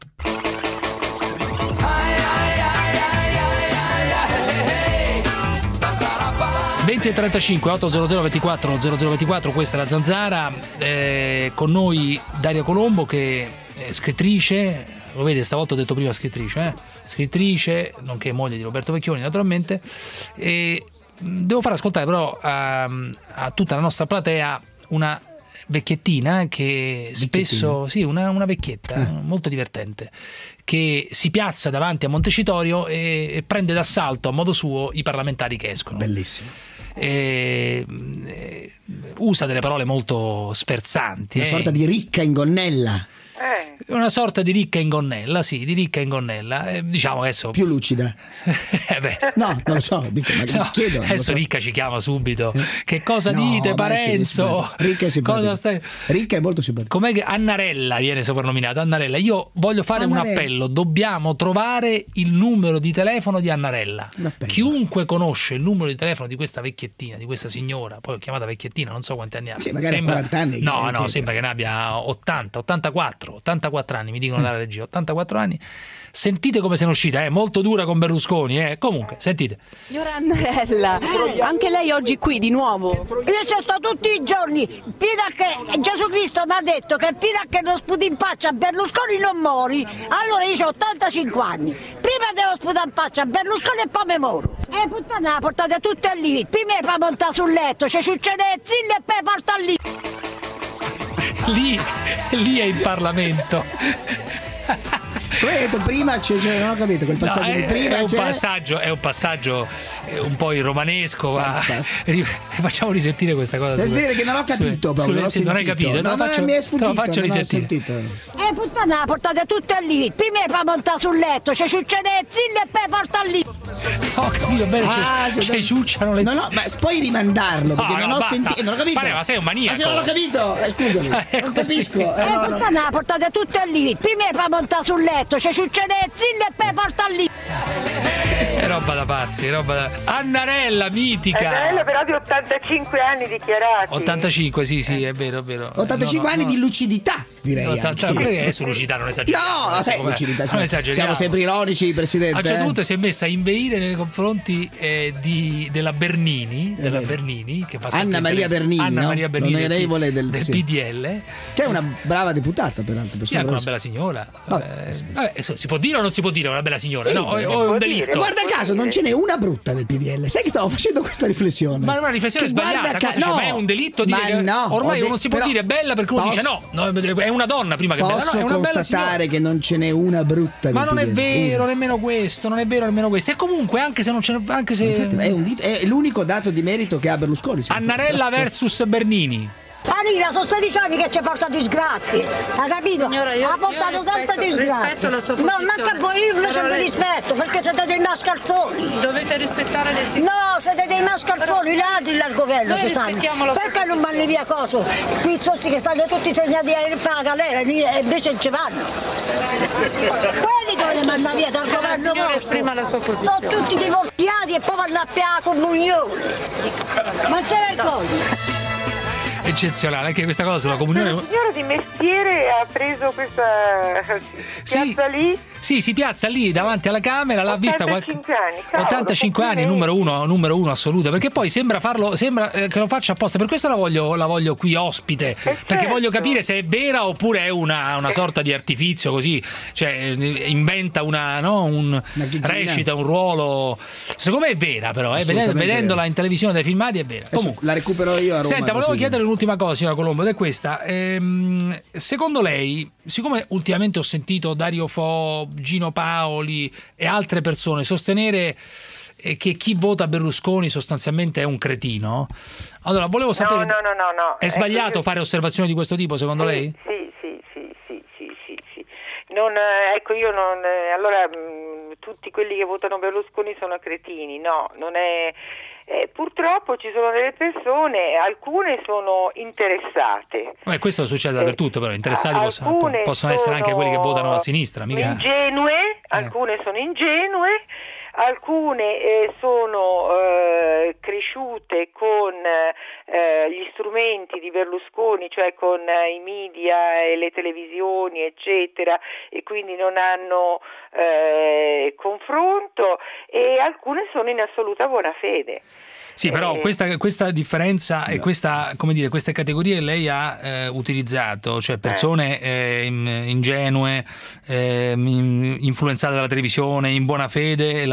venti e trentacinque, ottocento ventiquattro zero zero ventiquattro, questa è la Zanzara. Eh, con noi Daria Colombo, che è scrittrice, lo vede, stavolta ho detto prima scrittrice, eh? scrittrice, nonché moglie di Roberto Vecchioni naturalmente. E mh, devo far ascoltare però a, a tutta la nostra platea una vecchiettina che spesso, sì, una, una vecchietta Eh. molto divertente, che si piazza davanti a Montecitorio e, e prende d'assalto a modo suo i parlamentari che escono. Bellissimo. eh, eh, usa delle parole molto sferzanti. Una eh. sorta di ricca in gonnella. Una sorta di ricca in gonnella, sì, di ricca in gonnella. Eh, diciamo che adesso. Più lucida. eh beh. No, non lo so, dico, ma no, chiedo. Adesso so. Ricca ci chiama subito. Che cosa No, dite, Parenzo? Sì, ricca è simpatica. Cosa stai... Ricca è molto simpatica. Com'è che Annarella viene soprannominata? Annarella. Io voglio fare Annarella. un appello. Dobbiamo trovare il numero di telefono di Annarella. Chiunque conosce il numero di telefono di questa vecchiettina, di questa signora, poi ho chiamata vecchiettina, non so quanti anni ha. Sì, magari sembra... quaranta anni. No, no, sembra che ne abbia ottanta, ottantaquattro, ottantaquattro anni, mi dicono dalla regia, ottantaquattro anni. Sentite come se ne è uscita, è eh? molto dura con Berlusconi, eh? Comunque, sentite. Signora Annarella, anche lei oggi qui di nuovo? Io ci sto tutti i giorni, fino a che Gesù Cristo mi ha detto che fino a che non sputi in faccia a Berlusconi non mori, allora io ho ottantacinque anni, prima devo sputare in faccia a Berlusconi e poi mi moro. E puttana, portate tutte lì, prima poi montare sul letto, ci succede il zillo e poi porta lì. Lì, lì è il Parlamento. Come hai detto prima, c'è, c'è, non ho capito quel passaggio no, di è, prima. È un, c'è... passaggio, è un passaggio un po' il romanesco. Ma... Facciamo risentire questa cosa. Devo dire che non ho capito, su, proprio, non, ho non hai capito? No, no, faccio, mi è sfuggito. faccio non risentire. Ho sentito. Eh puttana, portate tutte lì, prima poi montare sul letto, ci succede il zillo e poi porta lì. Ho capito bene, ah, ci cioè, ciucciano le No, no, ma puoi rimandarlo perché no, non no, ho basta. sentito. Non ho capito. Pare, ma sei un maniaco. Ma se non ho capito, eh, scusami. Eh, non capisco. Eh, eh, no, puttana, no. portate tutte lì, prima poi montare sul letto, ci succede il zillo e poi porta lì. È roba da pazzi, è roba da... Annarella, mitica. Annarella però di ottantacinque anni dichiarati. ottantacinque, sì, sì, è vero, è vero. ottantacinque no, no, anni no. di lucidità, direi. No, anche. cioè, perché su lucidità non esageriamo? No, vabbè, come, lucidità, non esageriamo. Siamo sempre ironici, Presidente. A un certo eh? punto si è messa a inveire nei confronti eh, di, della Bernini, della Bernini che fa Anna Maria Bernini, Anna no? Maria Bernini l'onorevole del, del sì. P D L, che è una brava deputata, peraltro. Sì, è anche una bella signora. Vabbè. Eh, vabbè, si può dire o non si può dire una bella signora? Sì, no, o, o è un delitto. E guarda caso, non ce n'è una brutta del P D L. Sai che stavo facendo questa riflessione? Ma è una riflessione che sbagliata. Ca- Cosa no, cioè, ma è un delitto dire ma che no, ormai de- non si può però dire bella perché uno posso, dice no, no, è una donna prima che bella. No, posso è una bella constatare che non ce n'è una brutta del ma non P D L. è vero una. nemmeno questo, non è vero nemmeno questo. E comunque anche se non ce ne, anche se Infatti, è, un dito, è l'unico dato di merito che ha Berlusconi. Annarella versus Bernini. Anina, sono sedici anni che ci porta disgratti, ha capito? Signora, io, ha portato io sempre rispetto, disgratti. rispetto la sua No, posizione. manca voi, io invece Però vi lei... rispetto, perché siete dei mascalzoni. Dovete rispettare le istituzioni. No, siete dei mascalzoni, ladri al governo ci stanno. Perché non vanno via coso? Qui zozzi che stanno tutti segnati a galera e invece non ci vanno. Quelli dovete mandare via dal governo vostro. Esprima la sua posizione. Sono tutti divorziati e poi vanno a piare la comunione. Ma c'è vergogna. Eccezionale anche questa cosa sulla comunione. Il signore di mestiere ha preso questa piazza sì, lì. Sì, si piazza lì davanti alla Camera, l'ha vista qualche anni, cavolo, ottantacinque anni, numero uno, numero uno assoluto, perché poi sembra farlo, sembra che lo faccia apposta, per questo la voglio, la voglio qui ospite, eh perché certo. voglio capire se è vera oppure è una, una sorta di artifizio così, cioè inventa una, no, un recita un ruolo. Secondo me è vera però, eh, vedendola vera. In televisione dai filmati è vera. Comunque, la recupero io a Roma. Senta, volevo chiedere un'ultima cosa, signora Colombo, ed è questa. Ehm, secondo lei, siccome ultimamente ho sentito Dario Fo, Gino Paoli e altre persone sostenere che chi vota Berlusconi sostanzialmente è un cretino, allora volevo sapere, no, no, no, no. è sbagliato ecco, fare osservazioni di questo tipo secondo sì, lei? Sì, sì, sì, sì, sì, sì, sì. Non, ecco, io non, allora mh, tutti quelli che votano Berlusconi sono cretini, no, non è... Eh, purtroppo ci sono delle persone, alcune sono interessate. Beh, questo succede dappertutto, però interessati possono, possono essere anche quelli che votano a sinistra, mica. Ingenue, eh. alcune sono ingenue, alcune eh, sono eh, cresciute con eh, gli strumenti di Berlusconi, cioè con eh, i media e le televisioni eccetera, e quindi non hanno eh, confronto, e alcune sono in assoluta buona fede. Sì, però eh, questa, questa differenza e questa, come dire, queste categorie lei ha eh, utilizzato, cioè persone eh, ingenue, eh, influenzate dalla televisione, in buona fede, la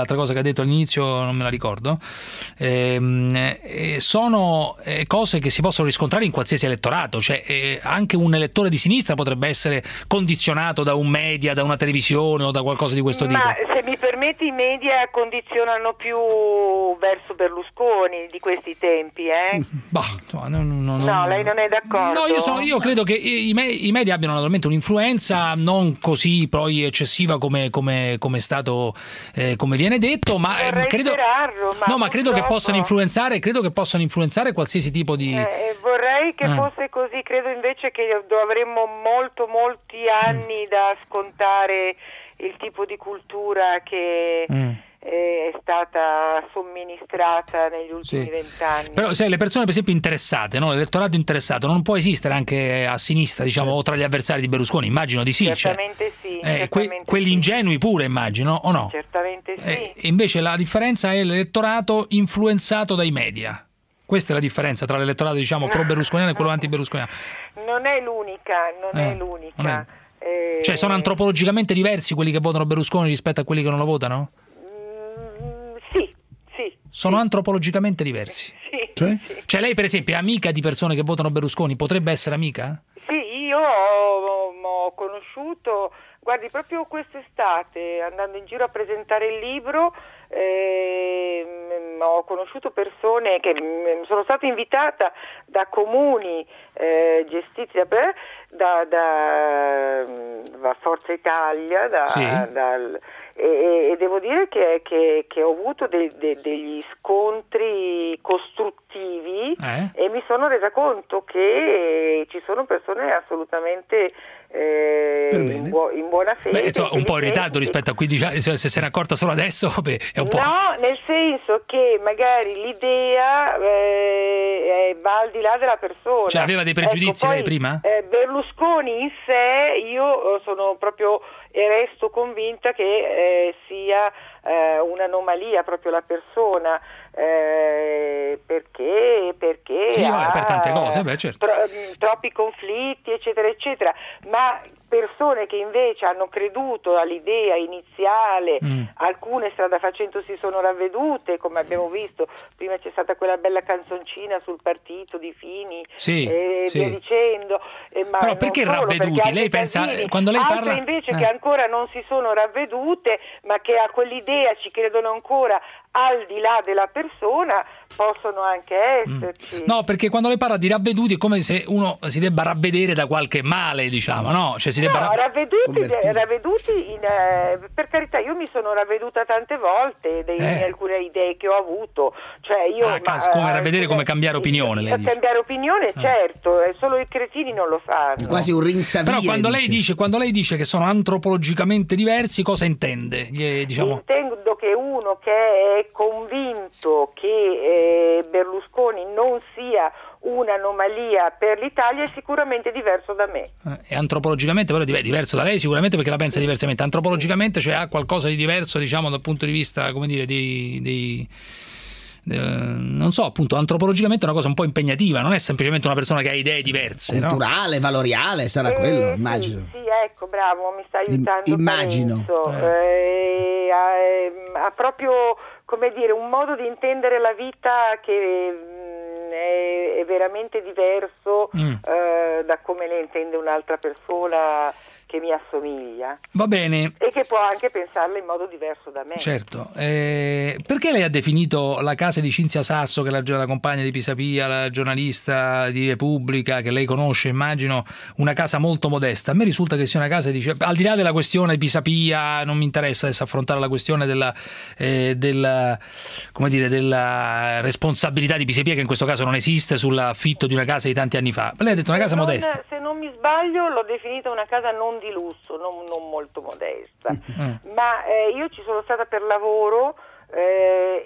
l'altra cosa che ha detto all'inizio non me la ricordo. Ehm, eh, sono eh, cose che si possono riscontrare in qualsiasi elettorato, cioè eh, anche un elettore di sinistra potrebbe essere condizionato da un media, da una televisione o da qualcosa di questo Ma tipo. se mi permetti, i media condizionano più verso Berlusconi di questi tempi, eh? Bah, no, no, no, No, lei non è d'accordo? No, io, sono, io credo che i, me- i media abbiano naturalmente un'influenza non così poi eccessiva come, come, come è stato, eh, come viene detto, ma eh, credo, sperarlo, ma no, ma credo che purtroppo- possano influenzare, credo che possano influenzare qualsiasi tipo di. Eh, vorrei che Eh. fosse così, credo invece che avremmo molto molti anni da scontare il tipo di cultura che Mm. è stata somministrata negli ultimi Sì. vent'anni. Però se le persone per esempio interessate, no? L'elettorato interessato non può esistere anche a sinistra, diciamo, o tra gli avversari di Berlusconi, immagino di sì. cioè, Certamente sì, eh, que- certamente quelli sì. ingenui pure, immagino, o no? Certamente sì. Eh, e invece la differenza è l'elettorato influenzato dai media. Questa è la differenza tra l'elettorato, diciamo, pro-berlusconiano e quello anti-berlusconiano. Non è l'unica, non Eh, è l'unica. non è- Eh, Cioè sono antropologicamente diversi quelli che votano Berlusconi rispetto a quelli che non lo votano? Sì, sì. Sono antropologicamente diversi. Sì, Cioè? Cioè lei per esempio è amica di persone che votano Berlusconi? Potrebbe essere amica? Sì, io ho, ho conosciuto, guardi, proprio quest'estate, andando in giro a presentare il libro, ehm, ho conosciuto persone che mm, sono stata invitata da comuni eh, gestiti da, da, da, da Forza Italia, da, Sì. dal- e, e devo dire che, che, che ho avuto de- de- degli scontri costruttivi Eh? e mi sono resa conto che ci sono persone assolutamente eh, in, buo- in buona fede. Beh, insomma, un po' in intelligenti. ritardo rispetto a quindici anni, se se ne è accorta solo adesso, beh, è un po'. No, nel senso che magari l'idea eh, va al di là della persona. Cioè aveva dei pregiudizi Ecco, lei poi, prima? eh, Berlusconi in sé, io eh, sono proprio e resto convinta che eh, sia eh, un'anomalia proprio la persona, eh, perché, perché Sì, ha vabbè, per tante cose, beh, certo. tro- mh, troppi conflitti, eccetera, eccetera, ma persone che invece hanno creduto all'idea iniziale, Mm. alcune strada facendo si sono ravvedute, come abbiamo visto, prima c'è stata quella bella canzoncina sul partito di Fini Sì, e sì. via dicendo. eh, ma Però non perché solo, ravveduti? perché anche Lei pensa- Salvini, quando lei altre parla- invece eh. che ancora non si sono ravvedute, ma che a quell'idea ci credono ancora al di là della persona, possono anche esserci. No, perché quando lei parla di ravveduti è come se uno si debba ravvedere da qualche male, diciamo, no? Cioè si debba No, ra- ravveduti, ravveduti in, eh, per carità, io mi sono ravveduta tante volte dei- Eh. in alcune idee che ho avuto, cioè io Ah, ma, come eh, ravvedere, come scusa, cambiare opinione, lei eh, dice. cambiare opinione, Ah. certo, eh, solo i cretini non lo fanno. Quasi un rinsavire. Però quando lei dice. dice quando lei dice che sono antropologicamente diversi, cosa intende? Gli- diciamo Intendo che uno che è convinto che eh, Berlusconi non sia un'anomalia per l'Italia è sicuramente diverso da me. eh, è antropologicamente però è diverso da lei sicuramente perché la pensa diversamente. Antropologicamente cioè ha qualcosa di diverso, diciamo, dal punto di vista, come dire, dei, dei eh, non so, appunto, antropologicamente è una cosa un po' impegnativa, non è semplicemente una persona che ha idee diverse, no? Culturale, valoriale, sarà Eh, quello, sì, immagino. Sì, ecco, bravo, mi sta aiutando. immagino. Parenzo. Eh, ha, ha proprio, come dire, un modo di intendere la vita che mh, è, è veramente diverso Mm. eh, da come le intende un'altra persona che mi assomiglia Va bene. e che può anche pensarla in modo diverso da me. Certo, eh, perché lei ha definito la casa di Cinzia Sasso, che è la, la compagna di Pisapia, la giornalista di Repubblica, che lei conosce, immagino, una casa molto modesta? A me risulta che sia una casa, dice, al di là della questione di Pisapia, non mi interessa adesso affrontare la questione della, eh, della, come dire, della responsabilità di Pisapia, che in questo caso non esiste, sull'affitto di una casa di tanti anni fa. Lei ha detto una casa non, modesta. Se non mi sbaglio l'ho definita una casa non di lusso, non, non molto modesta, Mm. ma eh, io ci sono stata per lavoro eh,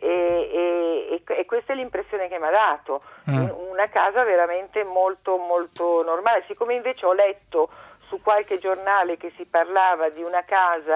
e, e, e questa è l'impressione che mi ha dato, Mm. una casa veramente molto molto normale. Siccome invece ho letto su qualche giornale che si parlava di una casa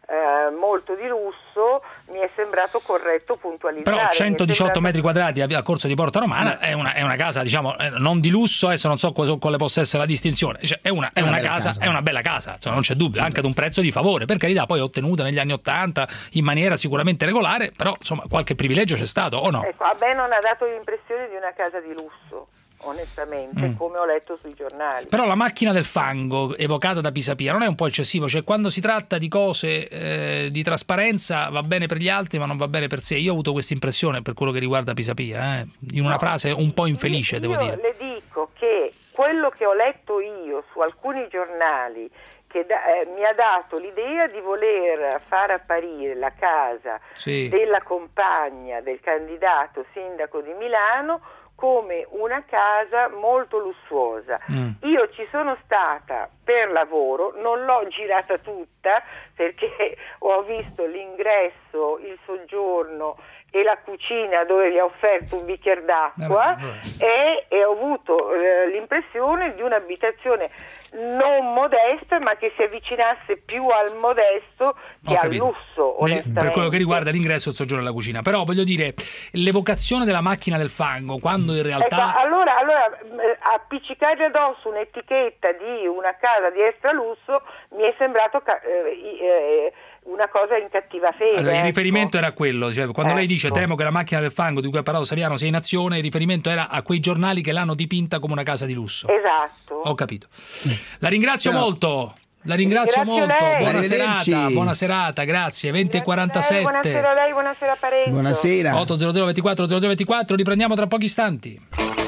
eh, molto di lusso, mi è sembrato corretto puntualizzare. Però centodiciotto sembrato... metri quadrati a Corso di Porta Romana è una, è una casa, diciamo, non di lusso, adesso non so quale possa essere la distinzione, cioè, è, una, è, è una, una casa, casa, è una bella casa, insomma, non c'è dubbio, anche ad un prezzo di favore, per carità, poi ottenuta negli anni ottanta in maniera sicuramente regolare, però insomma qualche privilegio c'è stato, o no? Ecco, a me non ha dato l'impressione di una casa di lusso, onestamente, Mm. come ho letto sui giornali. Però la macchina del fango evocata da Pisapia non è un po' eccessivo? Cioè, quando si tratta di cose eh, di trasparenza va bene per gli altri ma non va bene per sé. Io ho avuto questa impressione per quello che riguarda Pisapia, eh? In una frase un po' infelice, io devo dire. Le dico che quello che ho letto io su alcuni giornali che da, eh, mi ha dato l'idea di voler far apparire la casa Sì. della compagna del candidato sindaco di Milano come una casa molto lussuosa. Mm. Io ci sono stata per lavoro, non l'ho girata tutta perché ho visto l'ingresso, il soggiorno e la cucina dove vi ha offerto un bicchiere d'acqua e, e ho avuto eh, l'impressione di un'abitazione non modesta ma che si avvicinasse più al modesto che Ho al capito. lusso, onestamente. Per quello che riguarda l'ingresso e il soggiorno e la cucina, però voglio dire, l'evocazione della macchina del fango, quando in realtà Ecco, allora, allora eh, appiccicare addosso un'etichetta di una casa di extra lusso mi è sembrato ca- eh, eh, una cosa in cattiva fede. allora, il ecco. riferimento era quello, cioè, quando lei dice Ecco. temo che la macchina del fango di cui ha parlato Saviano sia in azione, il riferimento era a quei giornali che l'hanno dipinta come una casa di lusso. Esatto. Ho capito. La ringrazio Però- molto. La ringrazio Ringrazio molto. lei. Buona Arrivederci. serata, buona serata, grazie. venti e Eh, quarantasette. buonasera a lei, buonasera Parenzo. Buonasera. otto zero zero ventiquattro zero zero ventiquattro, riprendiamo tra pochi istanti.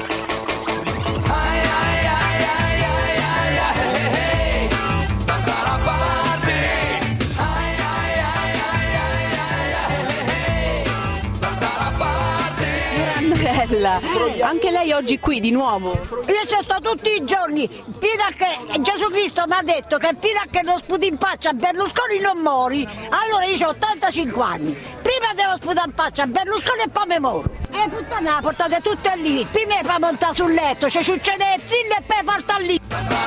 Andrella, anche lei oggi qui di nuovo? Io ci sto tutti i giorni, fino a che Gesù Cristo mi ha detto che fino a che non sputi in faccia a Berlusconi non mori. Allora io ho ottantacinque anni, prima devo sputare in faccia a Berlusconi e poi mi moro. E puttana, la portate tutte lì, prima fa montare sul letto, ci succede il zillo e poi porta lì.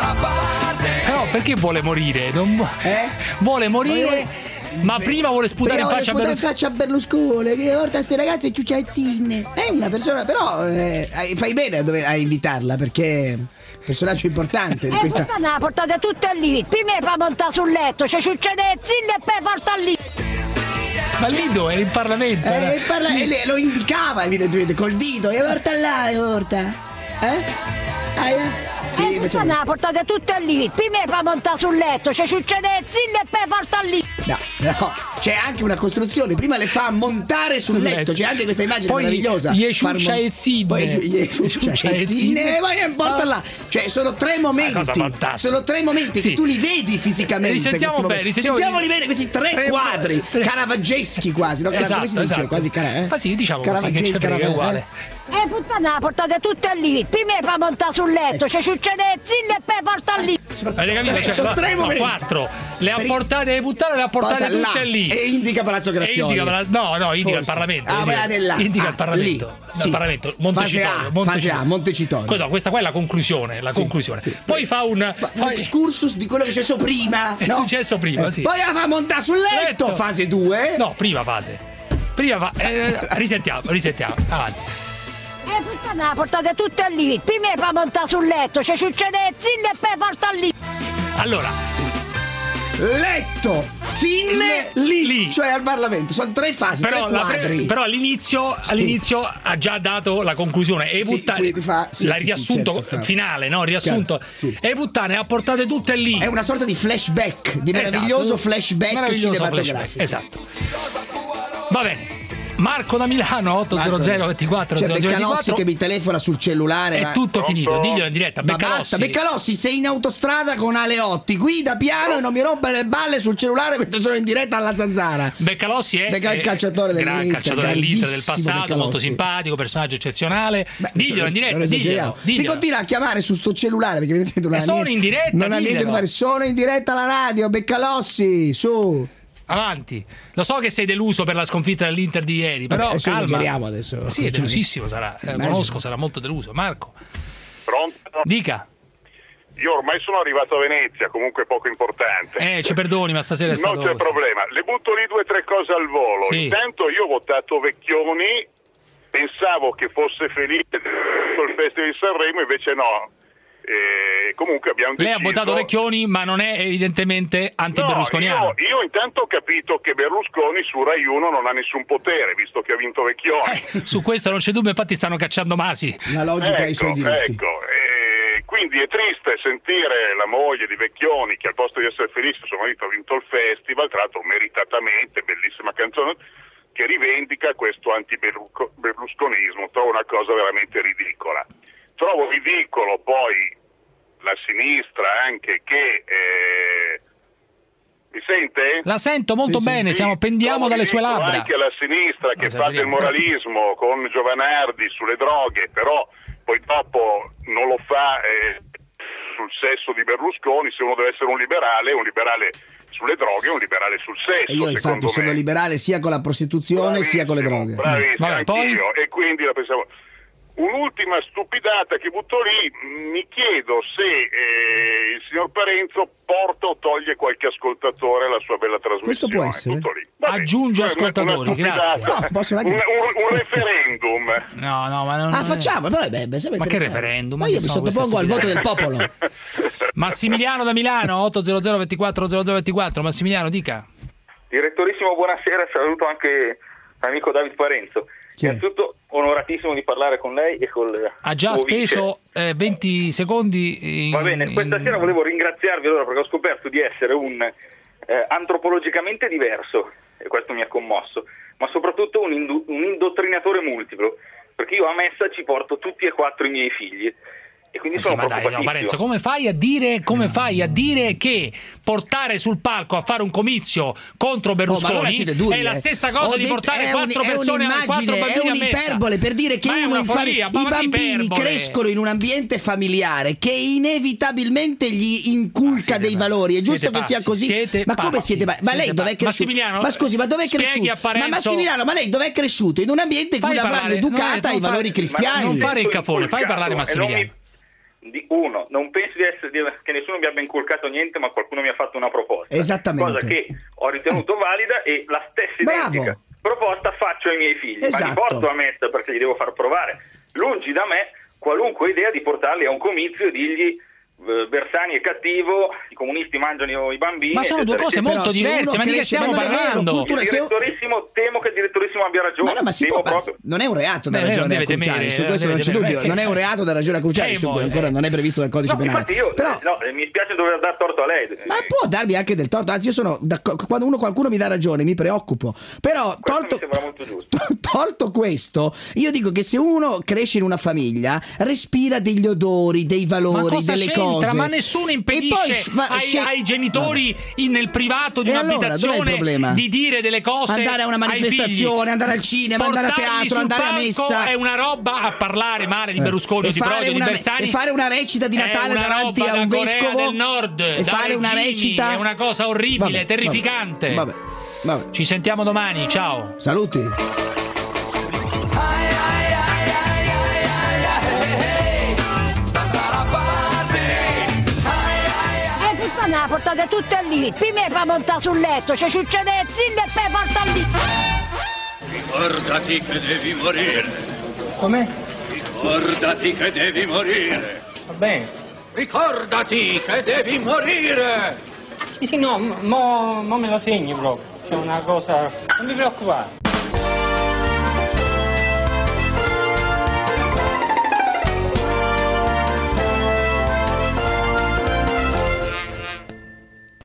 Però perché vuole morire? Non vu- Vuole morire, ma prima vuole sputare in faccia a sputare in Berlusconi. faccia a Berlusconi, che porta queste ragazze e ciucciazzine. È una persona, però eh, fai bene a, dover, a invitarla perché è un personaggio importante di E questa. puttana, la portate tutte lì, prima fa montare sul letto, ci succede il zillo e poi porta lì. Ma lì dove? È in Parlamento. Eh, eh. parla- e le- lo indicava evidentemente col dito, e porta là, e porta. Eh? Ah, eh? Sì, e facciamo- puttana, la portate tutte lì, prima fa montare sul letto, ci succede il zillo e poi porta lì. No, no, c'è anche una costruzione, prima le fa montare sul, Sul letto. letto. c'è anche questa immagine Poi meravigliosa. gli Far ciuccia mon- e zinne. Poi giu- gli Ciuccia ciuccia e e zinne. zinne, e poi eh, porta là. Cioè sono tre momenti. fantastica. Sono tre momenti Sì. che tu li vedi fisicamente. Risentiamo questi bene, momenti. risentiamo- Sentiamoli bene questi tre, Tre- quadri tre- caravaggeschi quasi, no? Cara- Esatto, come si dice? esatto. Quasi cara, eh? Ma sì, diciamo così, Caravaggeschi, che c'è frega, è Caravaggeschi, uguale. eh? E puttana, la portate tutte lì, prima fa montare sul letto, ci succede il zillo e poi porta lì. Avete capito? Tre- Cioè, sono no, tre no, momenti. quattro. Le ha Per i- portate le puttane, le ha portate Porta là, tutte lì. e indica Palazzo E Grazioli. indica Pala- no, no, indica il Forse. Parlamento. Ah, indica, guardate là. indica Ah, il Parlamento. lì. No, Sì. il Parlamento, Fase Montecitorio. A, Montecitorio. fase A, Montecitorio. Que- no, questa qua è la conclusione, la Sì, conclusione. sì. Poi fa un Un fa- excursus di quello che è successo prima. È no? successo prima, Eh, sì. Poi la fa montare sul letto, Letto. fase due. No, prima fase. Prima fa- eh, risentiamo, risentiamo. Avanti. E puttana, la portate tutte lì, prima fa montare sul letto, ci succede il zillo e poi porta lì. Allora, Letto, zinne, lì, Lì. cioè al Parlamento. Sono tre fasi, però, tre la pre- quadri. però all'inizio, Sì. all'inizio ha già dato la conclusione. E Sì, Puttane, quindi fa- sì, la sì, sì, riassunto certo, fa- finale, no? Riassunto. Chiaro, sì. E Puttane ha portate tutte lì. È una sorta di flashback, di Esatto. meraviglioso flashback Meraviglioso cinematografico. flashback, esatto. Va bene. Marco da Milano, otto zero zero ventiquattro C'è zero zero Beccalossi ventiquattro. che mi telefona sul cellulare. È ma- tutto finito, diglielo in diretta. Ma Beccalossi. basta, Beccalossi, sei in autostrada con Aleotti, guida piano e non mi rompe le balle sul cellulare mentre sono in diretta alla Zanzara. Beccalossi è, Becca- il è calciatore gran dell'Inter, calciatore dell'Inter del grandissimo passato, Beccalossi. molto simpatico, personaggio eccezionale. Beh, diglielo in diretta, non diglielo, esageriamo. Mi diglielo. continua a chiamare su sto cellulare perché evidentemente non E ha sono niente, in diretta, non ha niente diglielo. da fare. Sono in diretta alla radio, Beccalossi, su. Avanti. Lo so che sei deluso per la sconfitta dell'Inter di ieri, però adesso calma. esageriamo adesso. Sì, è delusissimo sarà. Eh, Immagino. conosco, sarà molto deluso. Marco. Pronto? Dica. Io ormai sono arrivato a Venezia, comunque poco importante. Eh, ci perdoni, ma stasera è stato... Non c'è problema. Le butto lì due o tre cose al volo. Sì. Intanto io ho votato Vecchioni, pensavo che fosse felice col Festival di Sanremo, invece no. E comunque abbiamo deciso... Lei ha votato Vecchioni, ma non è evidentemente anti-berlusconiano. No, io, io intanto ho capito che Berlusconi su Rai uno non ha nessun potere, visto che ha vinto Vecchioni. Eh, su questo non c'è dubbio, infatti stanno cacciando Masi. La logica ecco, ha i suoi diritti. Ecco, e quindi è triste sentire la moglie di Vecchioni, che al posto di essere felice suo marito ha vinto il festival, tra l'altro meritatamente, bellissima canzone, che rivendica questo anti-berlusconismo. Trovo una cosa veramente ridicola. Trovo ridicolo poi la sinistra anche che... Eh... Mi sente? La sento molto sì, bene, sì. Siamo, pendiamo dalle sue labbra. Anche la sinistra che fa del moralismo con Giovanardi sulle droghe, però poi dopo non lo fa eh, sul sesso di Berlusconi. Se uno deve essere un liberale, un liberale sulle droghe, un liberale sul sesso. E io infatti me. sono liberale sia con la prostituzione bravissimo, sia con le droghe. Bravissimo, Vabbè, anch'io. poi... E quindi la pensavo... Un'ultima stupidata che butto lì, mi chiedo se eh, il signor Parenzo porta o toglie qualche ascoltatore alla sua bella trasmissione. Questo può essere. Vabbè, aggiunge ascoltatori, grazie. No, possono anche... un, un, un referendum. No, no, ma non Ah, facciamo, però, beh, beh, ma che referendum? Ma io mi sottopongo al voto del popolo. Massimiliano da Milano, otto zero zero ventiquattro zero zero ventiquattro. Massimiliano, dica. Direttorissimo, buonasera, saluto anche l'amico David Parenzo. Chi è? Innanzitutto onoratissimo di parlare con lei e col ha già speso eh, venti secondi in, va bene, questa in... sera volevo ringraziarvi allora perché ho scoperto di essere un eh, antropologicamente diverso, e questo mi ha commosso, ma soprattutto un, indu- un indottrinatore multiplo, perché io a messa ci porto tutti e quattro i miei figli. E quindi eh sono sì, ma dai, no, Parenzo, come fai a dire come fai a dire che portare sul palco a fare un comizio contro Berlusconi oh, duri, è la stessa cosa eh. di portare quattro un, persone a quattro bambini è un'iperbole per dire che uno in follia, fam- i bambini crescono in un ambiente familiare che inevitabilmente gli inculca dei pazzi, valori. È giusto che pazzi, sia così. Ma come pazzi, siete Ma lei dov'è cresciuto? Ma scusi, ma dov'è cresciuto? Ma Massimiliano, ma lei dov'è cresciuto? In un ambiente in cui l'avranno educata ai valori cristiani. Non fare il cafone, fai parlare Massimiliano. Di uno, non penso di essere, di, che nessuno mi abbia inculcato niente, ma qualcuno mi ha fatto una proposta. Esattamente. Cosa che ho ritenuto valida e la stessa identica Bravo. proposta faccio ai miei figli. Esatto. Ma li porto a messa perché gli devo far provare. Lungi da me qualunque idea di portarli a un comizio e dirgli Bersani è cattivo, i comunisti mangiano i bambini. Ma sono due cose molto diverse, ma di che stiamo parlando? Il direttorissimo, temo che il direttorissimo abbia ragione. Ma no, ma si può, proprio... non è un reato da ragione a Cruciani, su questo non c'è dubbio, non è un reato da ragione a Cruciani, su cui ancora non è previsto dal codice no, penale. Infatti io, però... no, mi spiace dover dar torto a lei. Ma può darmi anche del torto, anzi io sono quando uno qualcuno mi dà ragione mi preoccupo. Però tolto, mi sembra molto giusto. tolto questo, io dico che se uno cresce in una famiglia respira degli odori, dei valori, delle cose. Ma nessuno impedisce fa, ai, sc- ai genitori in, nel privato di e un'abitazione allora, di dire delle cose, andare a una manifestazione, andare al cinema, andare a teatro, andare a messa. È una roba a parlare male di Berlusconi, e di Prodi, una, di Bersani. E fare una recita di Natale davanti a un vescovo del Nord, e fare una recita è una cosa orribile, vabbè, terrificante. Vabbè, vabbè. Ci sentiamo domani, ciao. Saluti. La portate tutte lì, prima fa montare sul letto, c'è succede zilli e poi porta lì. Ricordati che devi morire. Com'è? Ricordati che devi morire. Va bene. Ricordati che devi morire. Sì, sì, no, mo, mo me lo segni proprio. C'è una cosa. Non mi preoccupare.